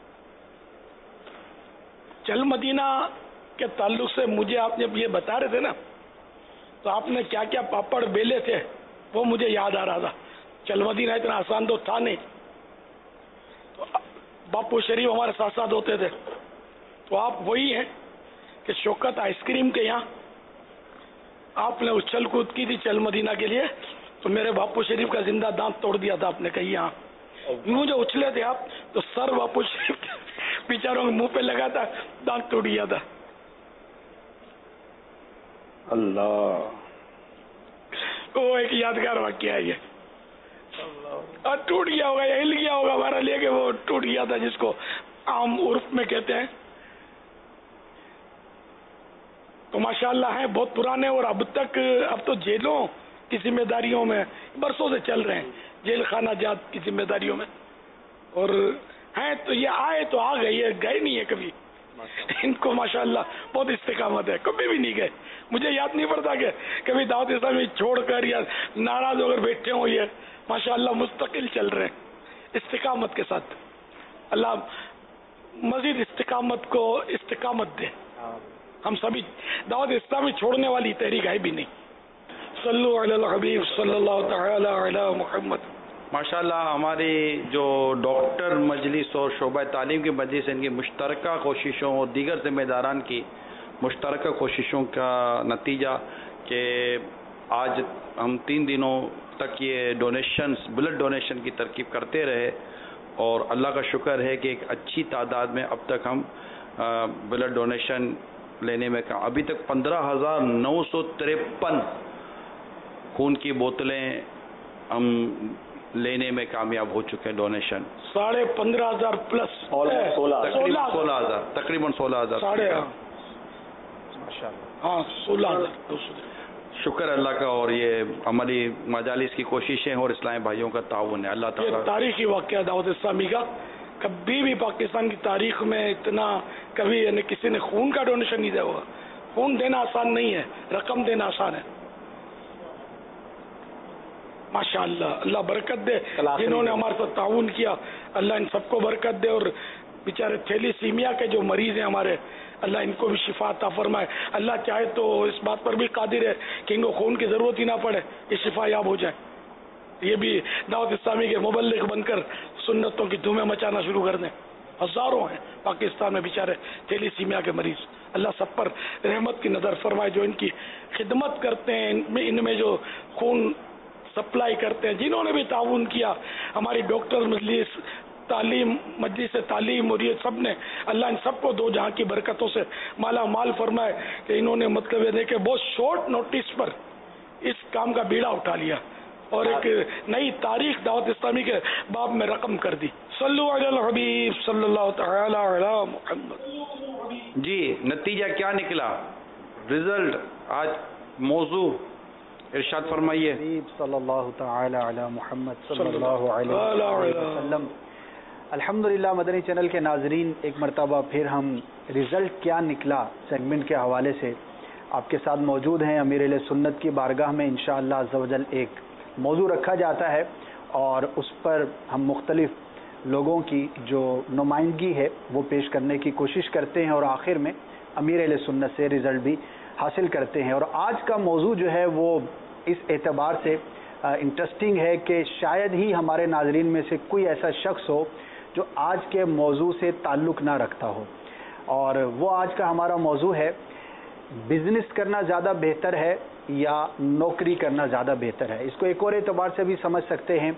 چل مدینہ کے تعلق سے مجھے آپ جب یہ بتا رہے تھے نا تو آپ نے کیا کیا پاپڑ بیلے تھے وہ مجھے یاد آ رہا تھا. چل مدینہ اتنا آسان تو تھا نہیں. تو باپو شریف ہمارے ساتھ ساتھ ہوتے تھے. تو آپ وہی ہیں کہ شوکت آئس کریم کے یہاں آپ نے اچھل کود کی تھی چل مدینہ کے لیے, تو میرے باپو شریف کا زندہ دانت توڑ دیا تھا آپ نے کہیں یہاں. یوں جو اچھلے تھے آپ تو سر باپو شریف بیچاروں کے منہ پہ لگا تھا, دانت ٹوٹ گیا تھا. اللہ وہ ایک یادگار واقعہ ہے یہ. اور ٹوٹ گیا ہوگا یا ہل گیا ہوگا ہمارا لے کے, وہ ٹوٹ گیا تھا جس کو عام عرف میں کہتے ہیں. تو ماشاءاللہ ہیں بہت پرانے, اور اب تک اب تو جیلوں کی ذمہ داریوں میں برسوں سے چل رہے ہیں, جیل خانہ جات کی ذمہ داریوں میں. اور ہیں تو یہ آئے تو آ گئے, یہ گئے نہیں ہے کبھی. ان کو ماشاءاللہ بہت استقامت ہے, کبھی بھی نہیں گئے. مجھے یاد نہیں پڑتا کہ کبھی دعوت اسلامی چھوڑ کر یا ناراض ہو کر بیٹھے ہوں. یہ ماشاءاللہ مستقل چل رہے ہیں استقامت کے ساتھ. اللہ مزید استقامت کو استقامت دے. ہم سبھی دعوت اسلامی چھوڑنے والی تحریک ہے بھی نہیں. صلو علی الحبیب صلی اللہ تعالی علی محمد. ماشاءاللہ ہماری جو ڈاکٹر مجلس اور شعبہ تعلیم کی مجلس, ان کی مشترکہ کوششوں اور دیگر ذمہ داران کی مشترکہ کوششوں کا نتیجہ کہ آج ہم تین دنوں تک یہ ڈونیشنز بلڈ ڈونیشن کی ترکیب کرتے رہے, اور اللہ کا شکر ہے کہ ایک اچھی تعداد میں اب تک ہم بلڈ ڈونیشن لینے میں ابھی تک پندرہ ہزار نو سو تریپن خون کی بوتلیں ہم لینے میں کامیاب ہو چکے ہیں. ڈونیشن ساڑھے پندرہ ہزار پلس تقریباً سولہ ہزار تقریباً سولہ ہزار ساڑھے ہاں سولہ ہزار. شکر اللہ کا, اور یہ عملی مجالس کی کوششیں اور اسلامی بھائیوں کا تعاون ہے. اللہ تعالیٰ تاریخی واقعہ دعوت اسلامی کا, کبھی بھی پاکستان کی تاریخ میں اتنا کبھی یعنی کسی نے خون کا ڈونیشن نہیں دیا ہوگا. خون دینا آسان نہیں ہے, رقم دینا آسان ہے. ماشاء اللہ اللہ برکت دے جنہوں نے ہمارے ساتھ تعاون کیا, اللہ ان سب کو برکت دے. اور بیچارے تھیلی سیمیا کے جو مریض ہیں ہمارے, اللہ ان کو بھی شفا عطا فرمائے. اللہ چاہے تو اس بات پر بھی قادر ہے کہ ان کو خون کی ضرورت ہی نہ پڑے, یہ شفا یاب ہو جائے. یہ بھی دعوت اسلامی کے مبلغ بن کر سنتوں کی دھومیں مچانا شروع کر دیں. ہزاروں ہیں پاکستان میں بیچارے تھیلی سیمیا کے مریض. اللہ سب پر رحمت کی نظر فرمائے, جو ان کی خدمت کرتے ہیں, ان میں ان میں جو خون سپلائی کرتے ہیں, جنہوں نے بھی تعاون کیا. ہماری ڈاکٹر مجلس تعلیم مجلس تعلیم اور یہ سب نے, اللہ ان سب کو دو جہاں کی برکتوں سے مالا مال فرمائے کہ انہوں نے مطلب یہ دیکھے بہت شارٹ نوٹس پر اس کام کا بیڑا اٹھا لیا اور ایک نئی تاریخ دعوت اسلامی کے باب میں رقم کر دی. صلو علی الحبیب صلی اللہ تعالی علی محمد. جی نتیجہ کیا نکلا, رزلٹ آج موضوع ارشاد فرمائیے. صلی اللہ تعالی علی محمد صلی اللہ علیہ وسلم. الحمدللہ مدنی چینل کے ناظرین, ایک مرتبہ پھر ہم رزلٹ کیا نکلا سیگمنٹ کے حوالے سے آپ کے ساتھ موجود ہیں. امیر اہل سنت کی بارگاہ میں انشاءاللہ عز و جل ایک موضوع رکھا جاتا ہے اور اس پر ہم مختلف لوگوں کی جو نمائندگی ہے وہ پیش کرنے کی کوشش کرتے ہیں اور آخر میں امیر اہل سنت سے رزلٹ بھی حاصل کرتے ہیں. اور آج کا موضوع جو ہے وہ اس اعتبار سے انٹرسٹنگ ہے کہ شاید ہی ہمارے ناظرین میں سے کوئی ایسا شخص ہو جو آج کے موضوع سے تعلق نہ رکھتا ہو, اور وہ آج کا ہمارا موضوع ہے بزنس کرنا زیادہ بہتر ہے یا نوکری کرنا زیادہ بہتر ہے. اس کو ایک اور اعتبار سے بھی سمجھ سکتے ہیں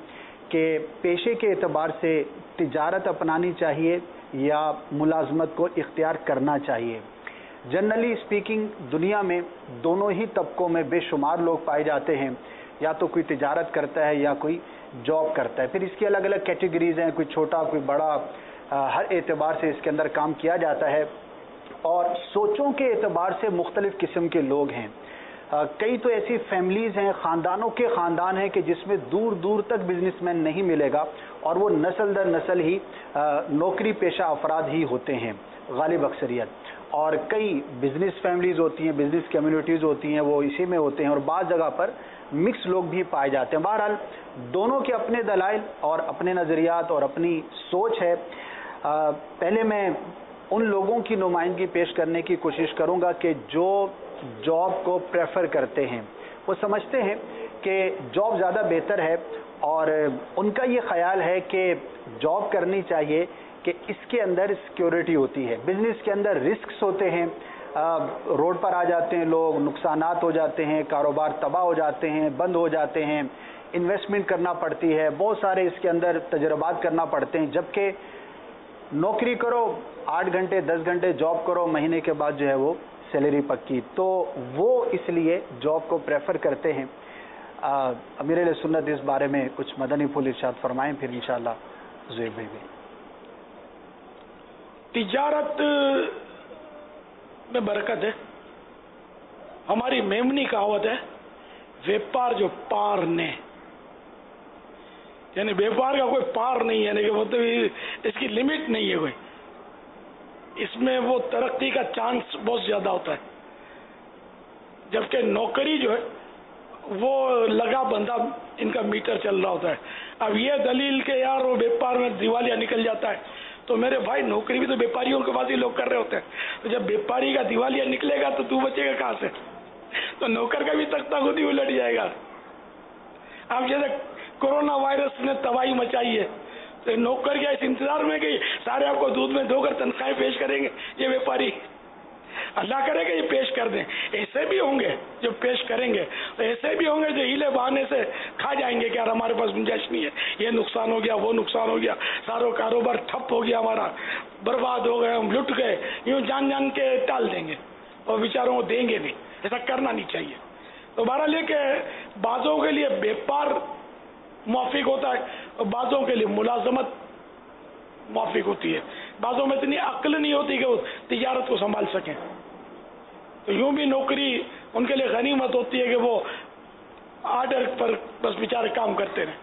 کہ پیشے کے اعتبار سے تجارت اپنانی چاہیے یا ملازمت کو اختیار کرنا چاہیے؟ جنرلی اسپیکنگ دنیا میں دونوں ہی طبقوں میں بے شمار لوگ پائے جاتے ہیں، یا تو کوئی تجارت کرتا ہے یا کوئی جاب کرتا ہے. پھر اس کی الگ الگ کیٹیگریز ہیں، کوئی چھوٹا کوئی بڑا، ہر اعتبار سے اس کے اندر کام کیا جاتا ہے، اور سوچوں کے اعتبار سے مختلف قسم کے لوگ ہیں. کئی تو ایسی فیملیز ہیں، خاندانوں کے خاندان ہیں کہ جس میں دور دور تک بزنس مین نہیں ملے گا، اور وہ نسل در نسل ہی نوکری پیشہ افراد ہی ہوتے ہیں غالب اکثریت. اور کئی بزنس فیملیز ہوتی ہیں، بزنس کمیونٹیز ہوتی ہیں، وہ اسی میں ہوتے ہیں، اور بعض جگہ پر مکس لوگ بھی پائے جاتے ہیں. بہرحال دونوں کے اپنے دلائل اور اپنے نظریات اور اپنی سوچ ہے. پہلے میں ان لوگوں کی نمائندگی پیش کرنے کی کوشش کروں گا کہ جو جاب کو پریفر کرتے ہیں، وہ سمجھتے ہیں کہ جاب زیادہ بہتر ہے، اور ان کا یہ خیال ہے کہ جاب کرنی چاہیے کہ اس کے اندر سیکیورٹی ہوتی ہے. بزنس کے اندر رسکس ہوتے ہیں، روڈ پر آ جاتے ہیں لوگ، نقصانات ہو جاتے ہیں، کاروبار تباہ ہو جاتے ہیں، بند ہو جاتے ہیں، انویسٹمنٹ کرنا پڑتی ہے، بہت سارے اس کے اندر تجربات کرنا پڑتے ہیں. جبکہ نوکری کرو، آٹھ گھنٹے دس گھنٹے جاب کرو، مہینے کے بعد جو ہے وہ سیلری پکی. تو وہ اس لیے جاب کو پریفر کرتے ہیں. امیر اہل سنت اس بارے میں کچھ مدنی پھول ارشاد فرمائیں، پھر انشاءاللہ زہیر بھائی بھی. تجارت میں برکت ہے. ہماری میمنی کہاوت ہے، ویپار جو پار نے، یعنی ویپار کا کوئی پار نہیں ہے، کہ مطلب اس کی لمٹ نہیں ہے کوئی، اس میں وہ ترقی کا چانس بہت زیادہ ہوتا ہے. جبکہ نوکری جو ہے وہ لگا بندہ ان کا میٹر چل رہا ہوتا ہے. اب یہ دلیل کہ یار وہ ویپار میں دیوالیہ نکل جاتا ہے، تو میرے بھائی نوکری بھی تو بیپاریوں کے پاس ہی لوگ کر رہے ہوتے ہیں. تو جب بیپاری کا دیوالیہ نکلے گا تو تو بچے گا کہاں سے؟ تو نوکر کا بھی تختہ خود ہی الٹ جائے گا. اب جیسے کورونا وائرس نے تباہی مچائی ہے، تو نوکر کیا اس انتظار میں کہ سارے آپ کو دودھ میں دھو کر تنخواہیں پیش کریں گے یہ بیپاری؟ اللہ کرے گا یہ پیش کر دیں. ایسے بھی ہوں گے جو پیش کریں گے، ایسے بھی ہوں گے جو ہیلے بہانے سے کھا جائیں گے کہ یار ہمارے پاس گنجائش نہیں ہے، یہ نقصان ہو گیا، وہ نقصان ہو گیا، سارا کاروبار ٹھپ ہو گیا، ہمارا برباد ہو گئے، ہم لٹ گئے، یوں جان جان کے ٹال دیں گے اور بیچاروں کو دیں گے نہیں. ایسا کرنا نہیں چاہیے. تو بہرحال یہ کہ بعضوں کے لیے بیپار موافق ہوتا ہے اور بعضوں کے لیے ملازمت موافق ہوتی ہے. بعضوں میں اتنی عقل نہیں ہوتی کہ وہ تجارت کو سنبھال سکیں. تو یوں بھی نوکری ان کے لیے غنیمت ہوتی ہے کہ وہ آرڈر پر بس بیچارے کام کرتے رہیں.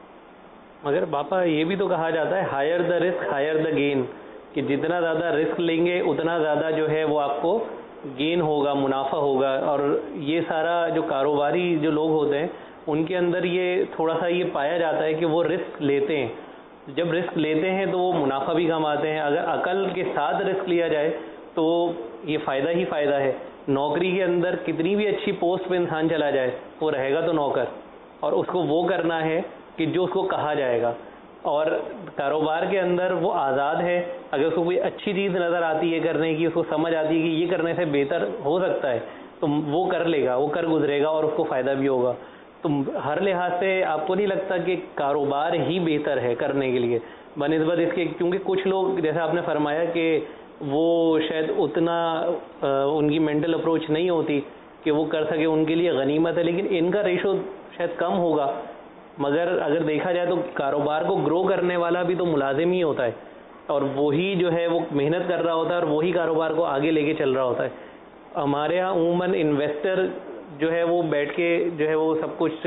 مگر باپا یہ بھی تو کہا جاتا ہے higher the risk higher the gain, کہ جتنا زیادہ رسک لیں گے اتنا زیادہ جو ہے وہ آپ کو گین ہوگا، منافع ہوگا. اور یہ سارا جو کاروباری جو لوگ ہوتے ہیں ان کے اندر یہ تھوڑا سا یہ پایا جاتا ہے کہ وہ رسک لیتے ہیں. جب رسک لیتے ہیں تو وہ منافع بھی کماتے ہیں. اگر عقل کے ساتھ رسک لیا جائے تو یہ فائدہ ہی فائدہ ہے. نوکری کے اندر کتنی بھی اچھی پوسٹ پہ انسان چلا جائے وہ رہے گا تو نوکر، اور اس کو وہ کرنا ہے کہ جو اس کو کہا جائے گا. اور کاروبار کے اندر وہ آزاد ہے. اگر اس کو کوئی اچھی چیز نظر آتی ہے کرنے کی، اس کو سمجھ آتی ہے کہ یہ کرنے سے بہتر ہو سکتا ہے، تو وہ کر لے گا، وہ کر گزرے گا اور اس کو فائدہ بھی ہوگا. تو ہر لحاظ سے آپ کو نہیں لگتا کہ کاروبار ہی بہتر ہے کرنے کے لیے بنسبت اس کے؟ کیونکہ کچھ لوگ جیسا آپ نے فرمایا کہ وہ شاید اتنا ان کی مینٹل اپروچ نہیں ہوتی کہ وہ کر سکے، ان کے لیے غنیمت ہے، لیکن ان کا ریشو شاید کم ہوگا. مگر اگر دیکھا جائے تو کاروبار کو گرو کرنے والا بھی تو ملازم ہی ہوتا ہے، اور وہی جو ہے وہ محنت کر رہا ہوتا ہے اور وہی کاروبار کو آگے لے کے چل رہا ہوتا ہے. ہمارے یہاں عموماً انویسٹر جو ہے وہ بیٹھ کے جو ہے وہ سب کچھ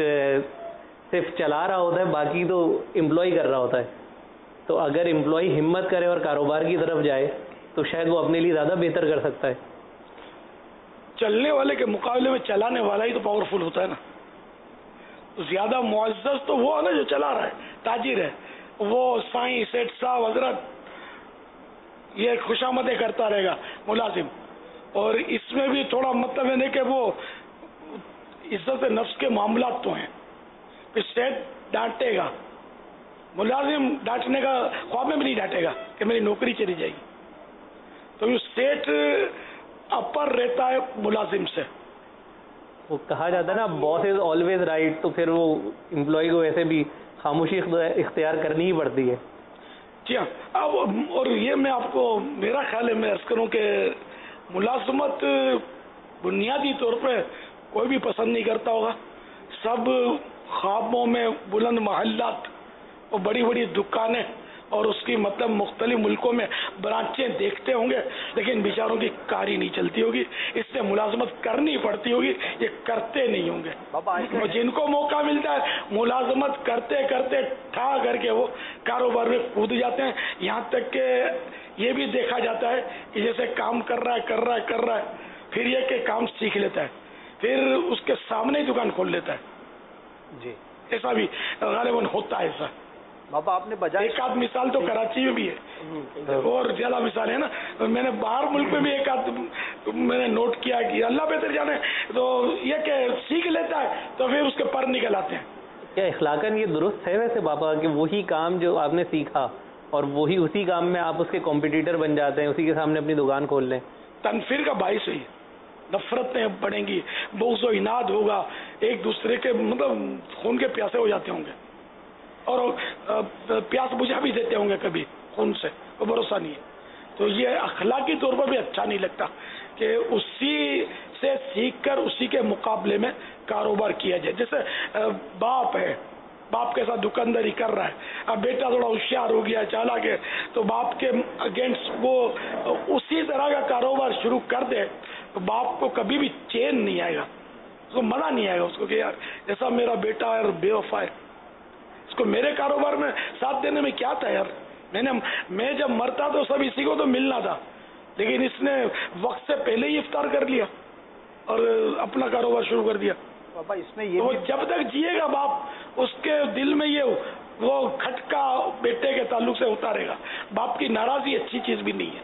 صرف چلا رہا ہوتا ہے، باقی تو امپلائی کر رہا ہوتا ہے. تو اگر امپلائی ہمت کرے اور کاروبار کی طرف جائے تو شاید وہ اپنے لیے زیادہ بہتر کر سکتا ہے. چلنے والے کے مقابلے میں چلانے والا ہی تو پاورفل ہوتا ہے نا. تو زیادہ معزز تو وہ ہے نا جو چلا رہا ہے، تاجر ہے، وہ سائیں سیٹ صاحب حضرت یہ خوشامدیں کرتا رہے گا ملازم. اور اس میں بھی تھوڑا مطلب ہے کہ وہ عزت نفس کے معاملات تو ہیں. پھر سیٹ ڈانٹے گا، ملازم ڈانٹنے کا خواب میں بھی نہیں ڈانٹے گا کہ میری نوکری چلی جائے گی. تو یہ سیٹ اپر رہتا ہے ملازم سے. وہ کہا جاتا ہے نا باس از آلویز رائٹ، تو پھر وہ امپلائی کو ویسے بھی خاموشی اختیار کرنی ہی پڑتی ہے. جی ہاں. اب اور یہ میں آپ کو میرا خیال ہے میں عرض کروں کہ ملازمت بنیادی طور پہ کوئی بھی پسند نہیں کرتا ہوگا. سب خوابوں میں بلند محلات اور بڑی بڑی دکانیں اور اس کی مطلب مختلف ملکوں میں برانچیں دیکھتے ہوں گے, لیکن بیچاروں کی کاری نہیں چلتی ہوگی, اس سے ملازمت کرنی پڑتی ہوگی, یہ کرتے نہیں ہوں گے. اور جن کو موقع ملتا ہے ملازمت کرتے کرتے ٹھا کر کے وہ کاروبار میں کود جاتے ہیں. یہاں تک کہ یہ بھی دیکھا جاتا ہے کہ جیسے کام کر رہا ہے کر رہا ہے کر رہا ہے پھر یہ کہ کام سیکھ لیتا ہے, پھر اس کے سامنے ہی دکان کھول لیتا ہے. جی ایسا بھی غالباً ہوتا ہے. ایسا بابا آپ نے بجائے ایک آدھ مثال تو کراچی میں بھی ہے اور زیادہ مثال ہے نا. میں نے باہر ملک میں بھی ایک آدھ میں نے نوٹ کیا کہ اللہ بہتر جانے تو یہ کہ سیکھ لیتا ہے تو پھر اس کے پر نکل آتے ہیں. کیا اخلاقاً یہ درست ہے ویسے بابا کہ وہی کام جو آپ نے سیکھا اور وہی اسی کام میں آپ اس کے کمپٹیٹر بن جاتے ہیں, اسی کے سامنے اپنی دکان کھول لیں؟ تنفیر کا باعث ہے, نفرتیں بڑھیں گی, بغض و عناد ہوگا, ایک دوسرے کے مطلب خون کے پیاسے ہو جاتے ہوں گے اور پیاس بجھا بھی دیتے ہوں گے کبھی خون سے, وہ بھروسہ نہیں ہے. تو یہ اخلاقی طور پر بھی اچھا نہیں لگتا کہ اسی سے سیکھ کر اسی کے مقابلے میں کاروبار کیا جائے. جیسے باپ ہے, باپ کے ساتھ دکانداری کر رہا ہے, اب بیٹا تھوڑا ہوشیار ہو گیا چالاک ہے تو باپ کے اگینسٹ وہ اسی طرح کا کاروبار شروع کر دے تو باپ کو کبھی بھی چین نہیں آئے گا, اس کو مزہ نہیں آئے گا اس کو کہ یار ایسا میرا بیٹا ہے اور بے وفا ہے, اس کو میرے کاروبار میں ساتھ دینے میں کیا تھا یار. میں نے میں جب مرتا تو سب اسی کو تو ملنا تھا, لیکن اس نے وقت سے پہلے ہی افطار کر لیا اور اپنا کاروبار شروع کر دیا. بابا اس میں یہ تو جب تک جیے گا باپ اس کے دل میں یہ وہ کھٹکا بیٹے کے تعلق سے اتارے گا. باپ کی ناراضی اچھی چیز بھی نہیں ہے,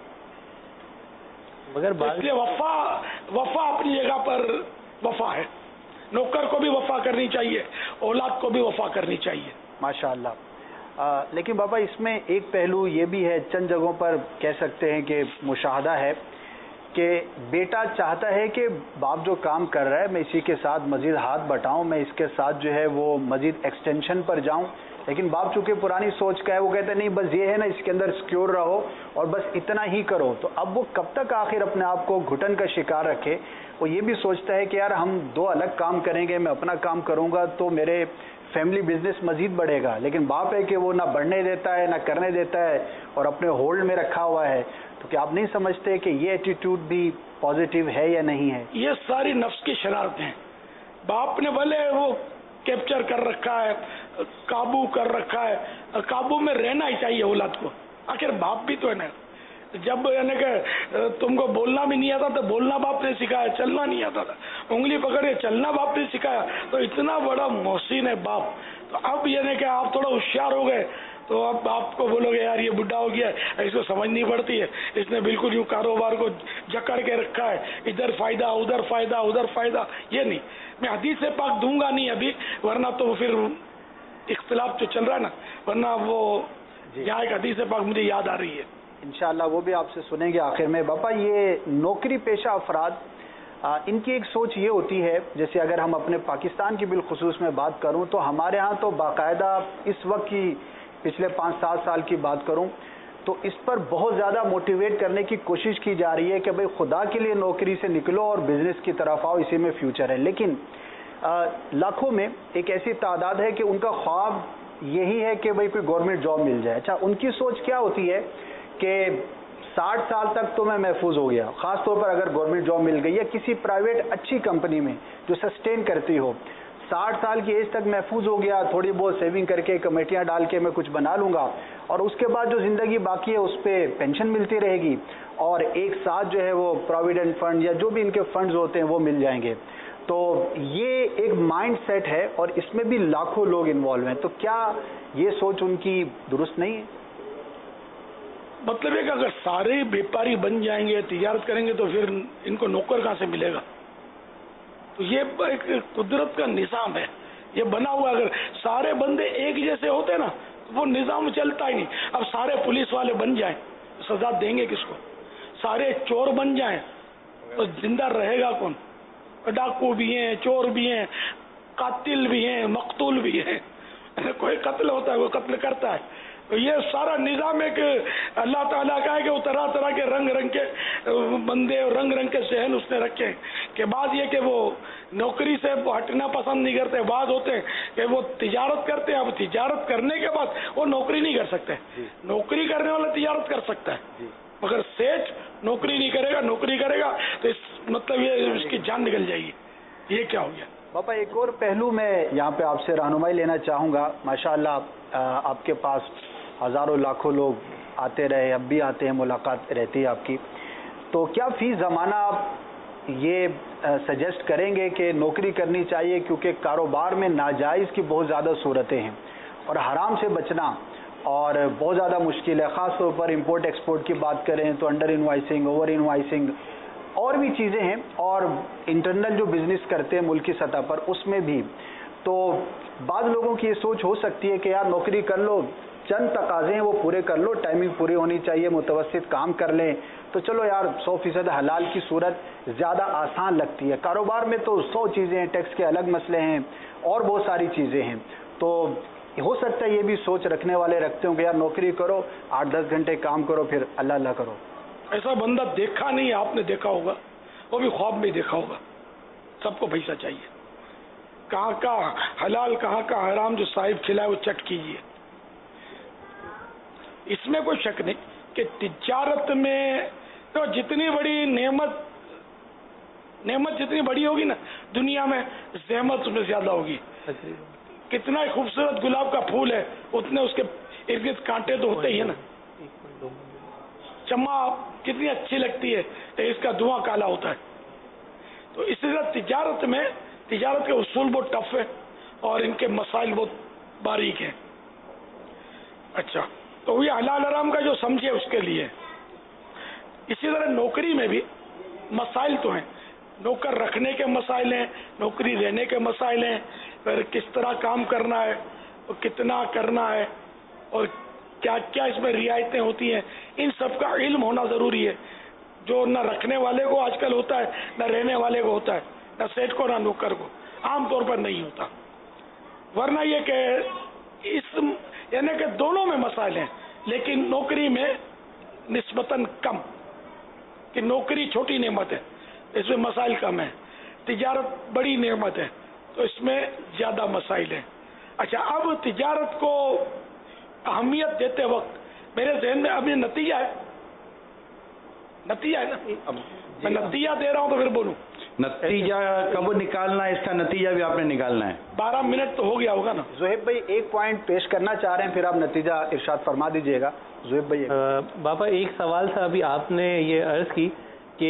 مگر اس لیے وفا وفا اپنی جگہ پر وفا ہے. نوکر کو بھی وفا کرنی چاہیے, اولاد کو بھی وفا کرنی چاہیے. ماشاء اللہ. لیکن بابا اس میں ایک پہلو یہ بھی ہے, چند جگہوں پر کہہ سکتے ہیں کہ مشاہدہ ہے کہ بیٹا چاہتا ہے کہ باپ جو کام کر رہا ہے میں اسی کے ساتھ مزید ہاتھ بٹاؤں, میں اس کے ساتھ جو ہے وہ مزید ایکسٹینشن پر جاؤں, لیکن باپ چونکہ پرانی سوچ کا ہے وہ کہتے ہیں نہیں بس یہ ہے نا اس کے اندر سکیور رہو اور بس اتنا ہی کرو. تو اب وہ کب تک آخر اپنے آپ کو گھٹن کا شکار رکھے. وہ یہ بھی سوچتا ہے کہ یار ہم دو الگ کام کریں گے, میں اپنا کام کروں گا تو میرے فیملی بزنس مزید بڑھے گا, لیکن باپ ہے کہ وہ نہ بڑھنے دیتا ہے نہ کرنے دیتا ہے اور اپنے ہولڈ میں رکھا ہوا ہے. تو کیا آپ نہیں سمجھتے کہ یہ ایٹیٹیوڈ بھی پازیٹیو ہے یا نہیں ہے؟ یہ ساری نفس کی شرارتیں ہیں. باپ نے بھلے وہ کیپچر کر رکھا ہے, قابو کر رکھا ہے, قابو میں رہنا ہی چاہیے اولاد کو, آخر باپ بھی تو ہے نا. جب یعنی کہ تم کو بولنا بھی نہیں آتا تو بولنا باپ نے سکھایا, چلنا نہیں آتا تھا انگلی پکڑ کے چلنا باپ نے سکھایا, تو اتنا بڑا محسن ہے باپ. تو اب یعنی کہ آپ تھوڑا ہوشیار ہو گئے تو اب آپ کو بولو گے یار یہ بڈھا ہو گیا ہے, اس کو سمجھ نہیں پڑتی ہے, اس نے بالکل یوں کاروبار کو جکڑ کے رکھا ہے, ادھر فائدہ ادھر فائدہ ادھر فائدہ. یہ نہیں, میں حدیث پاک دوں گا نہیں ابھی, ورنہ تو پھر اختلاف جو چل رہا ہے نا, ورنہ وہ یہاں ایک حدیث پاک مجھے یاد آ رہی ہے, انشاءاللہ وہ بھی آپ سے سنیں گے آخر میں. باپا یہ نوکری پیشہ افراد ان کی ایک سوچ یہ ہوتی ہے, جیسے اگر ہم اپنے پاکستان کی بالخصوص میں بات کروں تو ہمارے ہاں تو باقاعدہ اس وقت کی پچھلے پانچ سات سال کی بات کروں تو اس پر بہت زیادہ موٹیویٹ کرنے کی کوشش کی جا رہی ہے کہ بھئی خدا کے لیے نوکری سے نکلو اور بزنس کی طرف آؤ, اسی میں فیوچر ہے. لیکن لاکھوں میں ایک ایسی تعداد ہے کہ ان کا خواب یہی ہے کہ بھئی کوئی گورنمنٹ جاب مل جائے. اچھا ان کی سوچ کیا ہوتی ہے کہ ساٹھ سال تک تو میں محفوظ ہو گیا, خاص طور پر اگر گورنمنٹ جاب مل گئی ہے کسی پرائیویٹ اچھی کمپنی میں جو سسٹین کرتی ہو, ساٹھ سال کی ایج تک محفوظ ہو گیا, تھوڑی بہت سیونگ کر کے کمیٹیاں ڈال کے میں کچھ بنا لوں گا اور اس کے بعد جو زندگی باقی ہے اس پہ پینشن ملتی رہے گی اور ایک ساتھ جو ہے وہ پروویڈنٹ فنڈ یا جو بھی ان کے فنڈز ہوتے ہیں وہ مل جائیں گے. تو یہ ایک مائنڈ سیٹ ہے اور اس میں بھی لاکھوں لوگ انوالو ہیں. تو کیا یہ سوچ ان کی درست نہیں ہے؟ مطلب ہے کہ اگر سارے بیپاری بن جائیں گے, تجارت کریں گے تو پھر ان کو نوکر کہاں سے ملے گا؟ تو یہ ایک قدرت کا نظام ہے, یہ بنا ہوا. اگر سارے بندے ایک جیسے ہوتے نا تو وہ نظام چلتا ہی نہیں. اب سارے پولیس والے بن جائیں سزا دیں گے کس کو؟ سارے چور بن جائیں تو زندہ رہے گا کون؟ ڈاکو بھی ہیں, چور بھی ہیں, قاتل بھی ہیں, مقتول بھی ہیں, کوئی قتل ہوتا ہے، کوئی قتل کرتا ہے. تو یہ سارا نظام ہے کہ اللہ تعالیٰ کا ہے کہ وہ طرح طرح کے رنگ رنگ کے بندے اور رنگ رنگ کے ذہن اس نے رکھے ہیں. کہ بعض یہ کہ وہ نوکری سے ہٹنا پسند نہیں کرتے، بعض ہوتے ہیں کہ وہ تجارت کرتے ہیں. اب تجارت کرنے کے بعد وہ نوکری نہیں کر سکتے. نوکری کرنے والا تجارت کر سکتا ہے، مگر سیٹ نوکری نہیں کرے گا. نوکری کرے گا تو اس مطلب یہ اس کی جان نکل جائے گی. یہ کیا ہو گیا؟ باپا ایک اور پہلو میں یہاں پہ آپ سے رہنمائی لینا چاہوں گا. ماشاءاللہ آپ کے پاس ہزاروں لاکھوں لوگ آتے رہے، اب بھی آتے ہیں، ملاقات رہتی ہے آپ کی. تو کیا فی زمانہ آپ یہ سجیسٹ کریں گے کہ نوکری کرنی چاہیے؟ کیونکہ کاروبار میں ناجائز کی بہت زیادہ صورتیں ہیں اور حرام سے بچنا اور بہت زیادہ مشکل ہے. خاص طور پر امپورٹ ایکسپورٹ کی بات کریں تو انڈر انوائسنگ، اوور انوائسنگ اور بھی چیزیں ہیں، اور انٹرنل جو بزنس کرتے ہیں ملکی سطح پر اس میں بھی. تو بعض لوگوں کی یہ سوچ ہو سکتی ہے کہ یار نوکری کر لو، چند تقاضے ہیں وہ پورے کر لو، ٹائمنگ پوری ہونی چاہیے، متوسط کام کر لیں تو چلو یار سو فیصد حلال کی صورت زیادہ آسان لگتی ہے. کاروبار میں تو سو چیزیں ہیں، ٹیکس کے الگ مسئلے ہیں اور بہت ساری چیزیں ہیں. تو ہو سکتا ہے یہ بھی سوچ رکھنے والے رکھتے ہوں کہ یار نوکری کرو، آٹھ دس گھنٹے کام کرو، پھر اللہ اللہ کرو. ایسا بندہ دیکھا نہیں، آپ نے دیکھا ہوگا، وہ بھی خواب میں دیکھا ہوگا. سب کو پیسہ چاہیے، کہاں کا حلال کہاں کا حرام، جو صاحب کھلائے وہ چٹ کیجیے. اس میں کوئی شک نہیں کہ تجارت میں تو جتنی بڑی نعمت نعمت جتنی بڑی ہوگی نا دنیا میں، زحمت اس میں زیادہ ہوگی. کتنا خوبصورت گلاب کا پھول ہے، اتنے اس کے ارد گرد کانٹے تو ہوتے ہی ہیں نا. چما کتنی اچھی لگتی ہے کہ اس کا دھواں کالا ہوتا ہے. تو اسی طرح تجارت میں تجارت کے اصول بہت ٹف ہے اور ان کے مسائل بہت باریک ہیں. اچھا، تو یہ حلال حرام کا جو سمجھے اس کے لیے. اسی طرح نوکری میں بھی مسائل تو ہیں، نوکر رکھنے کے مسائل ہیں، نوکری دینے کے مسائل ہیں، پھر کس طرح کام کرنا ہے اور کتنا کرنا ہے اور کیا کیا اس میں رعایتیں ہوتی ہیں. ان سب کا علم ہونا ضروری ہے، جو نہ رکھنے والے کو آج کل ہوتا ہے، نہ رہنے والے کو ہوتا ہے، نہ سیٹ کو نہ نوکر کو، عام طور پر نہیں ہوتا. ورنہ یہ کہ اس یعنی کہ دونوں میں مسائل ہیں، لیکن نوکری میں نسبتاً کم، کہ نوکری چھوٹی نعمت ہے، اس میں مسائل کم ہیں. تجارت بڑی نعمت ہے تو اس میں زیادہ مسائل ہیں. اچھا، اب تجارت کو اہمیت دیتے وقت میرے ذہن میں اب یہ نتیجہ ہے نتیجہ ہے نا، میں نتیجہ دے رہا ہوں تو پھر بولوں. نتیجہ کب نکالنا ہے، اس کا نتیجہ بھی آپ نے نکالنا ہے. بارہ منٹ تو ہو گیا ہوگا نا. زہیب بھائی ایک پوائنٹ پیش کرنا چاہ رہے ہیں، پھر آپ نتیجہ ارشاد فرما دیجئے گا. زہیب بھائی. باپا ایک سوال تھا، ابھی آپ نے یہ عرض کی کہ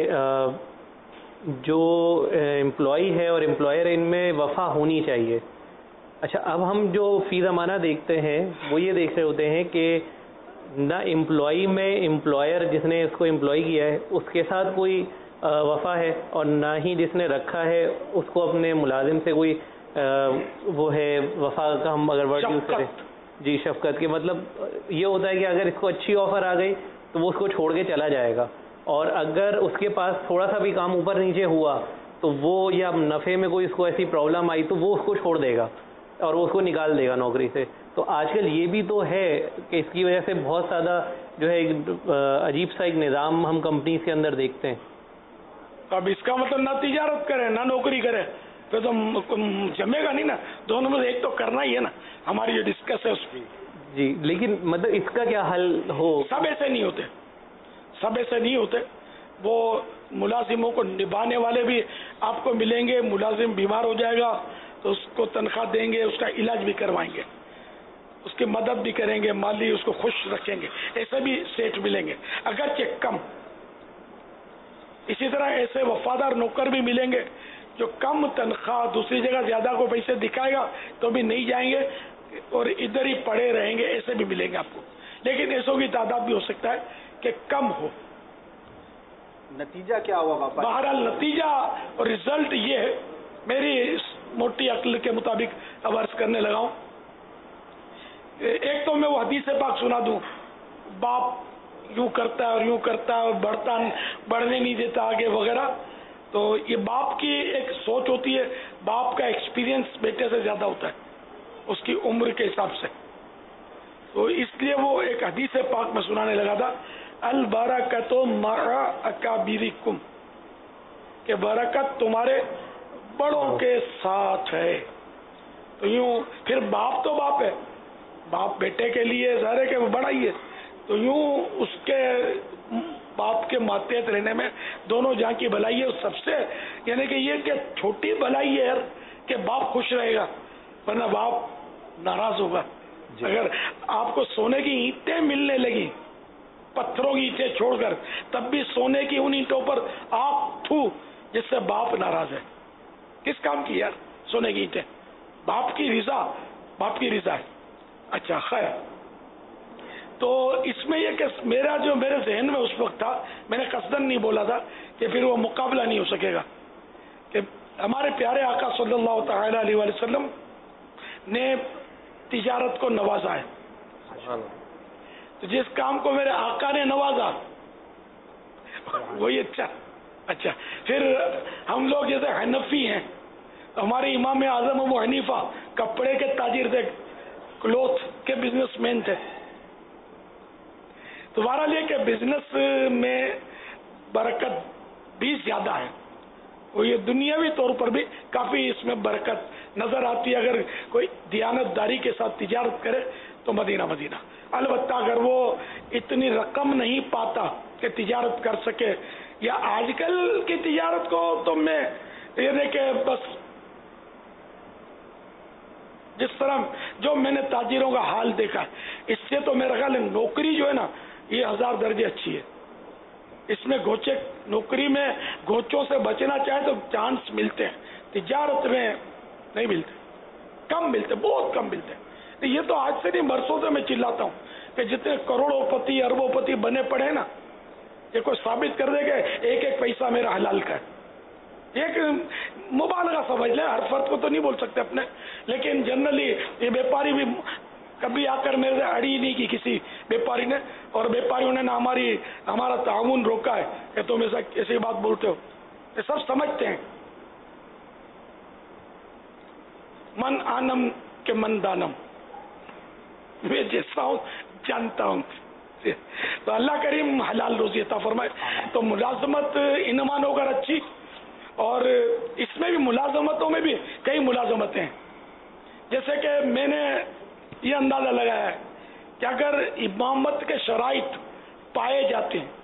جو امپلائی ہے اور امپلائر ان میں وفا ہونی چاہیے. اچھا، اب ہم جو فی زمانہ دیکھتے ہیں وہ یہ دیکھ رہے ہوتے ہیں کہ نہ امپلائی میں امپلائر جس نے اس کو امپلائی کیا ہے اس کے ساتھ کوئی وفا ہے، اور نہ ہی جس نے رکھا ہے اس کو اپنے ملازم سے کوئی وہ ہے وفا کا، ہم اگر ورڈ یوز کریں جی شفقت کے مطلب یہ ہوتا ہے کہ اگر اس کو اچھی آفر آ گئی تو وہ اس کو چھوڑ کے چلا جائے گا، اور اگر اس کے پاس تھوڑا سا بھی کام اوپر نیچے ہوا تو وہ یا نفع میں کوئی اس کو ایسی پرابلم آئی تو وہ اس کو چھوڑ دے گا اور وہ اس کو نکال دے گا نوکری سے. تو آج کل یہ بھی تو ہے کہ اس کی وجہ سے بہت زیادہ جو ہے ایک عجیب سا ایک نظام ہم کمپنیز کے اندر دیکھتے ہیں. اب اس کا مطلب نہ تجارت کرے نہ نوکری کرے پھر تو جمے گا نہیں نا. دونوں میں ایک تو کرنا ہی ہے نا. ہماری جو ڈسکس ہے اس میں جی، لیکن مطلب اس کا کیا حل ہو؟ سب ایسے نہیں ہوتے، سب ایسے نہیں ہوتے. وہ ملازموں کو نبھانے والے بھی آپ کو ملیں گے. ملازم بیمار ہو جائے گا تو اس کو تنخواہ دیں گے، اس کا علاج بھی کروائیں گے، اس کی مدد بھی کریں گے، مالی اس کو خوش رکھیں گے. ایسے بھی سیٹ ملیں گے اگرچہ کم. اسی طرح ایسے وفادار نوکر بھی ملیں گے جو کم تنخواہ دوسری جگہ زیادہ کو پیسے دکھائے گا تو بھی نہیں جائیں گے اور ادھر ہی پڑے رہیں گے. ایسے بھی ملیں گے آپ کو، لیکن ایسوں کی تعداد بھی ہو سکتا ہے کہ کم ہو. نتیجہ کیا ہوا باپا؟ بہرحال نتیجہ اور رزلٹ یہ ہے، میری موٹی عقل کے مطابق اب عرض کرنے لگا ہوں. ایک تو میں وہ حدیث پاک سنا دوں، باپ یوں کرتا ہے اور یوں کرتا ہے اور بڑھتا بڑھنے نہیں دیتا آگے وغیرہ. تو یہ باپ کی ایک سوچ ہوتی ہے، باپ کا ایکسپیرینس بیٹے سے زیادہ ہوتا ہے. اس کی عمر کے حساب سے. تو اس لیے وہ ایک حدیث پاک میں سنانے لگا تھا البرکۃ مع اکابرکم کہ برکت تمہارے بڑوں کے ساتھ ہے. تو یوں پھر باپ تو باپ ہے, باپ بیٹے کے لیے ظاہر ہے کہ وہ بڑا ہی ہے, تو یوں اس کے باپ کے ماتحت رہنے میں دونوں جہاں کی بھلائی ہے. سب سے یعنی کہ یہ کہ چھوٹی بھلائی ہے کہ باپ خوش رہے گا, ورنہ باپ ناراض ہوگا. جی. اگر آپ کو سونے کی اینٹیں ملنے لگی پتھروں کی اینٹیں چھوڑ کر, تب بھی سونے کی ان اینٹوں پر آپ تھو, جس سے باپ ناراض ہے. کس کام کی یار سونے کی اینٹیں؟ باپ کی رضا, باپ کی رضا ہے. اچھا خیر, تو اس میں یہ کہ میرا جو میرے ذہن میں اس وقت تھا, میں نے قصدن نہیں بولا تھا کہ پھر وہ مقابلہ نہیں ہو سکے گا, کہ ہمارے پیارے آقا صلی اللہ تعالی علیہ وآلہ وسلم نے تجارت کو نوازا ہے. تو جس کام کو میرے آقا نے نوازا وہی اچھا. اچھا پھر ہم لوگ جیسے حنفی ہیں, تو ہمارے امام اعظم ابو حنیفہ کپڑے کے تاجر تھے, کلوتھ کے بزنس مین تھے. تو بہرحال یہ کہ بزنس میں برکت بھی زیادہ ہے, وہ یہ دنیاوی طور پر بھی کافی اس میں برکت نظر آتی ہے. اگر کوئی دیانت داری کے ساتھ تجارت کرے تو مدینہ مدینہ. البتہ اگر وہ اتنی رقم نہیں پاتا کہ تجارت کر سکے, یا آج کل کی تجارت کو تو میں یہ کہ بس جس طرح جو میں نے تاجروں کا حال دیکھا, اس سے تو میرا خیال ہے نوکری جو ہے نا یہ ہزار درجے اچھی ہے. اس میں گوچے نوکری میں گوچوں سے بچنا چاہے تو چانس ملتے ہیں, تجارت میں نہیں ملتے, کم ملتے, بہت کم ملتے. یہ تو آج سے نہیں برسوں سے میں چلاتا ہوں کہ جتنے کروڑوں پتی اربوں پتی بنے پڑے ہیں نا, یہ کوئی ثابت کر دے کہ ایک ایک پیسہ میرا حلال کا ہے. ایک مبالغہ سمجھ لیں, ہر فرد کو تو نہیں بول سکتے اپنے, لیکن جنرلی یہ بیپاری بھی کبھی آ کر میرے سے اڑی نہیں کی کسی بیپاری نے, اور بیپاریوں نے نہ ہماری ہمارا تعاون روکا ہے کہ تم ایسا ایسی بات بولتے ہو. یہ سب سمجھتے ہیں من آنم کے من دانم, میں جیسا ہوں جانتا ہوں. تو اللہ کریم حلال روزی عطا فرمائے. تو ملازمت انمان ہو کر اچھی, اور اس میں بھی ملازمتوں میں بھی کئی ملازمتیں ہیں. جیسے کہ میں نے یہ اندازہ لگایا ہے کہ اگر امامت کے شرائط پائے جاتے ہیں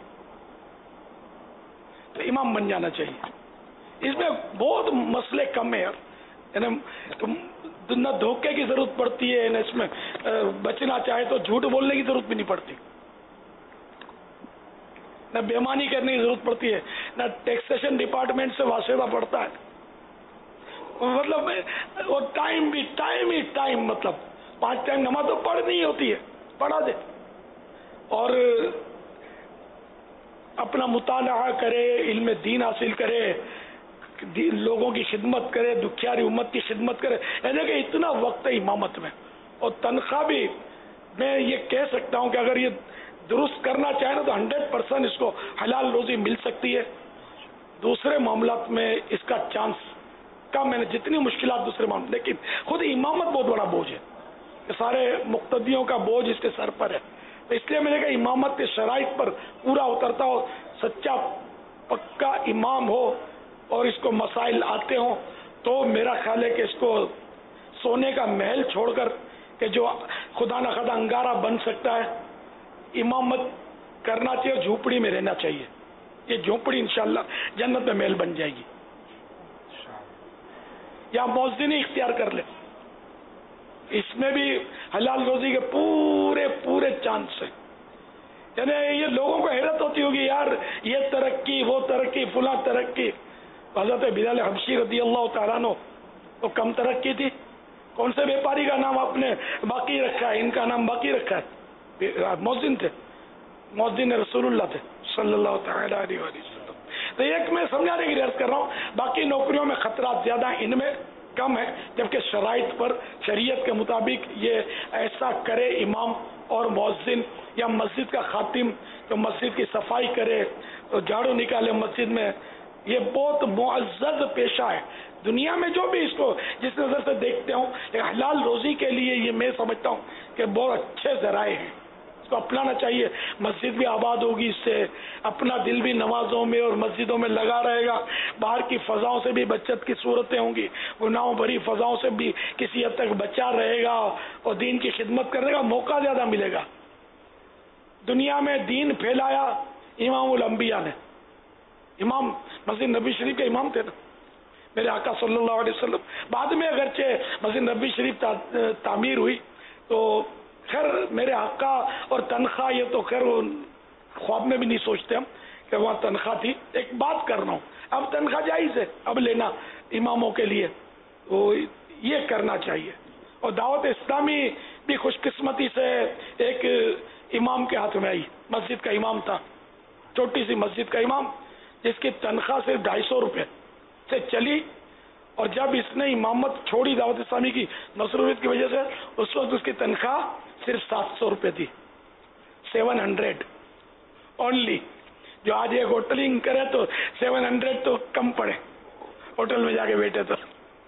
تو امام بن جانا چاہیے. اس میں بہت مسئلے کم ہیں یار, یعنی نہ دھوکے کی ضرورت پڑتی ہے, نہ اس میں بچنا چاہے تو جھوٹ بولنے کی ضرورت بھی نہیں پڑتی, نہ بےمانی کرنے کی ضرورت پڑتی ہے, نہ ٹیکسیشن ڈپارٹمنٹ سے واسطہ پڑتا ہے. مطلب وہ ٹائم بھی ٹائم ہی ٹائم, مطلب پانچ ٹائم نماز تو پڑھنی ہوتی ہے, پڑھا دے, اور اپنا مطالعہ کرے, علم دین حاصل کرے, لوگوں کی خدمت کرے, دکھیاری امت کی خدمت کرے. یعنی کہ اتنا وقت ہے امامت میں, اور تنخواہ بھی میں یہ کہہ سکتا ہوں کہ اگر یہ درست کرنا چاہے نا تو ہنڈریڈ پرسینٹ اس کو حلال روزی مل سکتی ہے. دوسرے معاملات میں اس کا چانس کم ہے, جتنی مشکلات دوسرے معاملے, لیکن خود امامت بہت بڑا بوجھ ہے, سارے مقتدیوں کا بوجھ اس کے سر پر ہے. تو اس لیے میں نے کہا امامت کے شرائط پر پورا اترتا ہو, سچا پکا امام ہو, اور اس کو مسائل آتے ہوں, تو میرا خیال ہے کہ اس کو سونے کا محل چھوڑ کر کہ جو خدا نہ خدا انگارہ بن سکتا ہے, امامت کرنا چاہیے, جھوپڑی میں رہنا چاہیے. یہ جھوپڑی انشاءاللہ جنت میں محل بن جائے گی. یا مؤذنی اختیار کر لے, اس میں بھی حلال روزی کے پورے پورے چانس ہیں. یعنی یہ لوگوں کو حیرت ہوتی ہوگی یار یہ ترقی وہ ترقی فلاں ترقی. حضرت بلال حبشی رضی اللہ تعالیٰ عنہ تو کم ترقی تھی, کون سے بیپاری کا نام آپ نے باقی رکھا ہے, ان کا نام باقی رکھا ہے, مؤذن تھے, مؤذن رسول اللہ تھے صلی اللہ تعالی علیہ وسلم. تو ایک میں سمجھانے کی عرض کر رہا ہوں, باقی نوکریوں میں خطرات زیادہ, ان میں کم ہے, جبکہ شرائط پر شریعت کے مطابق یہ ایسا کرے امام اور مؤذن, یا مسجد کا خاتم جو مسجد کی صفائی کرے, تو جھاڑو نکالے مسجد میں, یہ بہت معزز پیشہ ہے دنیا میں جو بھی اس کو جس نظر سے دیکھتے ہوں، لیکن حلال روزی کے لیے یہ میں سمجھتا ہوں کہ بہت اچھے ذرائع ہیں، اس کو اپنانا چاہیے. مسجد بھی آباد ہوگی اس سے، اپنا دل بھی نمازوں میں اور مسجدوں میں لگا رہے گا، باہر کی فضاؤں سے بھی بچت کی صورتیں ہوں گی، گناہوں بھری فضاؤں سے بھی کسی حد تک بچا رہے گا اور دین کی خدمت کرنے کا موقع زیادہ ملے گا. دنیا میں دین پھیلایا امام الانبیاء نے، امام مسجد نبی شریف کے امام تھے نا میرے آقا صلی اللہ علیہ وسلم. بعد میں اگرچہ مسجد نبی شریف تعمیر ہوئی تو خیر میرے آقا اور تنخواہ، یہ تو خیر خواب میں بھی نہیں سوچتے ہم کہ وہاں تنخواہ تھی. ایک بات کر رہا ہوں، اب تنخواہ جائز ہے اب لینا اماموں کے لیے، وہ یہ کرنا چاہیے. اور دعوت اسلامی بھی خوش قسمتی سے ایک امام کے ہاتھ میں آئی، مسجد کا امام تھا، چھوٹی سی مسجد کا امام، جس کی تنخواہ صرف ڈھائی سو روپے سے چلی، اور جب اس نے امامت چھوڑی دعوت اسلامی کی مصروفیت کی وجہ سے، اس وقت اس کی تنخواہ صرف سات سو روپے تھی، سیون ہنڈریڈ اونلی. جو آج ایک ہوٹلنگ کرے تو سیون ہنڈریڈ تو کم پڑے ہوٹل میں جا کے بیٹھے تو.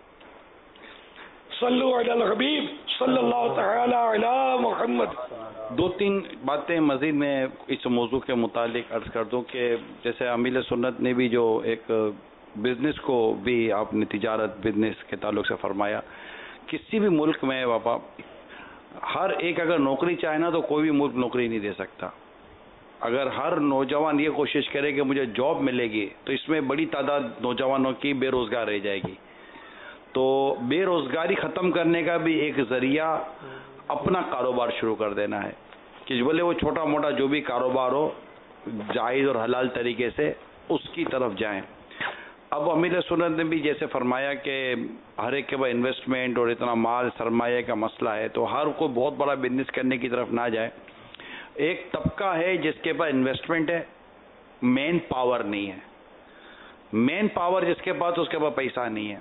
صلو علی الحبیب صلی اللہ تعالی علی محمد. دو تین باتیں مزید میں اس موضوع کے متعلق عرض کر دوں کہ جیسے امیل سنت نے بھی جو ایک بزنس کو بھی آپ نے تجارت بزنس کے تعلق سے فرمایا، کسی بھی ملک میں باپا ہر ایک اگر نوکری چاہے نا تو کوئی بھی ملک نوکری نہیں دے سکتا. اگر ہر نوجوان یہ کوشش کرے کہ مجھے جاب ملے گی تو اس میں بڑی تعداد نوجوانوں کی بے روزگار رہ جائے گی. تو بے روزگاری ختم کرنے کا بھی ایک ذریعہ اپنا کاروبار شروع کر دینا ہے کہ بولے وہ چھوٹا موٹا جو بھی کاروبار ہو جائز اور حلال طریقے سے اس کی طرف جائیں. اب امیر سنت نے بھی جیسے فرمایا کہ ہر ایک کے بعد انویسٹمنٹ اور اتنا مال سرمایہ کا مسئلہ ہے تو ہر کوئی بہت بڑا بزنس کرنے کی طرف نہ جائے. ایک طبقہ ہے جس کے پاس انویسٹمنٹ ہے، مین پاور نہیں ہے. مین پاور جس کے پاس اس کے پاس پیسہ نہیں ہے.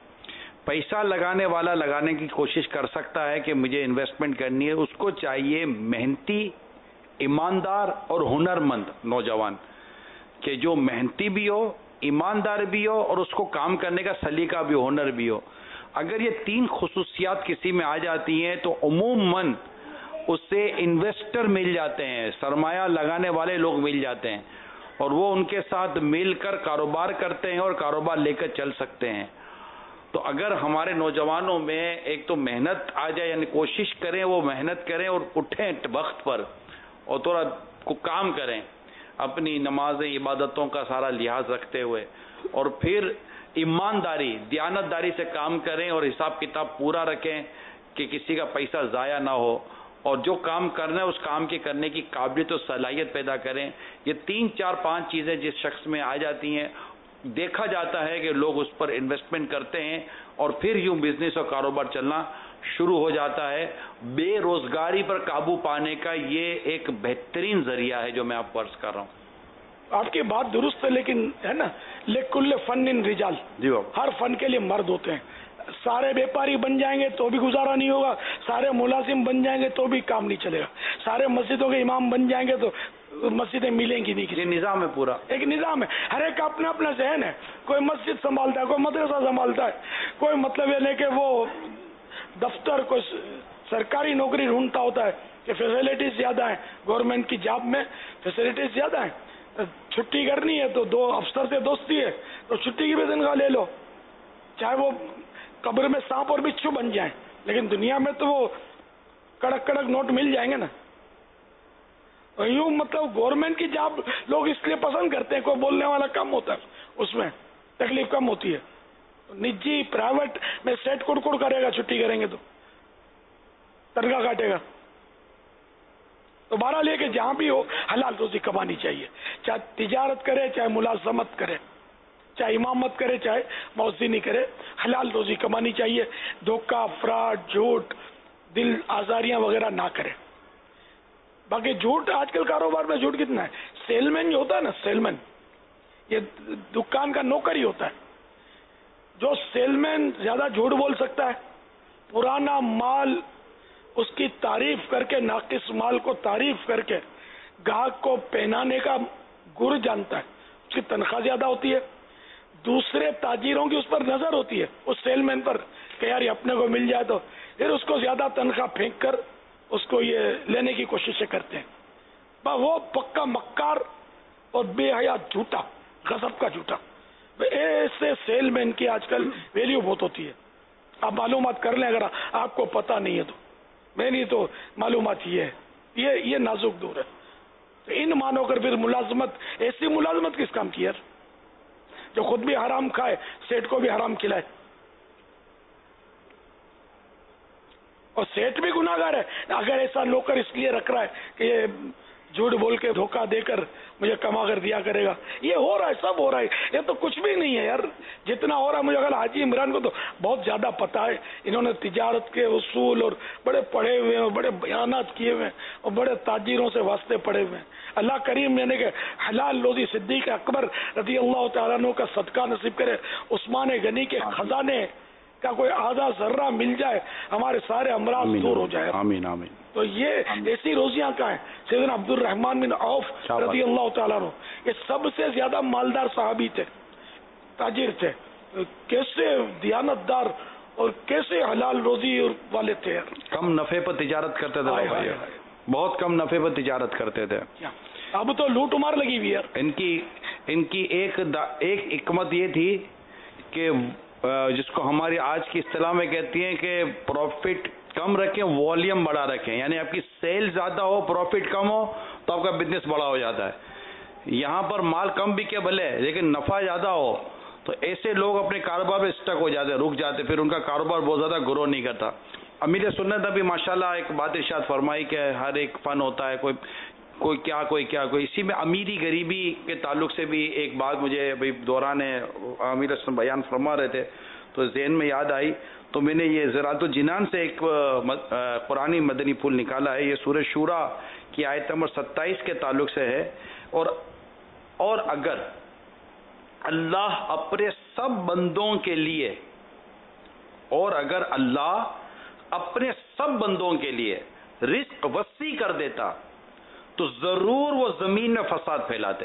پیسہ لگانے والا لگانے کی کوشش کر سکتا ہے کہ مجھے انویسٹمنٹ کرنی ہے، اس کو چاہیے محنتی، ایماندار اور ہنرمند نوجوان کہ جو محنتی بھی ہو، ایماندار بھی ہو اور اس کو کام کرنے کا سلیقہ بھی ہو، ہنر بھی ہو. اگر یہ تین خصوصیات کسی میں آ جاتی ہیں تو عموماً اس سے انویسٹر مل جاتے ہیں، سرمایہ لگانے والے لوگ مل جاتے ہیں اور وہ ان کے ساتھ مل کر کاروبار کرتے ہیں اور کاروبار لے کر چل سکتے ہیں. تو اگر ہمارے نوجوانوں میں ایک تو محنت آ جائے، یعنی کوشش کریں وہ محنت کریں اور اٹھیں وقت پر اور تھوڑا کام کریں اپنی نمازیں عبادتوں کا سارا لحاظ رکھتے ہوئے، اور پھر ایمانداری دیانتداری سے کام کریں اور حساب کتاب پورا رکھیں کہ کسی کا پیسہ ضائع نہ ہو، اور جو کام کرنا ہے اس کام کے کرنے کی قابلیت و صلاحیت پیدا کریں. یہ تین چار پانچ چیزیں جس شخص میں آ جاتی ہیں دیکھا جاتا ہے کہ لوگ اس پر انویسٹمنٹ کرتے ہیں اور پھر یوں بزنس اور کاروبار چلنا شروع ہو جاتا ہے. بے روزگاری پر قابو پانے کا یہ ایک بہترین ذریعہ ہے جو میں آپ کو عرض کر رہا ہوں. آپ کی بات درست ہے، لیکن ہے نا لکل فن رجال، جی ہر فن کے لیے مرد ہوتے ہیں. سارے بیپاری بن جائیں گے تو بھی گزارا نہیں ہوگا، سارے ملازم بن جائیں گے تو بھی کام نہیں چلے گا، سارے مسجدوں کے امام بن جائیں گے تو مسجدیں ملیں گی نہیں. یہ نظام ہے، پورا ایک نظام ہے، ہر ایک کا اپنا اپنا ذہن ہے. کوئی مسجد سنبھالتا ہے، کوئی مدرسہ سنبھالتا ہے، کوئی مطلب یہ نہیں کہ وہ دفتر کوئی سرکاری نوکری ڈھونڈتا ہوتا ہے کہ فیسلٹیز زیادہ ہیں. گورنمنٹ کی جاب میں فیسلٹیز زیادہ ہیں. چھٹی کرنی ہے تو دو افسر سے دوستی ہے تو چھٹی کی بھی تنخواہ لے لو، چاہے وہ قبر میں سانپ اور بچھو بن جائیں. لیکن دنیا میں تو وہ کڑک کڑک نوٹ مل جائیں گے نا. یوں مطلب گورنمنٹ کی جاب لوگ اس لیے پسند کرتے ہیں، کوئی بولنے والا کم ہوتا ہے، اس میں تکلیف کم ہوتی ہے. نجی پرائیویٹ میں سیٹ کڑ کڑ کرے گا، چھٹی کریں گے تو تنخواہ کاٹے گا. تو بہرحال یہ کہ جہاں بھی ہو حلال روزی کمانی چاہیے، چاہے تجارت کرے، چاہے ملازمت کرے، چاہے امامت کرے، چاہے مؤذنی کرے، حلال روزی کمانی چاہیے. دھوکہ، فراڈ، جھوٹ، دل آزاریاں وغیرہ نہ کرے. باقی جھوٹ آج کل کاروبار میں جھوٹ کتنا ہے. سیل مین جو ہوتا ہے نا، سیل مین یہ دکان کا نوکر ہی ہوتا ہے. جو سیل مین زیادہ جھوٹ بول سکتا ہے، پرانا مال اس کی تعریف کر کے، ناقص مال کو تعریف کر کے گاہک کو پہنانے کا گر جانتا ہے، اس کی تنخواہ زیادہ ہوتی ہے. دوسرے تاجروں کی اس پر نظر ہوتی ہے، اس سیل مین پر، کہ یار یہ اپنے کو مل جائے تو پھر اس کو زیادہ تنخواہ پھینک کر اس کو یہ لینے کی کوششیں کرتے ہیں. وہ پکا مکار اور بے حیا جھوٹا، غضب کا جھوٹا. ایسے سیل مین کی آج کل ویلیو بہت ہوتی ہے. آپ معلومات کر لیں اگر آپ کو پتہ نہیں ہے تو. میں نہیں تو معلومات یہ ہے، یہ یہ نازک دور ہے. ان مانو کر پھر ملازمت، ایسی ملازمت کس کام کی یار، جو خود بھی حرام کھائے سیٹ کو بھی حرام کھلائے. اور سیٹ بھی گناہگار ہے اگر ایسا نوکر اس لیے رکھ رہا ہے کہ یہ جھوٹ بول کے دھوکہ دے کر مجھے کما کر دیا کرے گا. یہ ہو رہا ہے، سب ہو رہا ہے. یہ تو کچھ بھی نہیں ہے یار، جتنا ہو رہا ہے. مجھے اگر حاجی عمران کو تو بہت زیادہ پتا ہے. انہوں نے تجارت کے اصول اور بڑے پڑھے ہوئے ہیں، بڑے بیانات کیے ہوئے ہیں اور بڑے تاجروں سے واسطے پڑے ہوئے ہیں. اللہ کریم نے کہ حلال روزی صدیق اکبر رضی اللہ تعالیٰ عنہ کا صدقہ نصیب کرے. عثمان غنی کے خزانے کا کوئی آدھا ذرہ مل جائے، ہمارے سارے امراض دور ہو جائے. آمین آمین. تو یہ ایسی روزیاں کا ہیں. سیدنا عبد الرحمن بن عوف رضی اللہ تعالیٰ عنہ یہ سب سے زیادہ مالدار صحابی تھے، تاجر تھے. کیسے دیانت دار اور کیسے حلال روزی والے تھے. کم نفع پر تجارت کرتے تھے، بہت کم نفع پر تجارت کرتے تھے. اب تو لوٹ مار لگی ہوئی ہے. ان کی ان کی ایک ایک حکمت یہ تھی کہ جس کو ہماری آج کی اصطلاح میں کہتی ہیں کہ پروفٹ کم رکھیں والیوم بڑا رکھیں. یعنی آپ کی سیل زیادہ ہو پروفٹ کم ہو تو آپ کا بزنس بڑا ہو جاتا ہے. یہاں پر مال کم بکے بھلے لیکن نفع زیادہ ہو تو ایسے لوگ اپنے کاروبار میں اسٹک ہو جاتے، رک جاتے، پھر ان کا کاروبار بہت زیادہ گرو نہیں کرتا. امیر سنت ابھی ماشاءاللہ ایک بات ارشاد فرمائی کہ ہر ایک فن ہوتا ہے، کوئی کوئی کیا کوئی کیا کوئی. اسی میں امیری غریبی کے تعلق سے بھی ایک بات مجھے ابھی دوران امیر اسلام بیان فرما رہے تھے تو ذہن میں یاد آئی. تو میں نے یہ زراعت الجنان سے ایک قرآنی مدنی پھول نکالا ہے. یہ سورہ شورا کی آیت نمبر ستائیس کے تعلق سے ہے. اور اور اگر اللہ اپنے سب بندوں کے لیے اور اگر اللہ اپنے سب بندوں کے لیے رزق وسیع کر دیتا تو ضرور وہ زمین میں فساد پھیلاتے.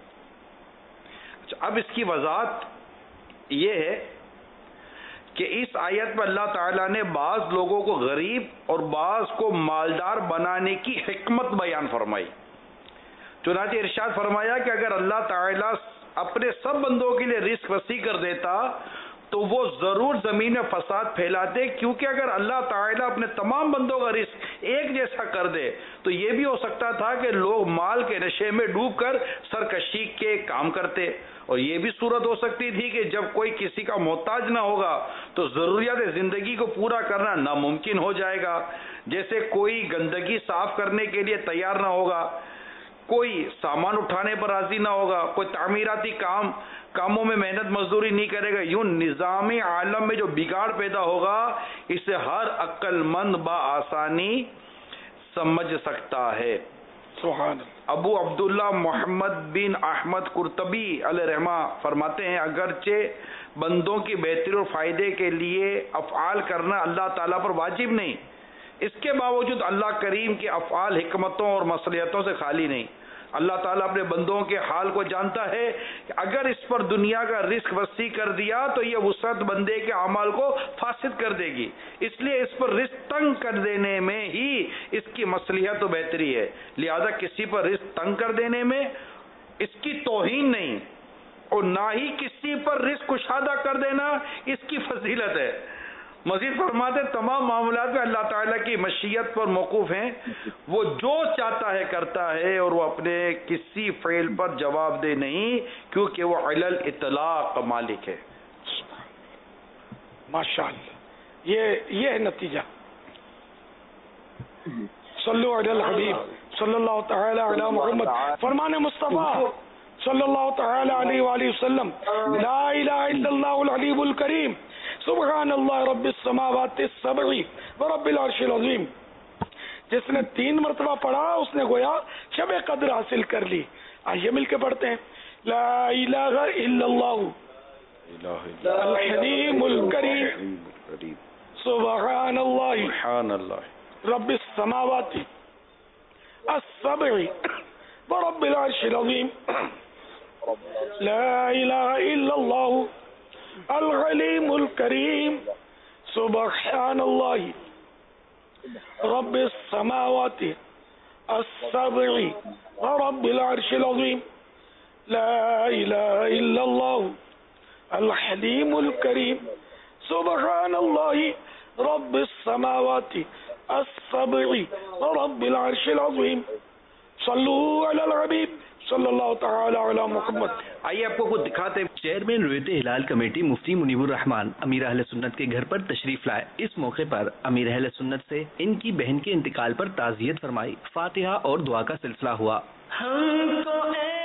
اب اس کی وضاحت یہ ہے کہ اس آیت میں اللہ تعالیٰ نے بعض لوگوں کو غریب اور بعض کو مالدار بنانے کی حکمت بیان فرمائی. چنانچہ ارشاد فرمایا کہ اگر اللہ تعالیٰ اپنے سب بندوں کے لیے رزق وسیع کر دیتا تو وہ ضرور زمین میں فساد پھیلاتے، کیونکہ اگر اللہ تعالیٰ اپنے تمام بندوں کا رزق ایک جیسا کر دے تو یہ بھی ہو سکتا تھا کہ لوگ مال کے نشے میں ڈوب کر سرکشی کے کام کرتے. اور یہ بھی صورت ہو سکتی تھی کہ جب کوئی کسی کا محتاج نہ ہوگا تو ضروریات زندگی کو پورا کرنا ناممکن ہو جائے گا. جیسے کوئی گندگی صاف کرنے کے لیے تیار نہ ہوگا، کوئی سامان اٹھانے پر راضی نہ ہوگا، کوئی تعمیراتی کام کاموں میں محنت مزدوری نہیں کرے گا. یوں نظام عالم میں جو بگاڑ پیدا ہوگا اسے ہر عقل مند بآسانی سمجھ سکتا ہے. سبحان ابو عبداللہ محمد بن احمد قرطبی علیہ رحمہ فرماتے ہیں اگرچہ بندوں کی بہتری اور فائدے کے لیے افعال کرنا اللہ تعالیٰ پر واجب نہیں، اس کے باوجود اللہ کریم کے افعال حکمتوں اور مصلحتوں سے خالی نہیں. اللہ تعالیٰ اپنے بندوں کے حال کو جانتا ہے کہ اگر اس پر دنیا کا رزق وسیع کر دیا تو یہ وسعت بندے کے اعمال کو فاسد کر دے گی. اس لیے اس پر رزق تنگ کر دینے میں ہی اس کی مصلحت و بہتری ہے. لہذا کسی پر رزق تنگ کر دینے میں اس کی توہین نہیں اور نہ ہی کسی پر رزق کشادہ کر دینا اس کی فضیلت ہے. مزید فرماتے تمام معاملات میں اللہ تعالیٰ کی مشیت پر موقوف ہیں، وہ جو چاہتا ہے کرتا ہے اور وہ اپنے کسی فعل پر جواب دہ نہیں کیونکہ وہ علی الاطلاق مالک ہے. ماشاءاللہ یہ یہ ہے نتیجہ. صلو علی الحبیب صلی اللہ تعالی علی محمد. فرمان مصطفیٰ صلی اللہ تعالی علیہ وآلہ وسلم لا الہ الا اللہ العلی الکریم سبحان اللہ رب السماوات السبع ورب العرش العظیم. جس نے تین مرتبہ پڑھا اس نے گویا شب قدر حاصل کر لی. آئیے مل کے پڑھتے ہیں لا الہ الا اللہ الحلیم الکریم سبحان اللہ رب السماوات السبع ورب العرش العظیم. لا الہ الا اللہ العلیم الکریم سبحان اللہ رب السماوات السبع ورب العرش العظیم لا الہ الا اللہ الحلیم الکریم سبحان اللہ رب السماوات السبع ورب العرش العظیم صلو علی الحبیب صلی اللہ تعالی علی محمد. آئیے آپ کو کچھ دکھاتے ہیں. چیئرمین رویت ہلال کمیٹی مفتی منیب الرحمان امیر اہل سنت کے گھر پر تشریف لائے. اس موقع پر امیر اہل سنت سے ان کی بہن کے انتقال پر تعزیت فرمائی. فاتحہ اور دعا کا سلسلہ ہوا. ہم کو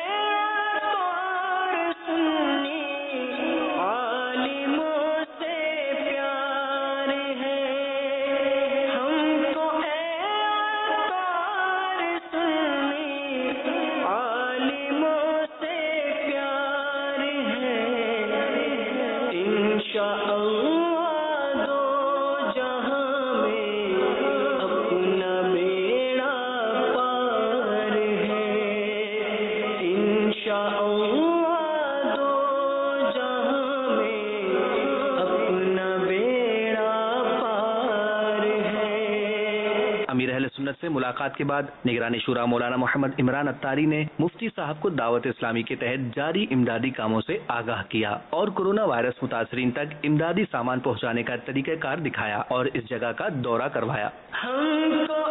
سے ملاقات کے بعد نگران شورا مولانا محمد عمران اتاری نے مفتی صاحب کو دعوت اسلامی کے تحت جاری امدادی کاموں سے آگاہ کیا اور کورونا وائرس متاثرین تک امدادی سامان پہنچانے کا طریقہ کار دکھایا اور اس جگہ کا دورہ کروایا. ہم کو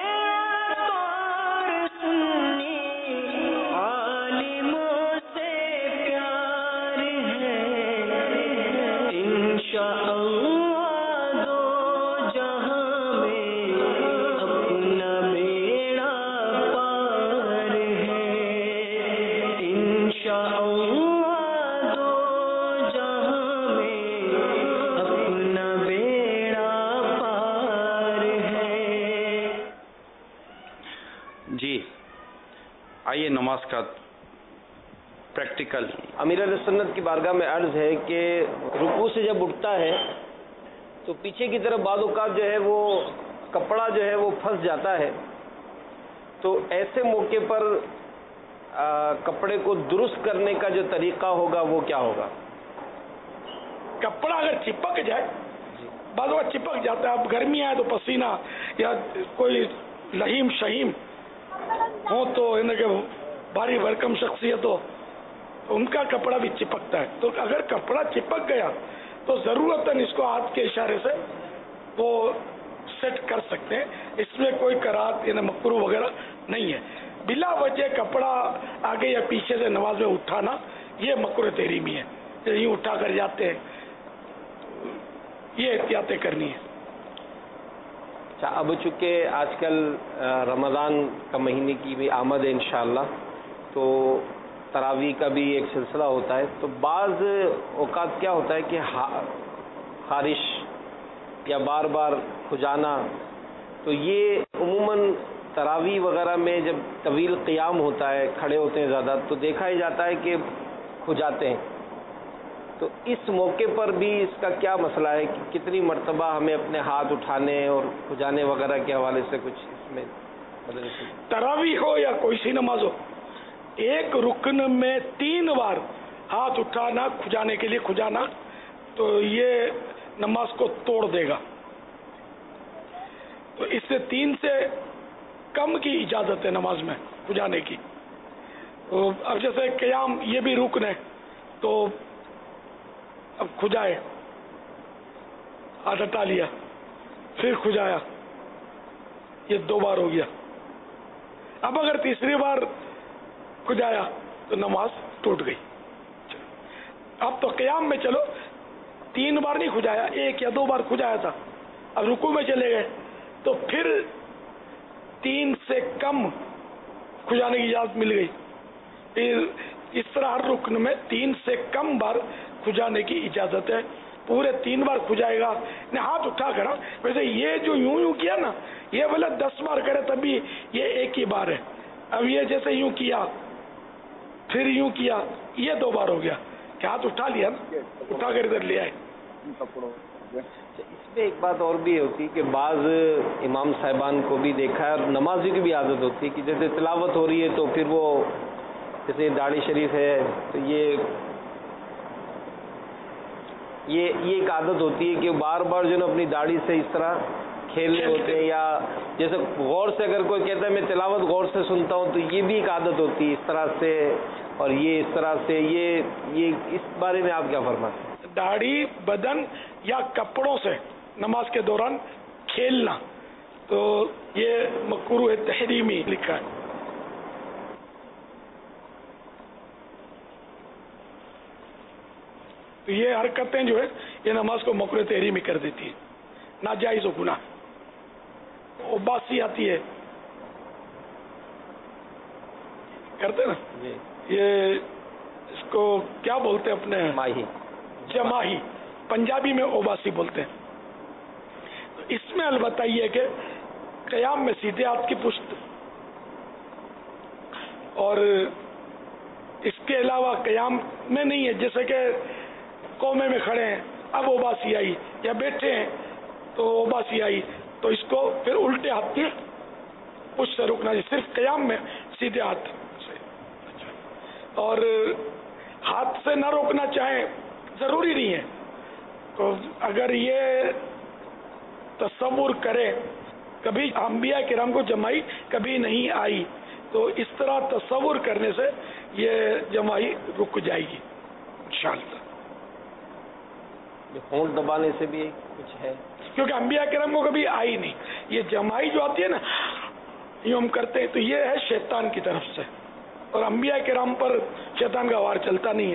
آئیے نماز کا پریکٹیکل. امیر اہل سنت کی بارگاہ میں عرض ہے کہ رکوع سے جب اٹھتا ہے تو پیچھے کی طرف بعض اوقات جو ہے وہ کپڑا جو ہے وہ پھنس جاتا ہے, تو ایسے موقع پر آ, کپڑے کو درست کرنے کا جو طریقہ ہوگا وہ کیا ہوگا؟ کپڑا اگر چپک جائے, بعض اوقات چپک جاتا ہے, اب گرمی آئے تو پسینہ یا کوئی لہیم شہیم ہو تو ان کے بھاری بھرکم شخصیت ہو تو ان کا کپڑا بھی چپکتا ہے. تو اگر کپڑا چپک گیا تو ضرورتاً اس کو ہاتھ کے اشارے سے وہ سیٹ کر سکتے ہیں. اس میں کوئی کراہت یعنی مکروہ وغیرہ نہیں ہے. بلا وجہ کپڑا آگے یا پیچھے سے نماز میں اٹھانا یہ مکروہ تحریمی ہے. یوں اٹھا کر جاتے ہیں, یہ احتیاطیں کرنی ہے. اب چونکہ آج کل رمضان کا مہینے کی بھی آمد ہے انشاءاللہ, تو تراویح کا بھی ایک سلسلہ ہوتا ہے, تو بعض اوقات کیا ہوتا ہے کہ خارش یا بار بار کھجانا, تو یہ عموماً تراویح وغیرہ میں جب طویل قیام ہوتا ہے, کھڑے ہوتے ہیں زیادہ, تو دیکھا ہی جاتا ہے کہ کھجاتے ہیں. تو اس موقع پر بھی اس کا کیا مسئلہ ہے کہ کتنی مرتبہ ہمیں اپنے ہاتھ اٹھانے اور کھجانے وغیرہ کے حوالے سے کچھ اس میں بدل سکتے؟ تراویح ہو یا کوئی سی نماز ہو, ایک رکن میں تین بار ہاتھ اٹھانا کھجانے کے لیے کھجانا تو یہ نماز کو توڑ دے گا. تو اس سے تین سے کم کی اجازت ہے نماز میں کھجانے کی. اب جیسے قیام یہ بھی رکن ہے, تو اب کھجائے, ہاتھ ہٹا لیا, پھر کھجایا, یہ دو بار ہو گیا. اب اگر تیسری بار کھجایا تو نماز ٹوٹ گئی. اب تو قیام میں چلو تین بار نہیں کھجایا, ایک یا دو بار کھجایا تھا, اب رکوع میں چلے گئے تو پھر تین سے کم کھجانے کی اجازت مل گئی. پھر اس طرح ہر رکن میں تین سے کم بار کھجانے کی اجازت ہے. پورے تین بار کھجائے گا, ہاتھ اٹھا کر. ویسے یہ جو یوں یوں کیا نا, یہ بولے دس بار کرے تبھی یہ ایک ہی بار ہے. اب یہ جیسے یوں کیا پھر یوں کیا, یہ دو بار ہو گیا کہ ہاتھ اٹھا لیا نا, اٹھا کر ادھر لے آئے. اس میں ایک بات اور بھی ہوتی کہ بعض امام صاحبان کو بھی دیکھا ہے اور نمازی کی بھی عادت ہوتی ہے کہ جیسے تلاوت ہو رہی ہے تو پھر وہ جیسے داڑھی شریف ہے تو یہ یہ یہ ایک عادت ہوتی ہے کہ بار بار جو نا اپنی داڑھی سے اس طرح کھیلنے ہوتے ہیں، یا جیسے غور سے اگر کوئی کہتا ہے میں تلاوت غور سے سنتا ہوں تو یہ بھی ایک عادت ہوتی ہے اس طرح سے، اور یہ اس طرح سے، یہ یہ اس بارے میں آپ کیا فرماتے ہیں؟ داڑھی، بدن یا کپڑوں سے نماز کے دوران کھیلنا تو یہ مکروہ تحریمی لکھا ہے. تو یہ حرکتیں جو ہے یہ نماز کو مکروہ تحریمی کر دیتی ہے، ناجائز و گناہ. اباسی آتی ہے کرتے نا، یہ اس کو کیا بولتے ہیں اپنے ماہی جماہی، پنجابی میں اوباسی بولتے ہیں. تو اس میں البتہ یہ کہ قیام میں سیدھے ہاتھ کی پشت، اور اس کے علاوہ قیام میں نہیں ہے، جیسے کہ قومے میں کھڑے ہیں اب اوباسی آئی، یا بیٹھے ہیں تو اوباسی آئی، تو اس کو پھر الٹے ہاتھ کی پشت سے رکنا ہے، صرف قیام میں سیدھے ہاتھ سے. اور ہاتھ سے نہ روکنا چاہیں ضروری نہیں ہے. تو اگر یہ تصور کرے کبھی انبیاء کرام کو جمائی کبھی نہیں آئی، تو اس طرح تصور کرنے سے یہ جمائی رک جائے گی انشاءاللہ. ہونٹ دبانے سے بھی کچھ ہے، کیونکہ انبیاء کرام کو کبھی آئی نہیں. یہ جمائی جو آتی ہے نا یہ ہم کرتے ہیں تو یہ ہے شیطان کی طرف سے، اور انبیاء کرام پر شیطان کا وار چلتا نہیں ہے.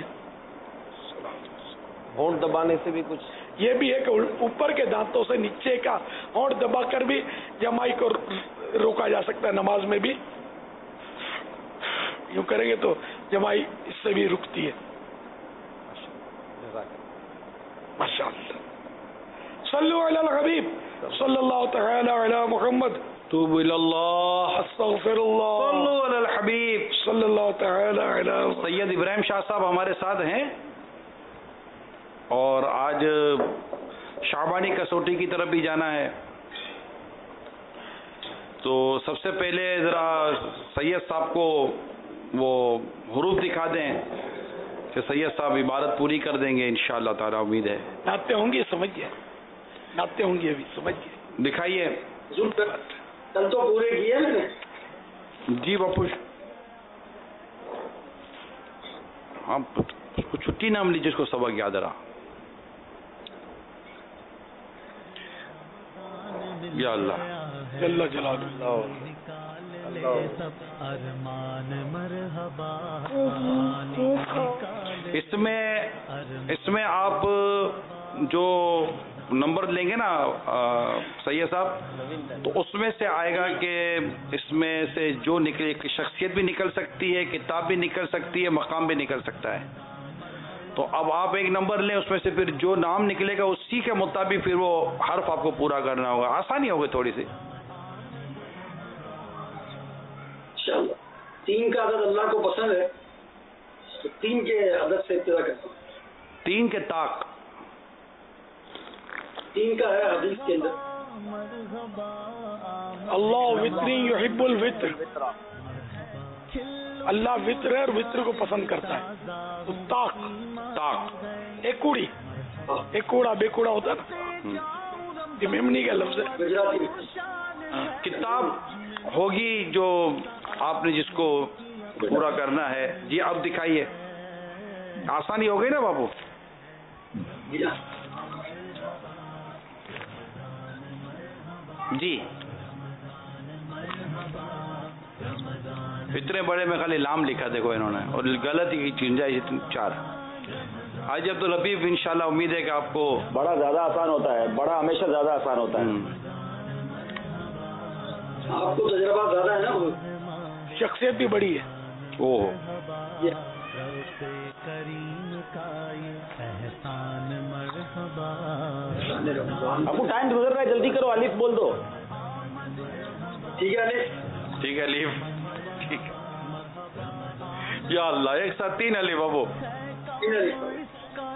ہونٹ دبانے سے بھی کچھ یہ بھی ہے کہ اوپر کے دانتوں سے نیچے کا ہونٹ دبا کر بھی جمائی کو روکا جا سکتا ہے. نماز میں بھی یوں کریں گے تو جمائی اس سے بھی رکتی ہے. ماشاء اللہ. صلو علی الحبیب صلی اللہ تعالی علی محمد. توب الی اللہ، استغفر اللہ. صلو علی الحبیب صلی اللہ تعالی علی محمد. سید ابراہیم شاہ صاحب ہمارے ساتھ ہیں، اور آج شعبانی کسوٹی کی طرف بھی جانا ہے. تو سب سے پہلے ذرا سید صاحب کو وہ حروف دکھا دیں کہ سید صاحب عبارت پوری کر دیں گے انشاءاللہ تعالی. امید ہے ناطے ہوں گے، سمجھ گئے، ناطے ہوں گے ابھی سمجھ گئے. دکھائیے. کل تو پورے کیے میں نے. جی باپو آپ کو چھٹی نام لیجیے، اس کو سبق یاد رہا. یا اللہ جل جلالہ. اس میں اس میں آپ جو نمبر لیں گے نا سید صاحب، تو اس میں سے آئے گا کہ اس میں سے جو نکلے، شخصیت بھی نکل سکتی ہے، کتاب بھی نکل سکتی ہے، مقام بھی نکل سکتا ہے. تو اب آپ ایک نمبر لیں، اس میں سے پھر جو نام نکلے گا اسی کے مطابق پھر وہ حرف آپ کو پورا کرنا ہوگا. آسانی ہوگی تھوڑی سی. انشاءاللہ. تین کا عدد اللہ کو پسند ہے تو تین کے عدد سے ابتدا کرتا ہوں. تین کے طاق تین کا ہے حدیث کے اندر. اللہ وطری یحب الوطر، اللہ وطر ہے اور وطر کو پسند کرتا ہے. تو طاق طاق ایک کوڑی، ایک کوڑا بے کوڑا ہوتا ہے نا، یہ میمنی کا لفظ ہے. گجراتی کتاب ہوگی جو آپ نے جس کو پورا کرنا ہے. جی اب دکھائیے. آسانی ہو گئی نا بابو؟ جی اتنے بڑے میں خالی لام لکھا دیکھو انہوں نے، اور غلط ہی چنجائے چار. آج عبد الحبیب انشاءاللہ امید ہے کہ آپ کو بڑا زیادہ آسان ہوتا ہے، بڑا ہمیشہ زیادہ آسان ہوتا ہے. آپ کو تجربہ زیادہ ہے نا، شخصیت بھی بڑی ہے. اوہ آپ کو ٹائم گزر رہا ہے، جلدی کرو. الف بول دو. ٹھیک ہے الف. ٹھیک ہے الف. ٹھیک ہے. یا اللہ ایک ساتھ تین الف ابو.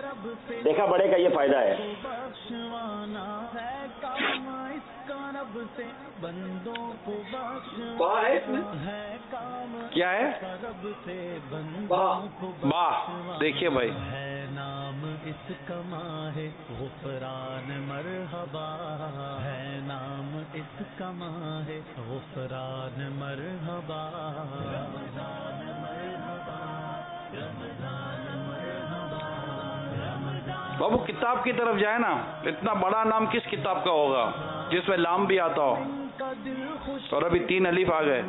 دیکھا بڑے کا یہ فائدہ ہے. با ہے اس میں کیا ہے با با دیکھیے بھائی نام اس کا ماں ہے غفران مرحبا ہے نام اس کا ماں ہے غفران مرحبا رمضان مرحبا رمضان مرحبا رمضان. بابو کتاب کی طرف جائے نا, اتنا بڑا نام کس کتاب کا ہوگا جس میں لام بھی آتا ہو, اور ابھی تین الف آ گئے.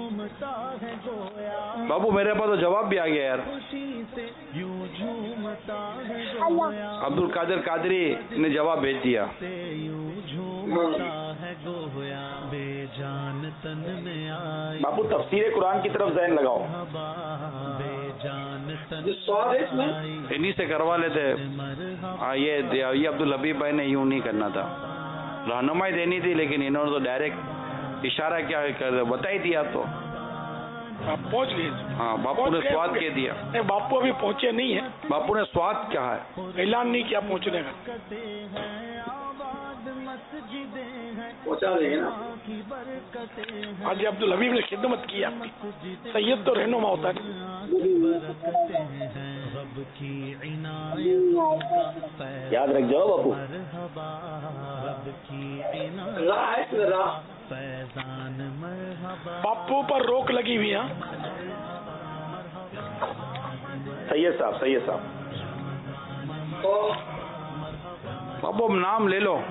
بابو میرے پاس تو جواب بھی آ گیا یار. عبد القادر قادری نے جواب بھیج دیا. بابو تفسیر قرآن کی طرف ذہن لگاؤ, انہی سے کروا لیتے. یہ یہ عبد الحبیب بھائی نے یوں نہیں کرنا تھا, رہنمائی دینی تھی, لیکن انہوں نے تو ڈائریکٹ اشارہ کیا کر بتا ہی دیا. تو پہنچ گئے. ہاں باپو نے سواد کہہ دیا. نہیں باپو ابھی پہنچے نہیں ہیں. باپو نے سواد کیا ہے, اعلان نہیں کیا پہنچنے کا. پہنچا دیں گے نا. حاجی عبد الحبیب نے خدمت کی آپ کی. سید تو رہنما ہوتا ہے. یاد رکھ جاؤ باپو. راہ ہے اس میں راہ. باپو پر روک لگی ہوئی ہے. سید صاحب سید صاحب باپو نام لے لو.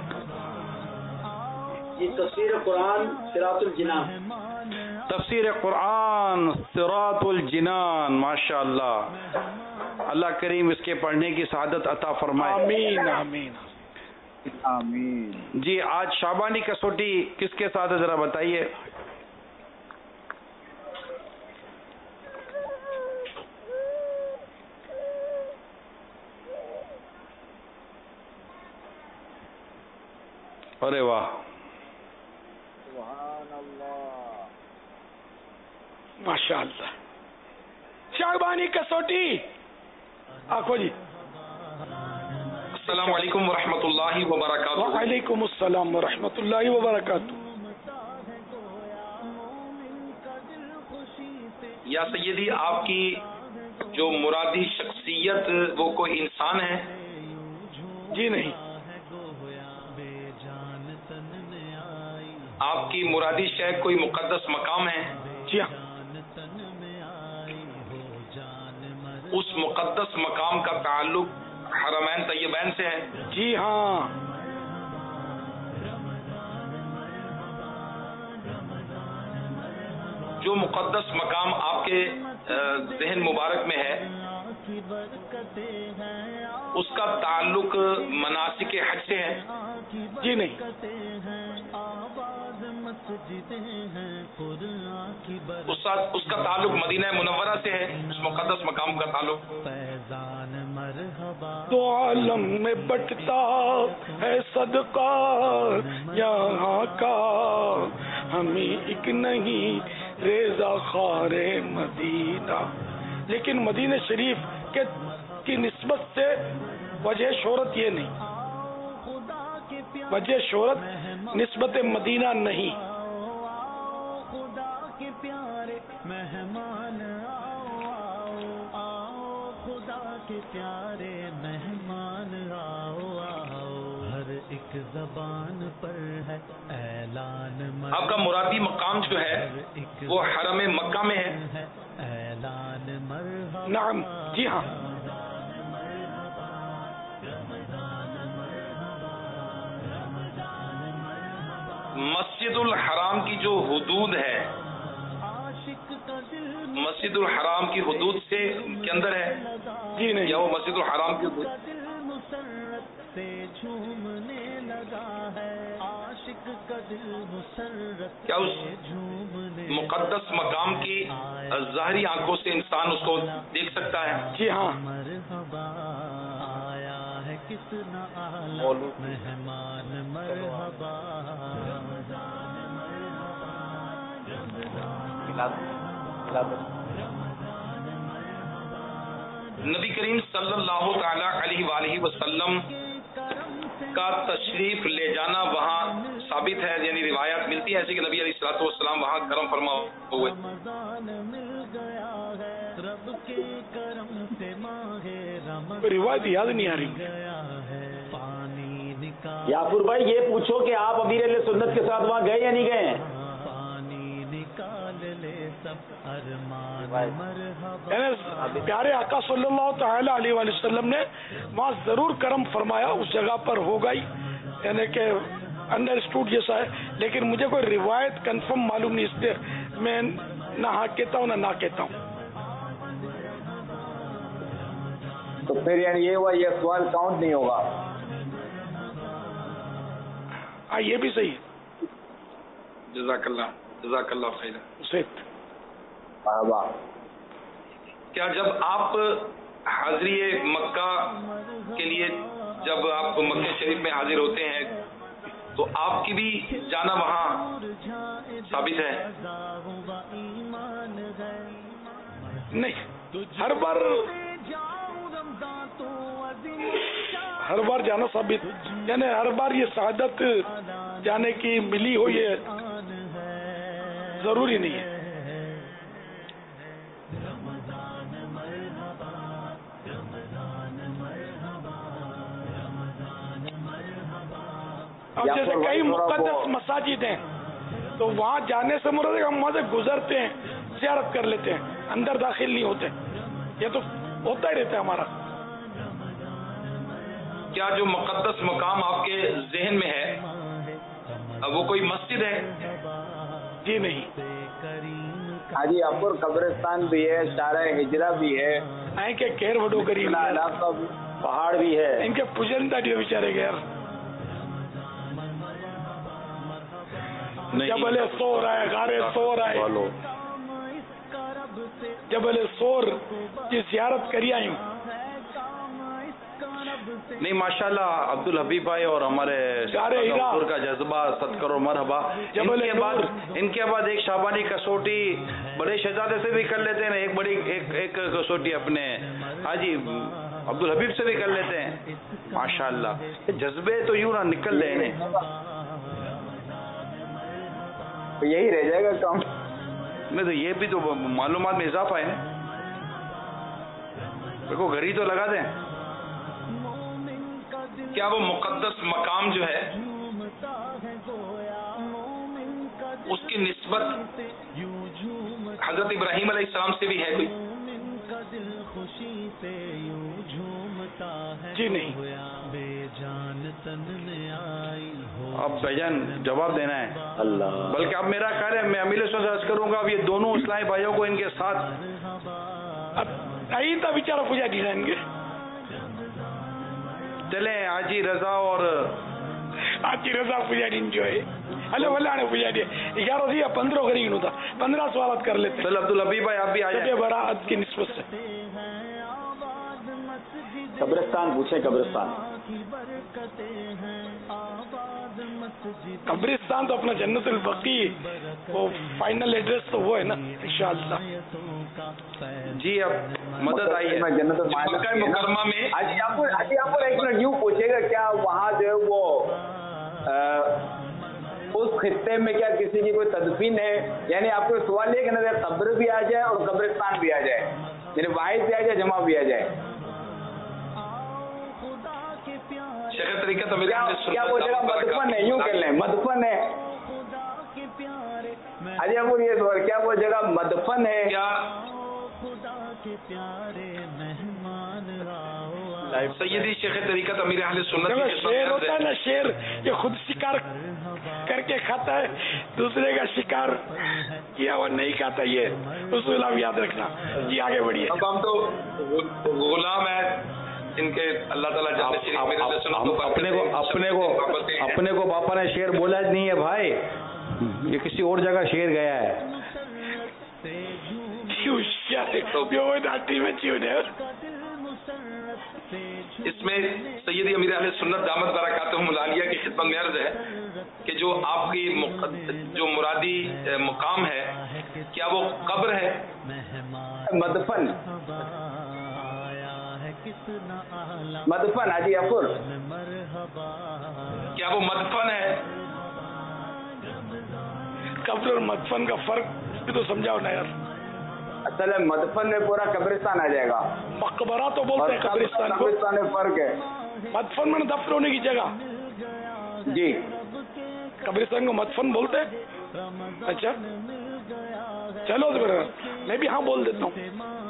یہ تفسیر قرآن صراط الجنان. تفسیر قرآن صراط الجنان, ماشاء اللہ. اللہ کریم اس کے پڑھنے کی سعادت عطا فرمائے. آمین آمین آمین. جی آج شعبانی کسوٹی کس کے ساتھ ہے ذرا بتائیے. ارے واہ ماشاء اللہ. شعبانی کسوٹی آخو جی. السلام علیکم ورحمۃ اللہ وبرکاتہ. وعلیکم السلام ورحمۃ اللہ وبرکاتہ. یا سیدی آپ کی جو مرادی شخصیت وہ کوئی انسان ہے؟ جی نہیں. آپ کی مرادی شے کوئی مقدس مقام ہے؟ جی ہاں. اس مقدس مقام کا تعلق حرمین طیبین سے ہے؟ جی ہاں. جو مقدس مقام آپ کے ذہن مبارک میں ہے اس کا تعلق مناسک حج سے ہے؟ جی نہیں. اس کا تعلق مدینہ منورہ سے ہے, اس مقدس مقام کا تعلق؟ تو عالم میں بٹتا ہے صدقہ یہاں کا, ہمیں ایک نہیں ریزہ خار مدینہ. لیکن مدینہ شریف کے کی نسبت سے وجہ شہرت یہ نہیں, وجہ شہرت نسبت مدینہ نہیں. پیارے مہمان آؤ آؤ خدا کے پیارے مہمان آؤ آؤ. ہر ایک زبان پر ہے اعلان. آپ کا مرادی مقام جو ہے وہ حرم مکہ میں ہے؟ اعلان مرحبا. نعم جی ہاں. مسجد الحرام کی جو حدود ہے مسجد الحرام کی حدود سے کے اندر ہے؟ جی نہیں. یا وہ مسجد الحرام کی حدود کیا اس مقدس مقام کی ظاہری آنکھوں سے انسان اس کو دیکھ سکتا ہے؟ جی ہاں. مہمان مرحبا. نبی کریم صلی اللہ تعالی علیہ وآلہ وسلم کا تشریف لے جانا وہاں ثابت ہے، یعنی روایات ملتی ہیں ایسے کہ نبی علیہ الصلوۃ والسلام وہاں کرم فرما ہوئے؟ روایت یاد نہیں آ رہی. یافور بھائی یہ پوچھو کہ آپ امیر اہل سنت کے ساتھ وہاں گئے یا نہیں گئے ہیں؟ پیارے آقا صلی اللہ تعالی علیہ وآلہ وسلم نے وہاں ضرور کرم فرمایا، اس جگہ پر ہوگا ہی، یعنی کہ انڈرسٹوڈ جیسا ہے، لیکن مجھے کوئی روایت کنفرم معلوم نہیں، اس لیے میں نہ ہاں کہتا ہوں نہ نہ کہتا ہوں. تو پھر یعنی یہ ہوا یہ سوال کاؤنٹ نہیں ہوگا. ہاں یہ بھی صحیح. جزاک اللہ جزاک اللہ خیر. کیا جب آپ حاضری مکہ کے لیے جب آپ مکہ شریف میں حاضر ہوتے ہیں تو آپ کی بھی جانا وہاں ثابت ہے؟ نہیں، ہر بار ہر بار جانا ثابت، یعنی ہر بار یہ سعادت جانے کی ملی ہو یہ ضروری نہیں ہے. اب جیسے کئی مقدس مساجد ہیں تو وہاں جانے سے مراد ہے ہم وہاں سے گزرتے ہیں، زیارت کر لیتے ہیں، اندر داخل نہیں ہوتے. یہ تو ہوتا ہی رہتا ہے ہمارا. کیا جو مقدس مقام آپ کے ذہن میں ہے وہ کوئی مسجد ہے؟ جی نہیں. حاجی یافور قبرستان بھی ہے، شارع ہجرہ بھی ہے، آئیں کہ کیر وڈو کریم پہاڑ بھی ہے، ان کے پوجنتا جو بیچارے گئے جبل سور ہے، غار سور ہے، جبل سور کی زیارت کری آئی ہوں. نہیں ماشاءاللہ عبد الحبیب بھائی اور ہمارے حضور کا جذبہ صد کرو مرحبا. ان کے بعد ان کے بعد ایک شابانی کسوٹی بڑے شہزادے سے بھی کر لیتے ہیں، ایک بڑی ایک ایک کسوٹی اپنے حاجی عبد الحبیب سے بھی کر لیتے ہیں. ماشاءاللہ جذبے تو یوں نہ نکل رہے ہیں، یہی رہ جائے گا کام میں. تو یہ بھی تو معلومات میں اضافہ ہے نا. دیکھو گھڑی تو لگا دیں. کیا وہ مقدس مقام جو ہے اس کی نسبت حضرت ابراہیم علیہ السلام سے بھی ہے کوئی؟ جی نہیں. اب بھائیجان جواب دینا ہے اللہ، بلکہ اب میرا خیال ہے میں امیر سے عرض کروں گا اب یہ دونوں اسلامی بھائیوں کو ان کے ساتھ اب آئی تھا بیچارہ پوجا ڈیزائن کے چلیں حاجی رضا اور حاجی رضا پوجا ڈین جو ہے ہلو ہلا نے پوجا ڈی گیارہ سے پندرہ کری تھا پندرہ سوالات کر لیتے. چل عبد الحبیب بھائی آپ بھی آ جائیں. براعت کی نسبت سے قبرستان پوچھیں. قبرستان قبرستان تو اپنا جنت البقی وہ فائنل ایڈریس تو وہ ہے نا انشاءاللہ. جی اب مدد آئی ہے جنت مکہ مکرمہ میں. ایک منٹ یوں پوچھے گا کیا وہاں جو ہے وہ اس خطے میں کیا کسی کی کوئی تدفین ہے؟ یعنی آپ کو سوال یہ کہ نہ قبر بھی آ جائے اور قبرستان بھی آ جائے، یعنی واحد بھی آ جائے جمع بھی آ جائے. شیخ طریقت امیر کیا وہ جگہ مدفن ہے؟ یوں کہہ لیں مدفن ہے. حاجی ابو یہ سوال کیا وہ جگہ مدفن ہے؟ کیا سیدی شیخ طریقت امیر اہل سنت شیر ہوتا ہے نا، شیر یہ خود شکار کر کے کھاتا ہے، دوسرے کا شکار کیا وہ نہیں کھاتا، یہ اصول آپ یاد رکھنا. جی آگے بڑھیے. اب ہم تو غلام ہیں ان کے، اللہ تعالیٰ اپنے کو اپنے کو اپنے کو باپا نے شیر بولا نہیں ہے بھائی، یہ کسی اور جگہ شیر گیا ہے. اس میں سیدی امیر اہل سنت دامت برکاتہم العالیہ کی خدمت میں عرض ہے کہ جو آپ کی جو مرادی مقام ہے کیا وہ قبر ہے؟ مدفن مدفن حاجی افر، کیا وہ مدفن ہے؟ قبر اور مدفن کا فرق بھی تو سمجھاؤ نا یار. اصل مدفن میں پورا قبرستان آ جائے گا. مقبرہ تو بولتے ہیں قبرستان کو. قبرستان میں فرق ہے. مدفن میں دفن ہونے کی جگہ. جی قبرستان کو مدفن بولتے ہیں. اچھا چلو تو پھر میں بھی ہاں بول دیتا ہوں.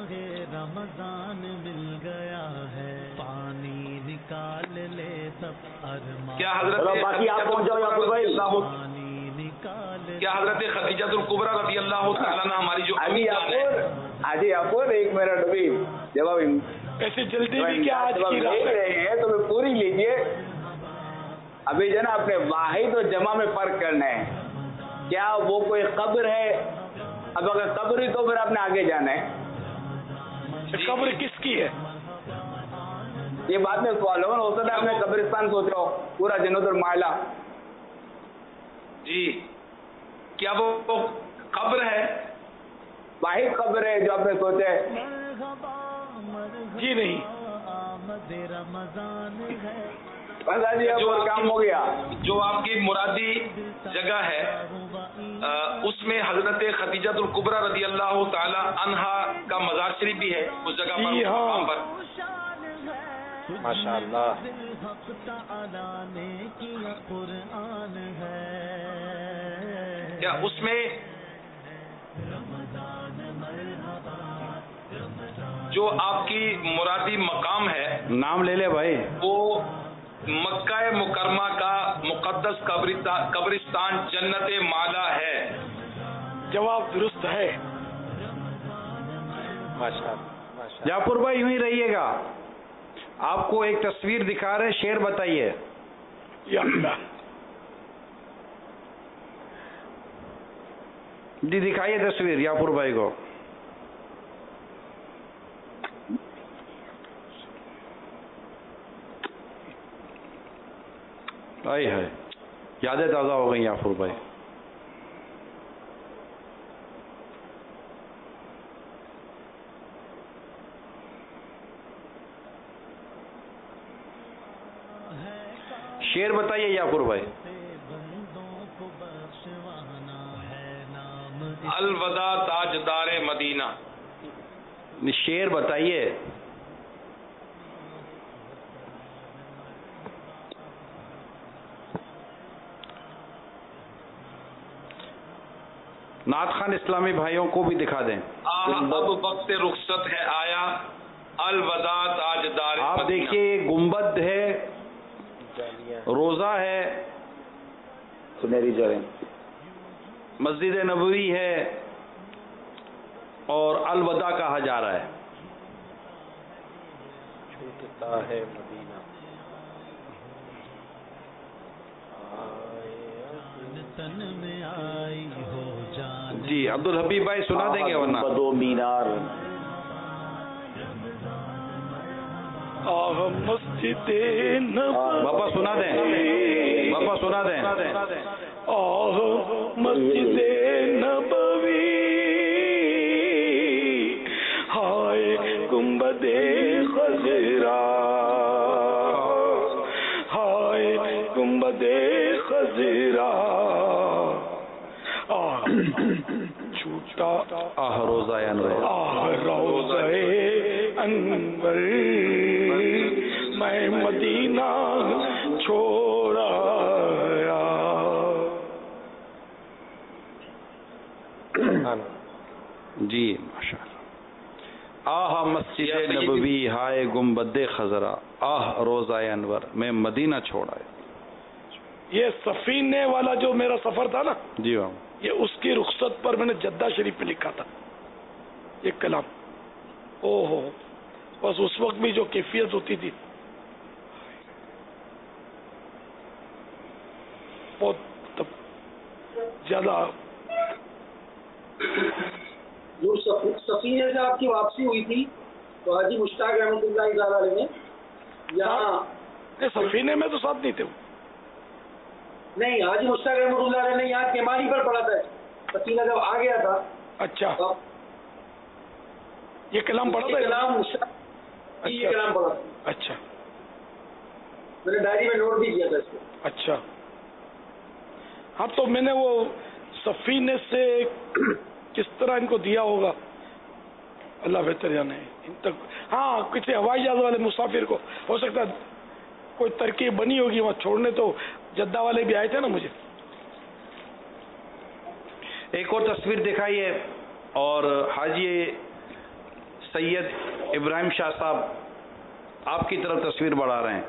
کیا حضرت باقی آپ پہنچ جاؤ یعقوب بھائی. کیا حضرت خدیجۃ الکبریٰ رضی اللہ تعالیٰ عنہ ہماری جو حاجی یعقوب حاجی یعقوب ایک منٹ ابھی جب آپ ایسی جلدی بھی کیا آج کی دیکھ رہے ہیں تو میں پوری لیجیے. ابھی جو نا اپنے واحد اور جمع میں فرق کرنا ہے. کیا وہ کوئی قبر ہے؟ اب اگر قبر ہی تو پھر آپ نے آگے جانا ہے. قبر کس کی ہے یہ بات میں سوال ہو سکتا ہے آپ نے قبرستان سوچ رہا ہو پورا جنت المائلہ. جی کیا وہ قبر ہے؟ واحد قبر ہے جو آپ نے سوچا ہے؟ جی نہیں. جی اب اور کام ہو گیا. جو آپ کی مرادی جگہ ہے اس میں حضرت خدیجۃ الکبریٰ رضی اللہ تعالی عنہا کا مزار شریف بھی ہے اس جگہ پر. ماشاء اللہ. کیا اس میں جو آپ کی مرادی مقام ہے نام لے لے بھائی وہ مکہ مکرمہ کا مقدس قبرستان جنت مالا ہے؟ جواب درست ہے. ماشاء یعقوب بھائی یوں ہی رہیے گا. آپ کو ایک تصویر دکھا رہے ہیں، شعر بتائیے. یا اللہ جی دکھائیے تصویر یعقوب بھائی کو. آئی ہے یادیں تازہ ہو گئی یعقوب بھائی. شعر بتائیے یعقوب بھائی. الوداع تاجدار مدینہ. شعر بتائیے. نعت خان اسلامی بھائیوں کو بھی دکھا دیں. اب وقت رخصت ہے آیا الوداع تاجدار. آپ دیکھیے گنبد ہے، روزہ ہے، سنہری جڑیں، مسجد نبوی ہے اور الوداع کہا جا رہا ہے. چھوٹتا ہے مدینہ. جی عبد الحبیب بھائی سنا دیں گے ورنہ دو مینار. آہ مسجد باپا سنا دیں باپا سنا دیں. آہ مسجد نبوی ہائے گنبد خضرا، ہائے گنبد خضرا. چھوٹا آہ روزہ انور، آہ روزہ انور میں مدینہ چھوڑا. جی ماشاء اللہ. آہ مسجد نبوی ہائے گنبد خضرا، آہ روزہ انور میں مدینہ چھوڑا. یہ سفینے والا جو میرا سفر تھا نا، جی ہاں، یہ اس کی رخصت پر میں نے جدہ شریف پہ لکھا تھا یہ کلام. او ہو بس اس وقت بھی جو کیفیت ہوتی تھی بہت زیادہ. سفینے سے آپ کی واپسی ہوئی تھی تو حاجی مشتاق رحمۃ اللہ تعالی علیہ نے یہاں سفینے میں تو ساتھ نہیں تھے. نہیں، حاجی مشتاق رحمۃ اللہ علیہ نے یہاں کیمانی پر پڑھا تھا. سفینہ جب آ گیا تھا. اچھا یہ کلام پڑھا تھا. کلام یہ کلام پڑھا. اچھا, میں نے ڈائری میں نوٹ بھی کیا تھا اس کو. اچھا, ہاں تو میں نے وہ سفینے سے کس طرح ان کو دیا ہوگا اللہ بہتر جانے ان تک. ہاں کسی ہوائی جہاز والے مسافر کو ہو سکتا ہے کوئی ترکیب بنی ہوگی وہاں چھوڑنے, تو جدہ والے بھی آئے تھے نا مجھے. ایک اور تصویر دکھائیے, اور حاجی سید ابراہیم شاہ صاحب آپ کی طرف تصویر بڑھا رہے ہیں.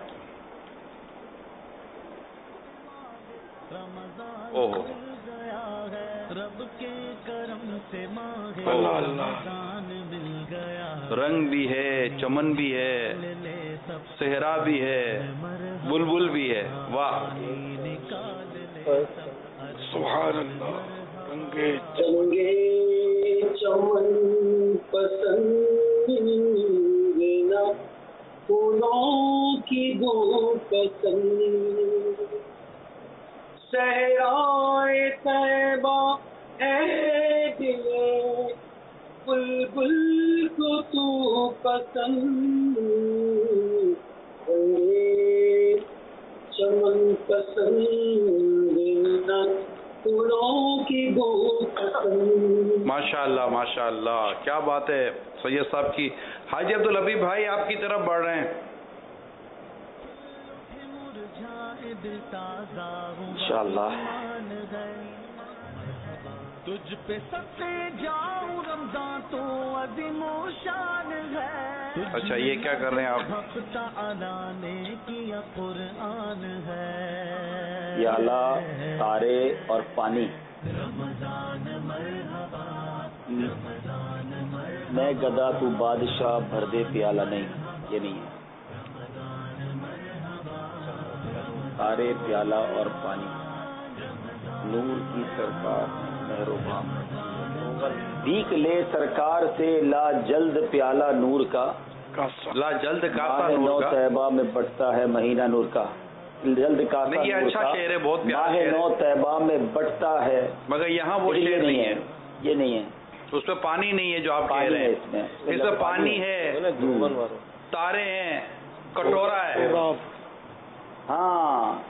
اوہ رب کے کرم سے ماہ اللہ اللہ, رنگ بھی ہے, چمن بھی ہے, صحرا بھی ہے, بلبل بھی ہے. واہ سبحان اللہ. رنگے رنگے چمن پسند نہ پھولوں کی بو پسند, صحرائے طیبہ ہے دل بلبل کو تو پسند, رنگے چمن پسند نہ پھولوں کی بو پسند. ماشاء اللہ ماشاء اللہ, کیا بات ہے سید صاحب کی. حاجی عبدالحبیب بھائی آپ کی طرف بڑھ رہے ہیں. انشاءاللہ. تجھ پہ سب سے جاؤں رمضان تو عظیم و شان ہے. اچھا, یہ کیا کر رہے ہیں آپ؟ حق تعالیٰ نے کیا قرآن ہے. یا اللہ, تارے اور پانی. رمضان مرحبا رمضان مرحبا, میں گدا تو بادشاہ بھر دے پیالہ. نہیں, یہ نہیں ہے. تارے, پیالہ اور پانی, نور کی سرکار مہربان. بھیک لے سرکار سے لا جلد پیالہ نور کا, لا جلد کاسا نو نور کا. طیبہ میں بٹتا ہے مہینہ نور کا. جلد کاسا یہ اچھا شعر ہے, بہت پیارا شعر ہے. نو طیبہ میں بٹتا ہے, مگر یہاں وہ شعر نہیں ہے, یہ نہیں ہے. اس پہ پانی نہیں ہے جو آپ کہہ رہے ہیں. اس میں پانی ہے, تارے ہیں, کٹورا ہے. ہاں,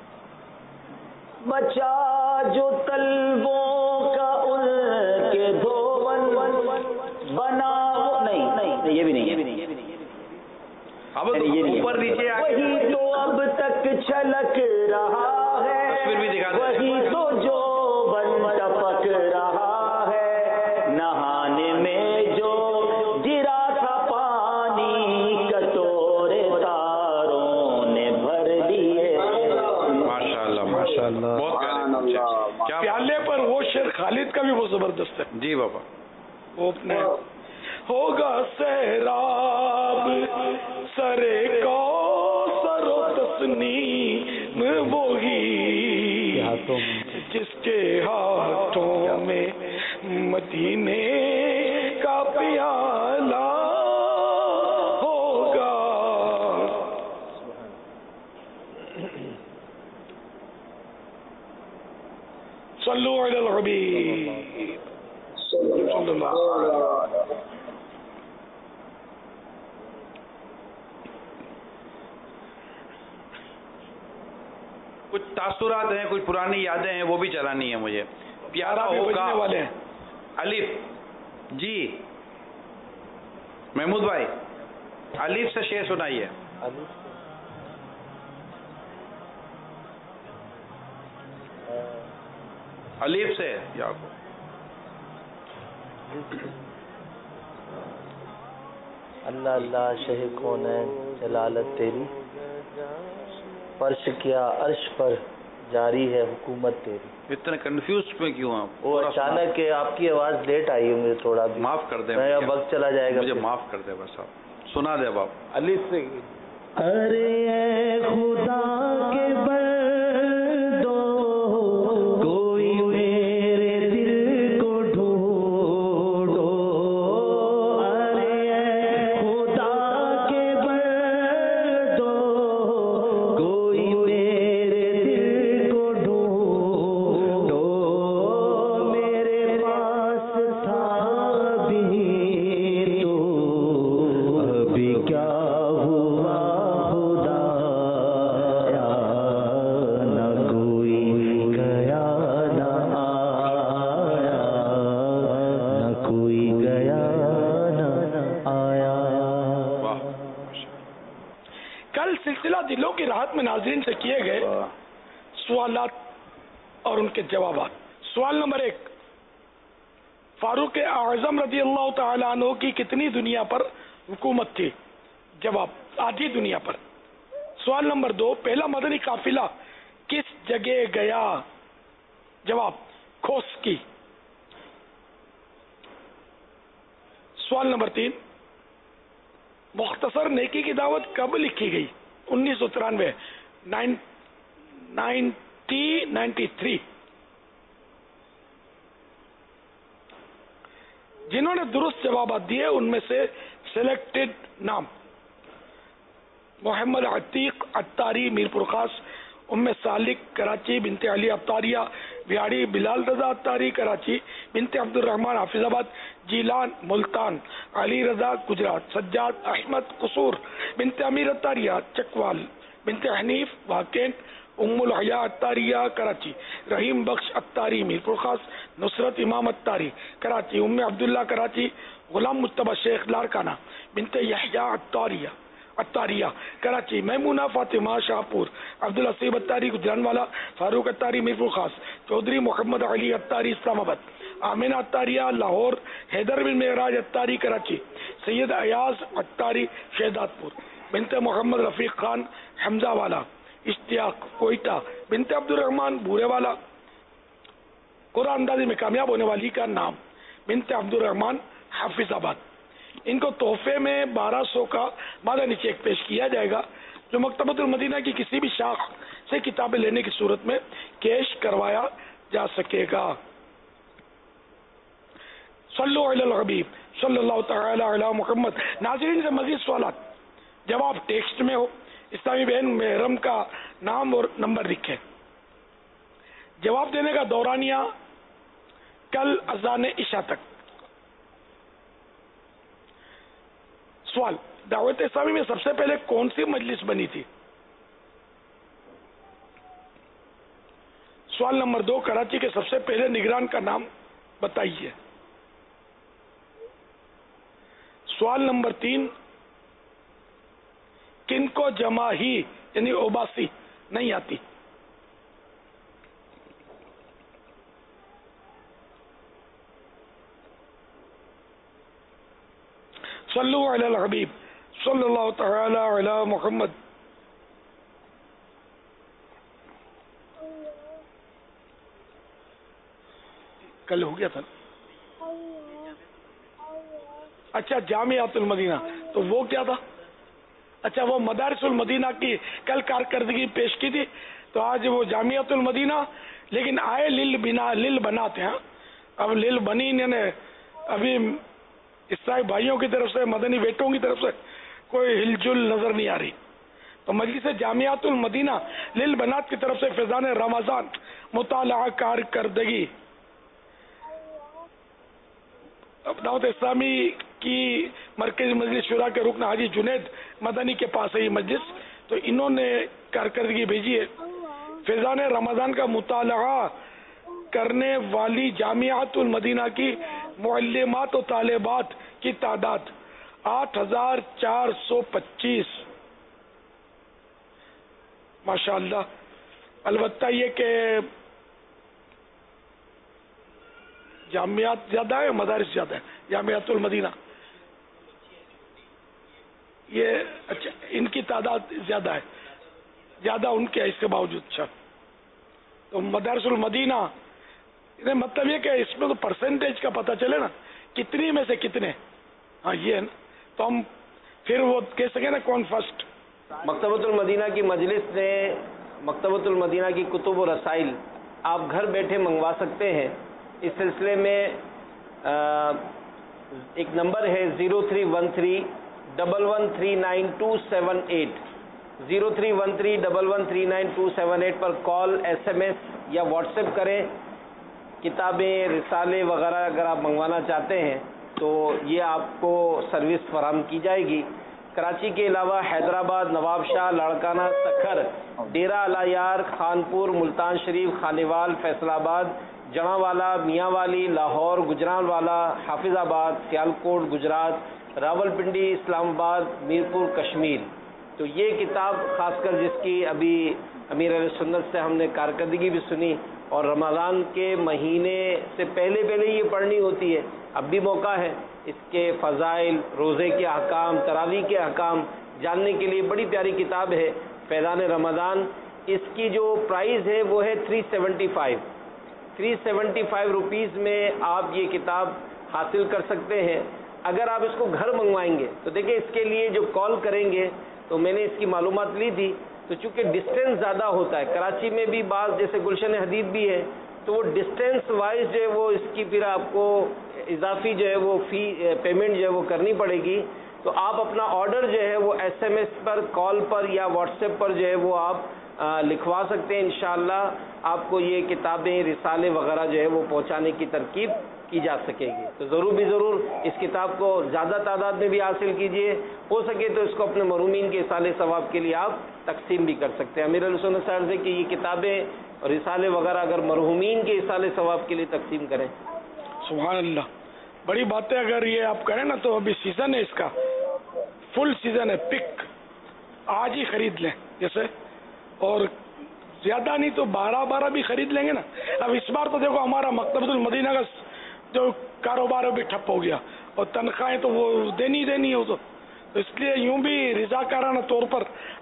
بچا جو تلووں کا ان کے دھون بنا وہ. نہیں نہیں, یہ بھی نہیں, یہ بھی نہیں, یہ بھی نہیں. اب اوپر نیچے وہی تو اب تک چھلک رہا ہے, وہی تو جو بن ٹپک رہا ہے, نہانے میں جو گرا تھا پانی کٹورے تاروں نے بھر لیے. ماشاء اللہ ماشاء اللہ, بہت پیارے. پیالے پر وہ شعر خالد کا بھی بہت زبردست ہے. جی بابا, وہ اپنے ہوگا سیراب سرے کو سرو تسنیم وہی جس کے ہاتھوں میں مدینے کا پیالہ ہوگا. صلو علی الحبیب صلی اللہ علیہ وسلم. کچھ تاثرات ہیں, کچھ پرانی یادیں ہیں, وہ بھی چلانی ہے مجھے. پیارا ہوگا والے ہیں. الف جی محمود بھائی, الف سے شعر سنائیے. الف سے یا اللہ اللہ شہ کونین جلالت تیری, فرش کیا عرش پر جاری ہے حکومت تیری. اتنے کنفیوز میں کیوں آپ؟ وہ اچانک آپ کی آواز لیٹ آئی ہے, مجھے تھوڑا بھی معاف کر دیں, وقت چلا جائے گا, مجھے معاف کر دیں بس. آپ سنا دیں آپ. الف سے. ارے اے خدا کے بندو کوئی میرے دل کو ڈھونڈو, ارے اے خدا کے بندو کوئی میرے دل کو ڈھونڈو, میرے پاس تھا بھی تو ابھی کیا سلسلہ دلوں کی راحت میں ناظرین سے کیے گئے سوالات اور ان کے جوابات. سوال نمبر ایک، فاروق اعظم رضی اللہ تعالیٰ عنہ کی کتنی دنیا پر حکومت تھی؟ جواب، آدھی دنیا پر. سوال نمبر دو، پہلا مدنی قافلہ کس جگہ گیا؟ جواب، خوست کی. سوال نمبر تین، مختصر نیکی کی دعوت کب لکھی گئی؟ انیس سو ترانوے نائنٹین نائنٹی تھری. جنہوں نے درست جوابات دیے ان میں سے سلیکٹڈ نام: محمد عتیق عطاری میرپور خاص، ام سالک کراچی، بنت علی عطاریہ بہاڑی، بلال رضا عطاری کراچی، بنت عبد الرحمان حافظ آباد، جیلان ملتان، علی رضا گجرات، سجاد احمد قصور، بنت امیر عطاریہ چکوال، بنت حنیف واکینٹ، ام الحیا عطاریہ کراچی، رحیم بخش عطاری میرپور خاص، نصرت امام عطاری کراچی، ام عبداللہ کراچی، غلام مجتبی شیخ لارکانہ، بنت یحییٰ عطاریہ عطاریہ کراچی، میمونہ فاطمہ شاہپور، عبدالحسیب عطاری گجرانوالا، فاروق عطاری میرپور خاص، چودھری محمد علی عطاری اسلام آباد، آمینہ عطاریہ لاہور، حیدر بن معراج عطاری کراچی، سید ایاز عطاری شہداد پور، بنت محمد رفیق خان حمزہ والا، اشتیاق کوئٹہ، بنت عبد الرحمان بورے والا. قرآن اندازی میں کامیاب ہونے والی کا نام: بنت عبد الرحمان حافظ آباد. ان کو تحفے میں بارہ سو کا مدنی چیک پیش کیا جائے گا جو مکتبۃ المدینہ کی کسی بھی شاخ سے کتابیں لینے کی صورت میں کیش کروایا جا سکے گا. صلو علی الحبیب صلی اللہ تعالی علی محمد. ناظرین سے مزید سوالات جواب ٹیکسٹ میں ہو. اسلامی بہن محرم کا نام اور نمبر لکھیں. جواب دینے کا دورانیہ کل اذان عشاء تک. سوال، دعوت اسلامی میں سب سے پہلے کون سی مجلس بنی تھی؟ سوال نمبر دو، کراچی کے سب سے پہلے نگران کا نام بتائیے. سوال نمبر تین، کن کو جمع ہی یعنی اوباسی نہیں آتی؟ صلو علی الحبیب صلی اللہ تعالی علی محمد. کل ہو گیا تھا. اچھا، جامعۃ المدینہ، تو وہ کیا تھا؟ اچھا، وہ مدارس المدینہ کی کل کارکردگی پیش کی تھی، تو آج وہ جامعۃ المدینہ، لیکن آئے لل بنا لل بناتے ہیں. اب لل بنی نے ابھی عیسائی بھائیوں کی طرف سے، مدنی بیٹوں کی طرف سے کوئی ہل جل نظر نہیں آ رہی. تو مجلس جامعۃ المدینہ لل بنات کی طرف سے فیضان رمضان مطالعہ کارکردگی. دعوت اسلامی کی مرکزی مجلس شورا کے رکن حاجی جنید مدنی کے پاس ہے یہ مجلس، تو انہوں نے کارکردگی بھیجی ہے. فیضان رمضان کا مطالعہ کرنے والی جامعۃ المدینہ کی معلمات و طالبات کی تعداد آٹھ ہزار چار سو پچیس. ماشاء اللہ. البتہ یہ کہ جامعات زیادہ ہے، مدارس زیادہ ہے. جامعۃ المدینہ یہ اچھا، ان کی تعداد زیادہ ہے، زیادہ ان کے اس کے باوجود. اچھا، تو مدارس المدینہ مطلب یہ کہ اس میں تو پرسنٹیج کا پتہ چلے نا، کتنی میں سے کتنے. ہاں یہ ہے نا، تو ہم پھر وہ کہہ سکیں نا کون فرسٹ. مکتبۃ المدینہ کی مجلس نے مکتبۃ المدینہ کی کتب و رسائل آپ گھر بیٹھے منگوا سکتے ہیں. اس سلسلے میں ایک نمبر ہے zero three one three double one three nine two seven eight zero three one three double one three nine two seven eight پر کال، ایس ایم ایس یا واٹس ایپ کریں. کتابیں، رسالے وغیرہ اگر آپ منگوانا چاہتے ہیں تو یہ آپ کو سروس فراہم کی جائے گی. کراچی کے علاوہ حیدرآباد، نواب شاہ، لاڑکانہ، سکھر، ڈیرہ الایار، خانپور، ملتان شریف، خانیوال، فیصل آباد، جڑاں والا، میاں والی، لاہور، گجران والا، حافظ آباد، سیالکوٹ گجرات، راول پنڈی، اسلام آباد، میرپور کشمیر تو یہ کتاب خاص کر جس کی ابھی امیر اہل سنت سے ہم نے کارکردگی بھی سنی اور رمضان کے مہینے سے پہلے پہلے یہ پڑھنی ہوتی ہے، اب بھی موقع ہے اس کے فضائل، روزے کے احکام، تراویح کے احکام جاننے کے لیے بڑی پیاری کتاب ہے فیضان رمضان. اس کی جو پرائز ہے وہ ہے three seventy five three seventy five rupees میں آپ یہ کتاب حاصل کر سکتے ہیں. اگر آپ اس کو گھر منگوائیں گے تو دیکھیں اس کے لیے جو کال کریں گے تو میں نے اس کی معلومات لی تھی، تو چونکہ ڈسٹینس زیادہ ہوتا ہے، کراچی میں بھی بعض جیسے گلشن حدید بھی ہے، تو وہ ڈسٹینس وائز جو ہے وہ اس کی پھر آپ کو اضافی جو ہے وہ فی پیمنٹ جو ہے وہ کرنی پڑے گی. تو آپ اپنا آرڈر جو ہے وہ ایس ایم ایس پر، کال پر یا واٹس ایپ پر جو ہے وہ آپ لکھوا سکتے ہیں. انشاءاللہ آپ کو یہ کتابیں، رسالے وغیرہ جو ہے وہ پہنچانے کی ترکیب کی جا سکے گی. تو ضرور بھی ضرور اس کتاب کو زیادہ تعداد میں بھی حاصل کیجئے، ہو سکے تو اس کو اپنے مرحومین کے اصالہ ثواب کے لیے آپ تقسیم بھی کر سکتے ہیں. امیر علیہ سنت صاحب سے کہ یہ کتابیں اور رسالے وغیرہ اگر مرحومین کے اصالہ ثواب کے لیے تقسیم کریں. سبحان اللہ، بڑی بات ہے. اگر یہ آپ کریں نا تو ابھی سیزن ہے، اس کا فل سیزن ہے. پک آج ہی خرید لیں جیسے، اور زیادہ نہیں تو بارہ بارہ بھی خرید لیں گے نا. اب اس بار تو دیکھو ہمارا مکتبۃ المدینہ کا جو کاروبار ہے بھی ٹھپ ہو گیا، اور تنخواہیں تو وہ دینی دینی ہو، تو اس لیے یوں بھی رضاکارانہ طور پر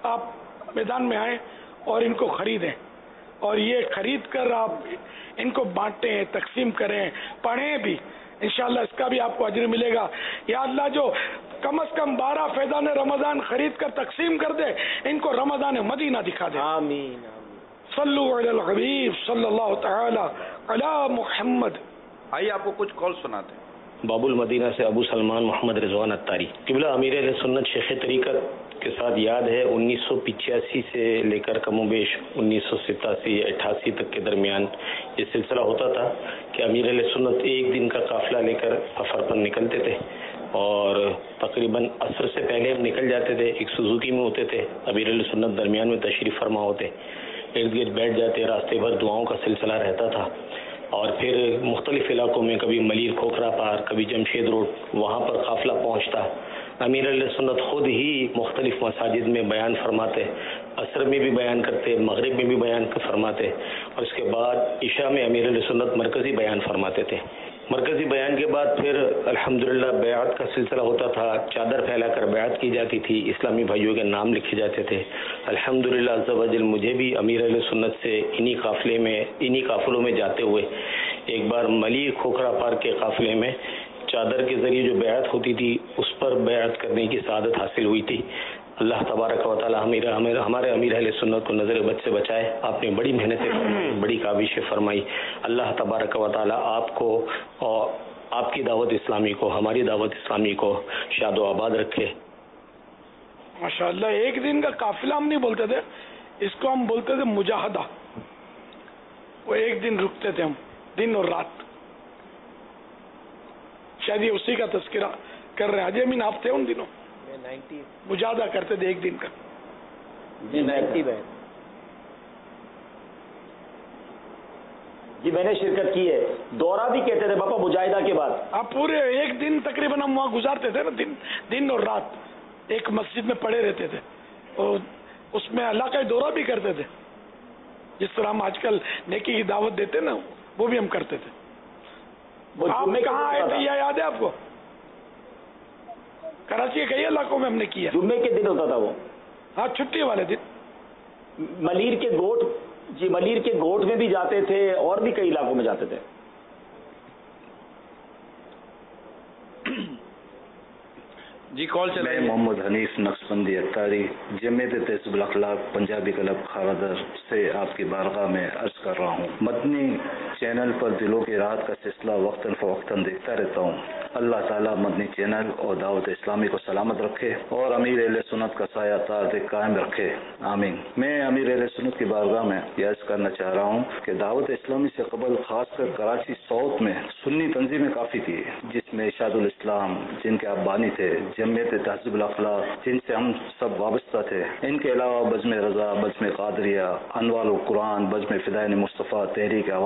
آپ میدان میں آئیں اور ان کو خریدیں، اور یہ خرید کر آپ ان کو بانٹیں، تقسیم کریں، پڑھیں بھی. انشاءاللہ اس کا بھی آپ کو اجر ملے گا. یا اللہ جو کم از کم بارہ فیضان رمضان خرید کر تقسیم کر دے، ان کو رمضان مدینہ دکھا دے. آمین. صلو علی الحبیب صلی اللہ تعالی علی محمد. آئیے آپ کو کچھ کال سناتے ہیں. باب المدینہ سے ابو سلمان محمد رضوان اتاری. قبلہ امیر اہل سنت شیخ طریقت کے ساتھ یاد ہے انیس سو پچاسی سے لے کر کم و بیش انیس سو ستاسی اٹھاسی تک کے درمیان یہ سلسلہ ہوتا تھا کہ امیر اہل سنت ایک دن کا قافلہ لے کر سفر پر نکلتے تھے، اور تقریباً عصر سے پہلے ہم نکل جاتے تھے. ایک سوزوکی میں ہوتے تھے، امیر اہل سنت درمیان میں تشریف فرما ہوتے، ارد گرد بیٹھ جاتے، راستے بھر دعاؤں کا سلسلہ رہتا تھا. اور پھر مختلف علاقوں میں کبھی ملیر کھوکھرا پار، کبھی جمشید روڈ، وہاں پر قافلہ پہنچتا. امیر علیہ سنت خود ہی مختلف مساجد میں بیان فرماتے، عصر میں بھی بیان کرتے، مغرب میں بھی بیان فرماتے، اور اس کے بعد عشاء میں امیر علیہ سنت مرکزی بیان فرماتے تھے. مرکزی بیان کے بعد پھر الحمدللہ بیعت کا سلسلہ ہوتا تھا، چادر پھیلا کر بیعت کی جاتی تھی، اسلامی بھائیوں کے نام لکھے جاتے تھے. الحمدللہ عز و جل مجھے بھی امیر اہل سنت سے انہی قافلے میں انہی قافلوں میں جاتے ہوئے ایک بار ملیر کھوکھرا پار کے قافلے میں چادر کے ذریعے جو بیعت ہوتی تھی اس پر بیعت کرنے کی سعادت حاصل ہوئی تھی. اللہ تبارک و تعالی ہمارے ہمارے امیر اہل سنت کو نظر بد سے بچائے. آپ نے بڑی محنتیں فرمائی، بڑی کاوشیں فرمائی. اللہ تبارک و تعالی آپ کو اور آپ کی دعوت اسلامی کو، ہماری دعوت اسلامی کو شاد و آباد رکھے. ماشاءاللہ. ایک دن کا قافلہ ہم نہیں بولتے تھے، اس کو ہم بولتے تھے مجاہدہ. وہ ایک دن رکتے تھے ہم، دن اور رات. شاید یہ اسی کا تذکرہ کر رہے ہیں. حاجی امین آپ تھے ان دنوں؟ مجاہدہ کرتے تھے ایک دن کا. جی نائنٹی میں جی میں نے شرکت کی ہے. دورہ بھی کہتے تھے باپا مجاہدہ کے بعد. آپ پورے ایک دن تقریباً ہم وہاں گزارتے تھے نا، دن دن اور رات ایک مسجد میں پڑے رہتے تھے، اور اس میں اللہ کا دورہ بھی کرتے تھے. جس طرح ہم آج کل نیکی کی دعوت دیتے نا، وہ بھی ہم کرتے تھے. آپ کہاں آئے تھے یہ یاد ہے آپ کو؟ کراچی کے کئی علاقوں میں ہم نے کیا. جمعے کے دن ہوتا تھا وہ. ہاں چھٹی والے دن. ملیر کے گوٹ، جی ملیر کے گوٹ میں بھی جاتے تھے اور بھی کئی علاقوں میں جاتے تھے. جی کال چل رہی ہے. میں محمد حنیف نقشبندی اتاری جمعیت تہذیب الاخلاق پنجابی کلب خاردر سے آپ کی بارگاہ میں عرض کر رہا ہوں. مدنی چینل پر دلوں کی راحت کا سلسلہ وقتاً فوقتاً دیکھتا رہتا ہوں. اللہ تعالیٰ مدنی چینل اور دعوت اسلامی کو سلامت رکھے اور امیر اہل سنت کا سایہ تار قائم رکھے، آمین. میں امیر اہل سنت کی بارگاہ میں یہ عرض کرنا چاہ رہا ہوں کہ دعوت اسلامی سے قبل خاص کر کراچی ساؤتھ میں سنی تنظیمیں کافی تھی، جس میں ارشاد الاسلام جن کے آپ بانی تھے، جمعیت تہذیب الاخلاق جن سے ہم سب وابستہ تھے، ان کے علاوہ بزم رضا، بزم قادریہ، انوار القرآن، بزم فدائین مصطفیٰ، تحریک عوام اہل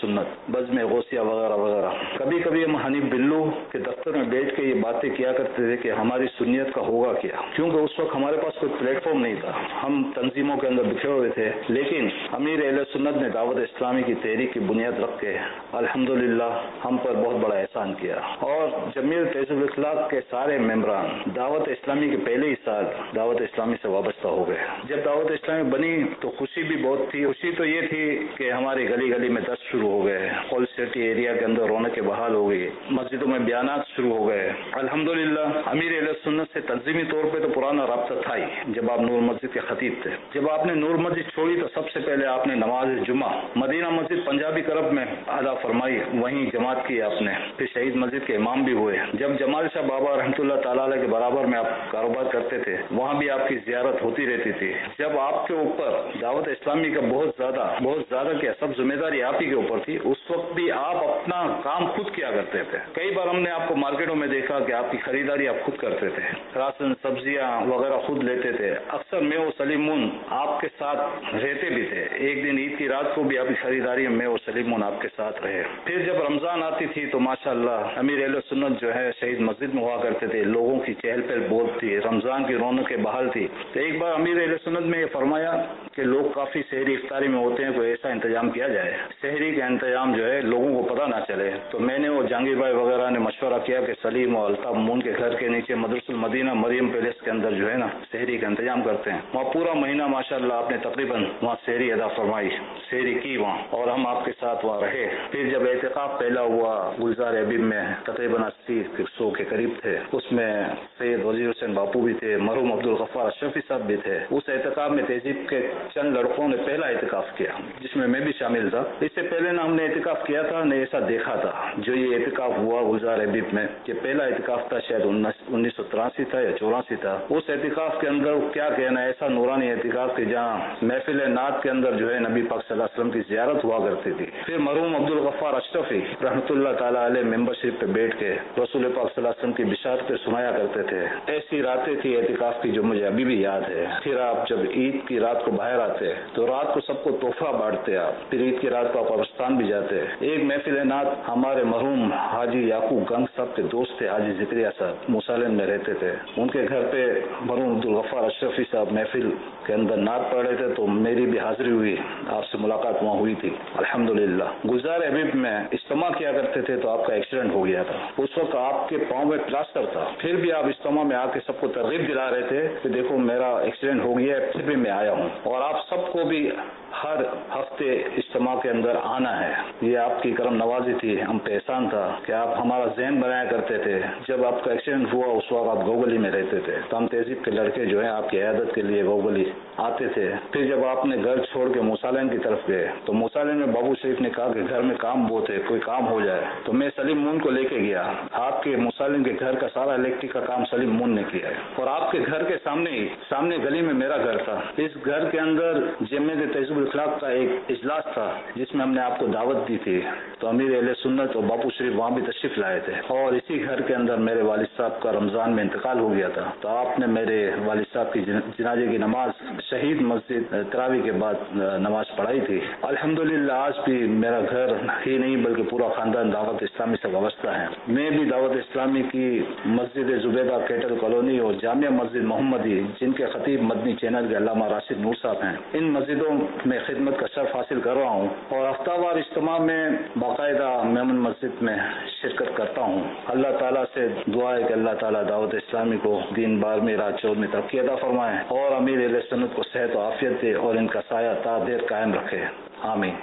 سنت بزم غوثیہ وغیرہ وغیرہ. کبھی کبھی ہم حنیف بلو کے دفتر میں بیٹھ کے یہ باتیں کیا کرتے تھے کہ ہماری سنیت کا ہوگا کیا, کیونکہ اس وقت ہمارے پاس کوئی پلیٹ فارم نہیں تھا, ہم تنظیموں کے اندر بکھرے ہوئے تھے. لیکن امیر اہل سنت نے دعوت اسلامی کی تحریک کی بنیاد رکھ کے الحمدللہ ہم پر بہت بڑا احسان کیا, اور جمعیت تہذیب الاخلاق کے سارے ممبران دعوت اسلامی کے پہلے ہی سال دعوت اسلامی سے وابستہ ہو گئے. جب دعوت اسلامی بنی تو خوشی بھی بہت تھی. خوشی تو یہ تھی کہ ہماری گلی گلی میں دست شروع ہو گئے, ہول سٹی ایریا کے اندر رونقیں بحال ہو گئی, مسجدوں میں بیانات شروع ہو گئے. الحمدللہ امیر اہل سنت سے تنظیمی طور پہ تو پرانا رابطہ تھا ہی. جب آپ نور مسجد کے خطیب تھے, جب آپ نے نور مسجد چھوڑی تو سب سے پہلے آپ نے نماز جمعہ مدینہ مسجد پنجابی کرب میں ادا فرمائی, وہیں جماعت کی آپ نے. پھر شہید مسجد کے امام بھی ہوئے. جب جمال شاہ بابا رحمۃ اللہ تعالی علیہ کے برابر میں آپ کاروبار کرتے تھے, وہاں بھی آپ کی زیارت ہوتی رہتی تھی. جب آپ کے اوپر دعوت اسلامی کا بہت زیادہ بہت زیادہ کیا سب ذمہ داری آپ ہی کے اوپر تھی, اس وقت بھی آپ اپنا کام خود کیا کرتے تھے. کئی بار ہم نے آپ کو مارکیٹوں میں دیکھا کہ آپ کی خریداری آپ خود کرتے تھے, راشن سبزیاں وغیرہ خود لیتے تھے. اکثر میں و سلیمون آپ کے ساتھ رہتے بھی تھے. ایک دن عید کی رات کو بھی آپ کی خریداری میں و سلیمون آپ کے ساتھ رہے. پھر جب رمضان آتی تھی تو ماشاءاللہ امیر اہل سنت جو ہے شہید مسجد میں ہوا کرتے تھے. لوگوں کی چہل پہل بہت تھی, رمضان کی رونقیں بحال تھی. تو ایک بار امیر اہل سنت میں یہ فرمایا کہ لوگ کافی سحری افطاری میں ہوتے ہیں, کوئی ایسا انتظام کیا جائے سحری کا انتظام جو ہے لوگوں کو پتہ نہ چلے. تو میں نے اور جہانگیر بھائی وغیرہ نے مشورہ کیا کہ سلیم اور الطاف مون کے گھر کے نیچے مدرسہ المدینہ مریم پیلیس کے اندر جو ہے نا سحری کا انتظام کرتے ہیں. وہاں پورا مہینہ ماشاءاللہ آپ نے تقریباً وہاں سحری ادا فرمائی, سحری کی وہاں, اور ہم آپ کے ساتھ وہاں رہے. پھر جب اعتکاف پہلا ہوا گلزار حبیب میں تقریباً اسی سو کے قریب تھے, اس میں سید وزیر حسین باپو بھی تھے, مرحوم عبدالغفار اشرفی صاحب بھی تھے. اس اعتکاف میں تہذیب کے چند لڑکوں نے پہلا اعتکاف کیا جس میں میں بھی شامل تھا. اس سے پہلے نہ ہم نے اعتکاف کیا تھا نہ ایسا دیکھا تھا. جو یہ اعتکاف ہوا گلزار حبیب میں, یہ پہلا اعتکاف تھا, شاید انیس سو تراسی تھا یا چوراسی تھا. اس اعتکاف کے اندر کیا کہنا, ایسا نورانی اعتکاف کہ جہاں محفل نعت کے اندر جو ہے نبی پاک صلی اللہ علیہ وسلم کی زیارت ہوا کرتی تھی. پھر مرحوم عبدالغفار اشرفی رحمۃ اللہ تعالی علیہ ممبر شریف پہ بیٹھ کے رسول پاک صلی اللہ علیہ وسلم کی بشارت پہ سنایا کرتے تھے. ایسی راتیں تھی اعتکاف کی جو مجھے ابھی بھی یاد ہے. پھر آپ جب عید کی رات کو باہر آتے تو رات کو سب کو تحفہ بانٹتے آپ. پھر عید کی رات کو آپ قبرستان بھی جاتے. ایک محفل نعت ہمارے مرحوم حاجی یعقوب گنگ صاحب کے دوست تھے, حاجی ذکریہ صاحب موسالین میں رہتے تھے. ان کے گھر پہ مرحوم عبدالغفار اشرفی صاحب محفل کے اندر نعت پڑھ رہے تھے, تو میری بھی حاضری ہوئی, آپ سے ملاقات وہاں ہوئی تھی الحمدللہ. گلزار حبیب میں اجتماع کیا کرتے تھے تو آپ کا ایکسیڈنٹ ہو گیا تھا. اس وقت آپ کے پاؤں میں پلاسٹر تھا, پھر بھی آپ اجتماع میں آ کے سب کو ترغیب دلا رہے تھے کہ دیکھو میرا ایکسیڈنٹ ہو گیا ہے, پھر بھی میں آیا ہوں. اور آپ سب کو بھی ہر ہفتے اجتماع کے اندر آنا ہے. یہ آپ کی کرم نوازی تھی, ہم پہ احسان تھا کہ آپ ہمارا ذہن بنایا کرتے تھے. جب آپ کا ایکسیڈنٹ ہوا اس وقت آپ گوگلی میں رہتے تھے, تو ہم تہذیب کے لڑکے جو ہیں آپ کی عیادت کے لیے گوگلی آتے تھے. پھر جب آپ نے گھر چھوڑ کے موسالین کی طرف گئے تو موسالین میں بابو شریف نے کہا کہ گھر میں کام بہت ہے, کوئی کام ہو جائے. تو میں سلیم مون کو لے کے گیا. آپ کے موسالین کے گھر کا سارا الیکٹرک کا کام سلیم مون نے کیا ہے. اور آپ کے گھر کے سامنے ہی سامنے گلی میں میرا گھر تھا. اس گھر کے اندر جمعیت تہذیب الاخلاق کا ایک اجلاس تھا جس میں ہم نے آپ کو دعوت دی تھی. تو امیر اہل سنت اور باپو شریف وہاں بھی تشریف لائے تھے. اور اسی گھر کے اندر میرے والد صاحب کا رمضان میں انتقال ہو گیا تھا. تو آپ نے میرے والد صاحب کی جنازے کی نماز شہید مسجد تراویح کے بعد نماز پڑھائی تھی. الحمدللہ آج بھی میرا گھر ہی نہیں بلکہ پورا خاندان دعوت اسلامی سے وابستہ ہے. میں بھی دعوت اسلامی کی مسجد زبیدہ کیٹل کالونی اور جامعہ مسجد محمدی, جن کے خطیب مدنی چینل کے علامہ راشد نور صاحب ہیں, ان مسجدوں میں خدمت کا شرف حاصل کر رہا ہوں. اور ہفتہ وار اجتماع میں باقاعدہ میمن مسجد میں شرکت کرتا ہوں. اللہ تعالیٰ سے دعا ہے کہ اللہ تعالیٰ دعوت اسلامی کو دین بار میں رات چود میں ترقی عطا فرمائے اور امیر اہل سنت کو صحت و عافیت دے اور ان کا سایہ تا دیر قائم رکھے. آمین.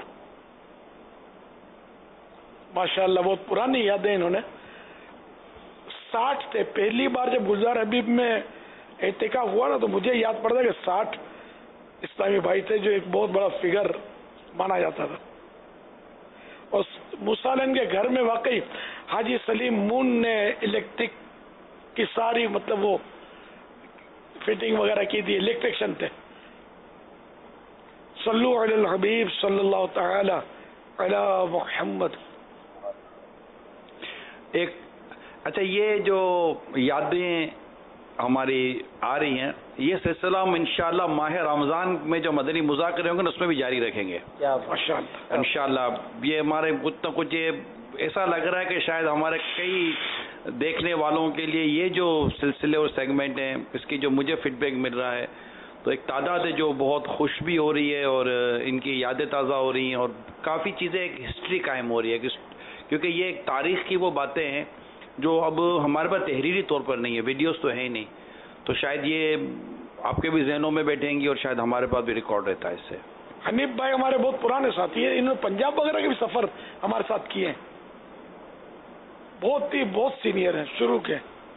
ماشاءاللہ بہت پرانی یادیں انہوں نے. ساٹھ تھے پہلی بار جب گلزار حبیب میں اعتکاف ہوا نا, تو مجھے یاد پڑتا کہ ساٹھ اسلامی بھائی تھے جو ایک بہت بڑا فگر مانا جاتا تھا. اور موسالین کے گھر میں واقعی حاجی سلیم مون نے الیکٹرک کی ساری مطلب وہ فٹنگ وغیرہ کی تھی, الیکٹریشین تھے. صلو علی الحبیب صلی اللہ تعالی علی محمد. ایک اچھا, یہ جو یادیں ہماری آ رہی ہیں، یہ سلسلہ ہم انشاءاللہ ماہ رمضان میں جو مدنی مذاکرے ہوں گے نا اس میں بھی جاری رکھیں گے انشاءاللہ. یہ ہمارے کچھ نہ کچھ یہ ایسا لگ رہا ہے کہ شاید ہمارے کئی دیکھنے والوں کے لیے یہ جو سلسلے اور سیگمنٹ ہیں اس کی جو مجھے فیڈ بیک مل رہا ہے تو ایک تعداد ہے جو بہت خوش بھی ہو رہی ہے اور ان کی یادیں تازہ ہو رہی ہیں اور کافی چیزیں ایک ہسٹری قائم ہو رہی ہے کیونکہ یہ ایک تاریخ کی وہ باتیں ہیں جو اب ہمارے پاس تحریری طور پر نہیں ہے، ویڈیوز تو ہے ہی نہیں، تو شاید یہ آپ کے بھی ذہنوں میں بیٹھیں گی اور شاید ہمارے پاس بھی ریکارڈ رہتا ہے اس سے. حنیف بھائی ہمارے بہت پرانے ساتھی ہیں، انہوں نے پنجاب وغیرہ کے بھی سفر ہمارے ساتھ کیے ہیں، بہت ہی بہت سینئر ہیں شروع کے.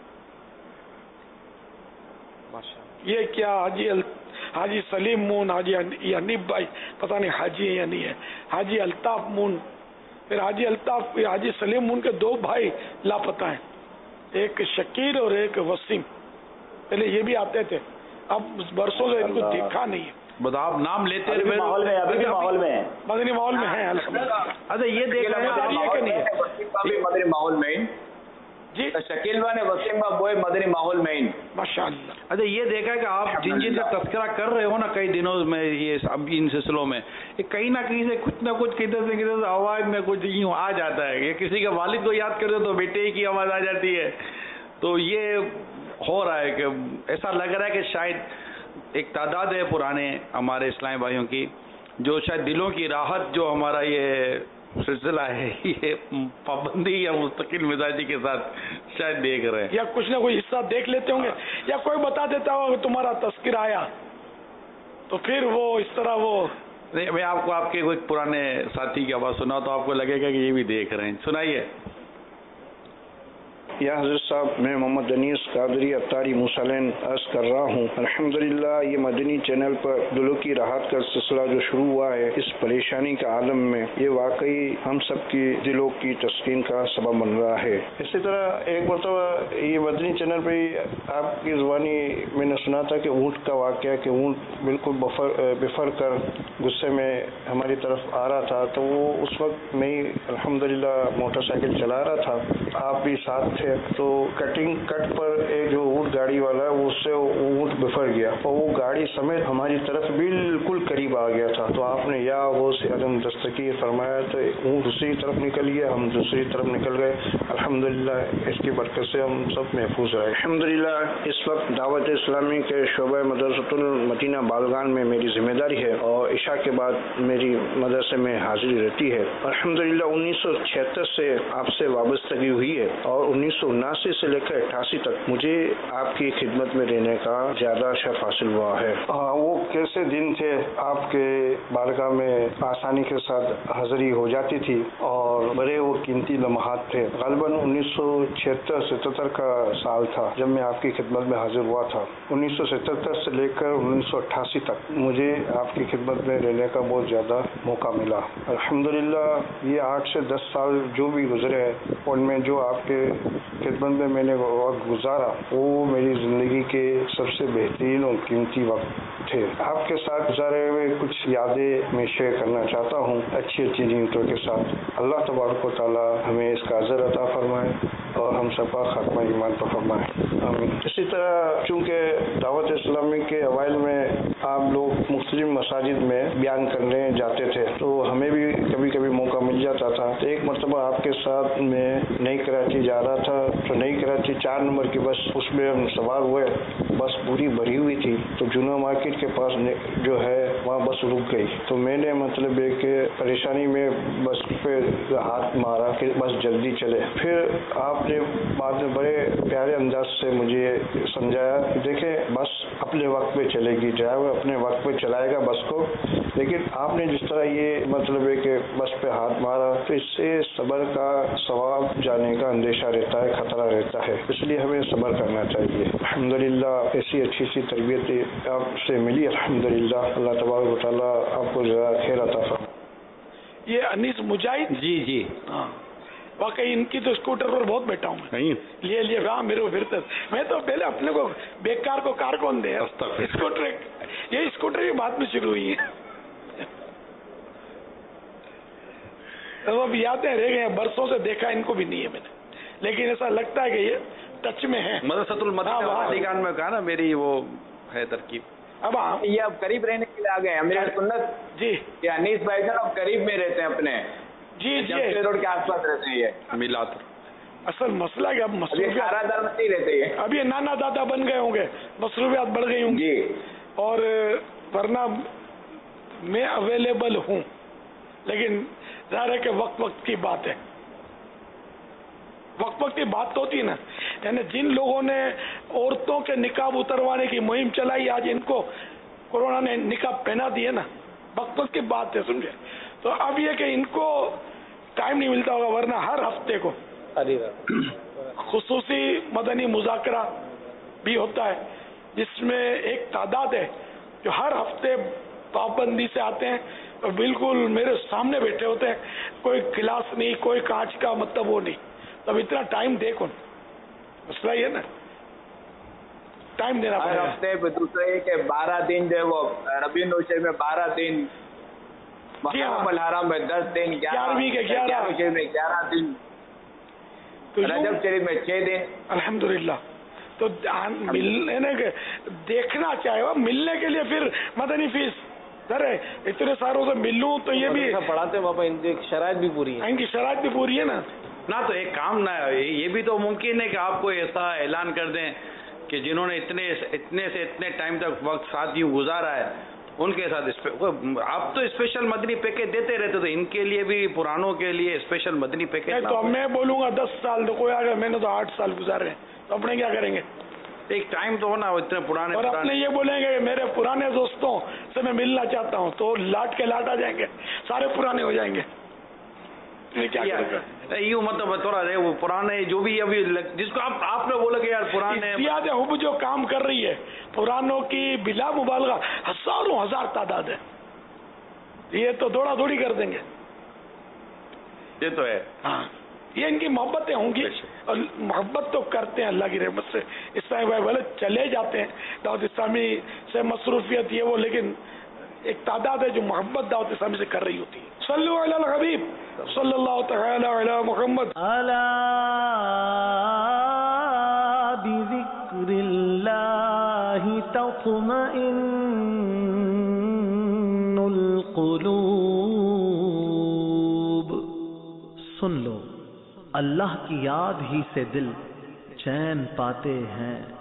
یہ کیا حاجی حاجی سلیم مون، حاجی حنیف بھائی پتہ نہیں حاجی ہے یا نہیں ہے، حاجی الطاف مون، پھر حاجی الطاف حاجی سلیم مون کے دو بھائی لاپتہ ہیں، ایک شکیر اور ایک وسیم. پہلے یہ بھی آتے تھے، اب برسوں سے ان کو دیکھا نہیں ہے. بس آپ نام لیتے ہیں ماحول میں ابھی بھی ماحول میں مدنی ماحول میں ہیں. اچھا یہ دیکھ رہے ہیں مدنی ماحول میں جی شکیل بھائی نے وسیم بھائی مدنی ماحول میں ماشاء اللہ. اچھا یہ دیکھا ہے کہ آپ جن جن کا تذکرہ کر رہے ہو نا کئی دنوں میں یہ اب ان سلسلوں میں کہیں نہ کہیں سے کچھ نہ کچھ کدھر سے کدھر سے آواز میں کچھ یوں آ جاتا ہے. یہ کسی کے والد کو یاد کر دو تو بیٹے کی آواز آ جاتی ہے. تو یہ ہو رہا ہے کہ ایسا لگ رہا ہے کہ شاید ایک تعداد ہے پرانے ہمارے اسلامی بھائیوں کی جو شاید دلوں کی راحت جو ہمارا یہ سلسلہ ہے یہ پابندی یا مستقل مزاجی کے ساتھ شاید دیکھ رہے ہیں یا کچھ نہ کوئی حصہ دیکھ لیتے ہوں گے یا کوئی بتا دیتا ہوگا تمہارا تذکرہ آیا تو پھر وہ اس طرح وہ نہیں. میں آپ کو آپ کے کوئی پرانے ساتھی کی آواز سنا تو آپ کو لگے گا کہ یہ بھی دیکھ رہے ہیں. سنائیے. یا حضرت صاحب میں محمد انیس قادری اتاری موسلین عرض کر رہا ہوں الحمدللہ یہ مدنی چینل پر دلوں کی راحت کا سلسلہ جو شروع ہوا ہے اس پریشانی کے عالم میں یہ واقعی ہم سب کی دلوں کی تسکین کا سبب بن رہا ہے. اسی طرح ایک مرتبہ یہ مدنی چینل پہ آپ کی زبانی میں نے سنا تھا کہ اونٹ کا واقعہ کہ اونٹ بالکل بفر بفر کر غصے میں ہماری طرف آ رہا تھا تو وہ اس وقت میں الحمدللہ موٹر سائیکل چلا رہا تھا آپ بھی ساتھ تھے تو کٹنگ کٹ پر ایک جو اونٹ گاڑی والا ہے اس سے اونٹ بفر گیا اور وہ گاڑی سمیت ہماری طرف بالکل قریب آ گیا تھا تو آپ نے یا وہ سے عدم دستگیر فرمایا تو اونٹ دوسری طرف نکل گیا ہم دوسری طرف نکل گئے. الحمدللہ اس کی برکت سے ہم سب محفوظ رہے. الحمدللہ اس وقت دعوت اسلامی کے شعبہ مدرسۃ المدینہ بالغان میں میری ذمہ داری ہے اور عشاء کے بعد میری مدرسے میں حاضری رہتی ہے. الحمدللہ انیس سو چھہتر سے آپ سے وابستگی ہوئی ہے اور انیس سو اناسی سے لے کر اٹھاسی تک مجھے آپ کی خدمت میں رہنے کا زیادہ شرف حاصل ہوا ہے. وہ کیسے دن تھے آپ کے بارگاہ میں آسانی کے ساتھ حاضری ہو جاتی تھی اور بڑے وہ قیمتی لمحات تھے. غالباً انیس سو چھہتر ستہتر کا سال تھا جب میں آپ کی خدمت میں حاضر ہوا تھا. انیس سو ستہتر سے لے کر انیس سو اٹھاسی تک مجھے آپ کی خدمت میں رہنے کا بہت زیادہ موقع ملا. الحمدللہ یہ آٹھ سے دس سال جو بھی گزرے ہیں ان میں جو آپ کے خدمت میں میں نے وقت گزارا وہ میری زندگی کے سب سے بہترین اور قیمتی وقت تھے. آپ کے ساتھ گزارے ہوئے کچھ یادیں میں شیئر کرنا چاہتا ہوں اچھی اچھی نیتوں کے ساتھ. اللہ تبارک و تعالی ہمیں اس کا اجر عطا فرمائے اور ہم سب کا خاتمہ ایمان پر فرمائے آمین. اسی طرح چونکہ دعوت اسلامی کے اوائل میں آپ لوگ مختلف مساجد میں بیان کرنے جاتے تھے تو ہمیں بھی کبھی کبھی موقع مل جاتا تھا. ایک مرتبہ آپ کے ساتھ میں نئی کراچی جا رہا تھا تو نئی کراچی چار نمبر کی بس اس میں ہم سوار ہوئے. بس پوری بھری ہوئی تھی تو جنو مارکیٹ کے پاس جو ہے وہاں بس رک گئی تو میں نے مطلب ہے کہ پریشانی میں بس پہ ہاتھ مارا کہ بس جلدی چلے. پھر آپ نے بعد میں بڑے پیارے انداز سے مجھے سمجھایا کہ دیکھیں بس اپنے وقت پہ چلے گی، ڈرائیور اپنے وقت پہ چلائے گا بس کو، لیکن آپ نے جس طرح یہ مطلب ہے کہ بس پہ ہاتھ مارا تو اس سے صبر کا ثواب جانے کا اندیشہ رہتا ہے، خطرہ رہتا ہے، اس لیے ہمیں صبر کرنا چاہیے. الحمدللہ ایسی اچھی سی تربیت آپ سے ملی الحمدللہ. اللہ تبارک و تعالیٰ آپ کو ذرا خیر عطا فرمائے. یہ انیس مجاہد جی جی ہاں واقعی ان کی تو اسکوٹر پر بہت بیٹھا ہوں میں لیے لیے ہاں میرے کو پھرتے میں تو پہلے اپنے کو بیکار کو کار کون دے اسکوٹر یہ اسکوٹر کی بات میں شروع ہوئی ہے. اب یادیں رہ گئے ہیں، برسوں سے دیکھا ان کو بھی نہیں ہے میں نے، لیکن ایسا لگتا ہے کہ یہ टच में हैं। मदरसतुल मदीना वाली खान में कहा ना मेरी वो है तरकीब। अब ये अब करीब रहने के लिए आ गए अमीर सुन्नत जी, ये अनीस भाई साहब अब करीब में रहते हैं अपने जी जी रोड के आसपास रहते हैं ये मिलात। असल मसला क्या, अब मसरूफियात नहीं रहते ये, अब ये नाना दादा बन गए होंगे, मसरूफियात बढ़ गई होंगी और वरना मैं अवेलेबल हूँ, लेकिन ज़ाहिर है कि वक्त वक्त की बात है, वक्त वक्त की बात तो होती है ना। यानी जिन लोगों ने औरतों के निकाब उतरवाने की मुहिम चलाई, आज इनको कोरोना ने निकाब पहना दिए ना, वक्त वक्त की बात है, समझे। तो अब ये कि इनको टाइम नहीं मिलता होगा, वरना हर हफ्ते को खुसूसी मदनी मुज़ाकरा भी होता है, जिसमें एक तादाद है जो हर हफ्ते पाबंदी से आते हैं और बिल्कुल मेरे सामने बैठे होते हैं, कोई गिलास नहीं, कोई कांच का मतलब वो नहीं। तब इतना टाइम दे कौन, मसला ये ना, टाइम देना हर हफ्ते दूसरे के बारह दिन जो है वो रबी नौशे में बारह दिन, हराम में दस दिन, ग्यारहवीं के ग्यारह में ग्यारह दिन, रजब शरीफ में छह दिन। अल्हम्दुलिल्लाह। तो मिलने के देखना चाहिए, मिलने के लिए फिर मदनी फीस अरे इतने सारों से मिलूं तो ये भी पढ़ाते बाबा, इनकी शराइत भी पूरी है, इनकी शराइत भी पूरी है ना ना। तो एक काम ना, ये भी तो मुमकिन है कि आपको ऐसा ऐलान कर दें कि जिन्होंने इतने इतने से इतने टाइम तक वक्त साथ यूं गुजारा है उनके साथ आप तो स्पेशल मदनी पैकेज देते रहते, तो इनके लिए भी पुरानों के लिए स्पेशल मदनी पैकेज। तो मैं बोलूंगा दस साल तो कोई आ गया, मैंने तो आठ साल गुजारे, तो अपने क्या करेंगे, एक टाइम तो होना, इतने पुराने और अपने ये बोलेंगे मेरे पुराने दोस्तों से मैं मिलना चाहता हूँ, तो लाट के लाट आ जाएंगे, सारे पुराने हो जाएंगे। क्या यूँ मतलब थोड़ा वो पुराने जो भी अभी जिसको आप आपने बोला कि यार पुराने याद है जो काम कर रही है, पुरानों की बिला मुबालगा हजारों हजार तादाद है, ये तो दौड़ा दौड़ी कर देंगे, ये तो है। हाँ, ये इनकी मोहब्बतें होंगी और मोहब्बत तो करते हैं अल्लाह की रहमत से। इस्लामी भाई भले चले जाते हैं दावत इस्लामी से मसरूफियत ये वो, लेकिन एक तादाद है जो मोहब्बत दावत इस्लामी से कर रही होती है। सल्लल्लाहु अलैहि हबीब सल्लल्लाहु तआला अला मुहम्मद। अला बिज़िक्रिल्लाहि तत्मइन्नुल क़ुलूब। सुन लो, अल्लाह की याद ही से दिल चैन पाते हैं।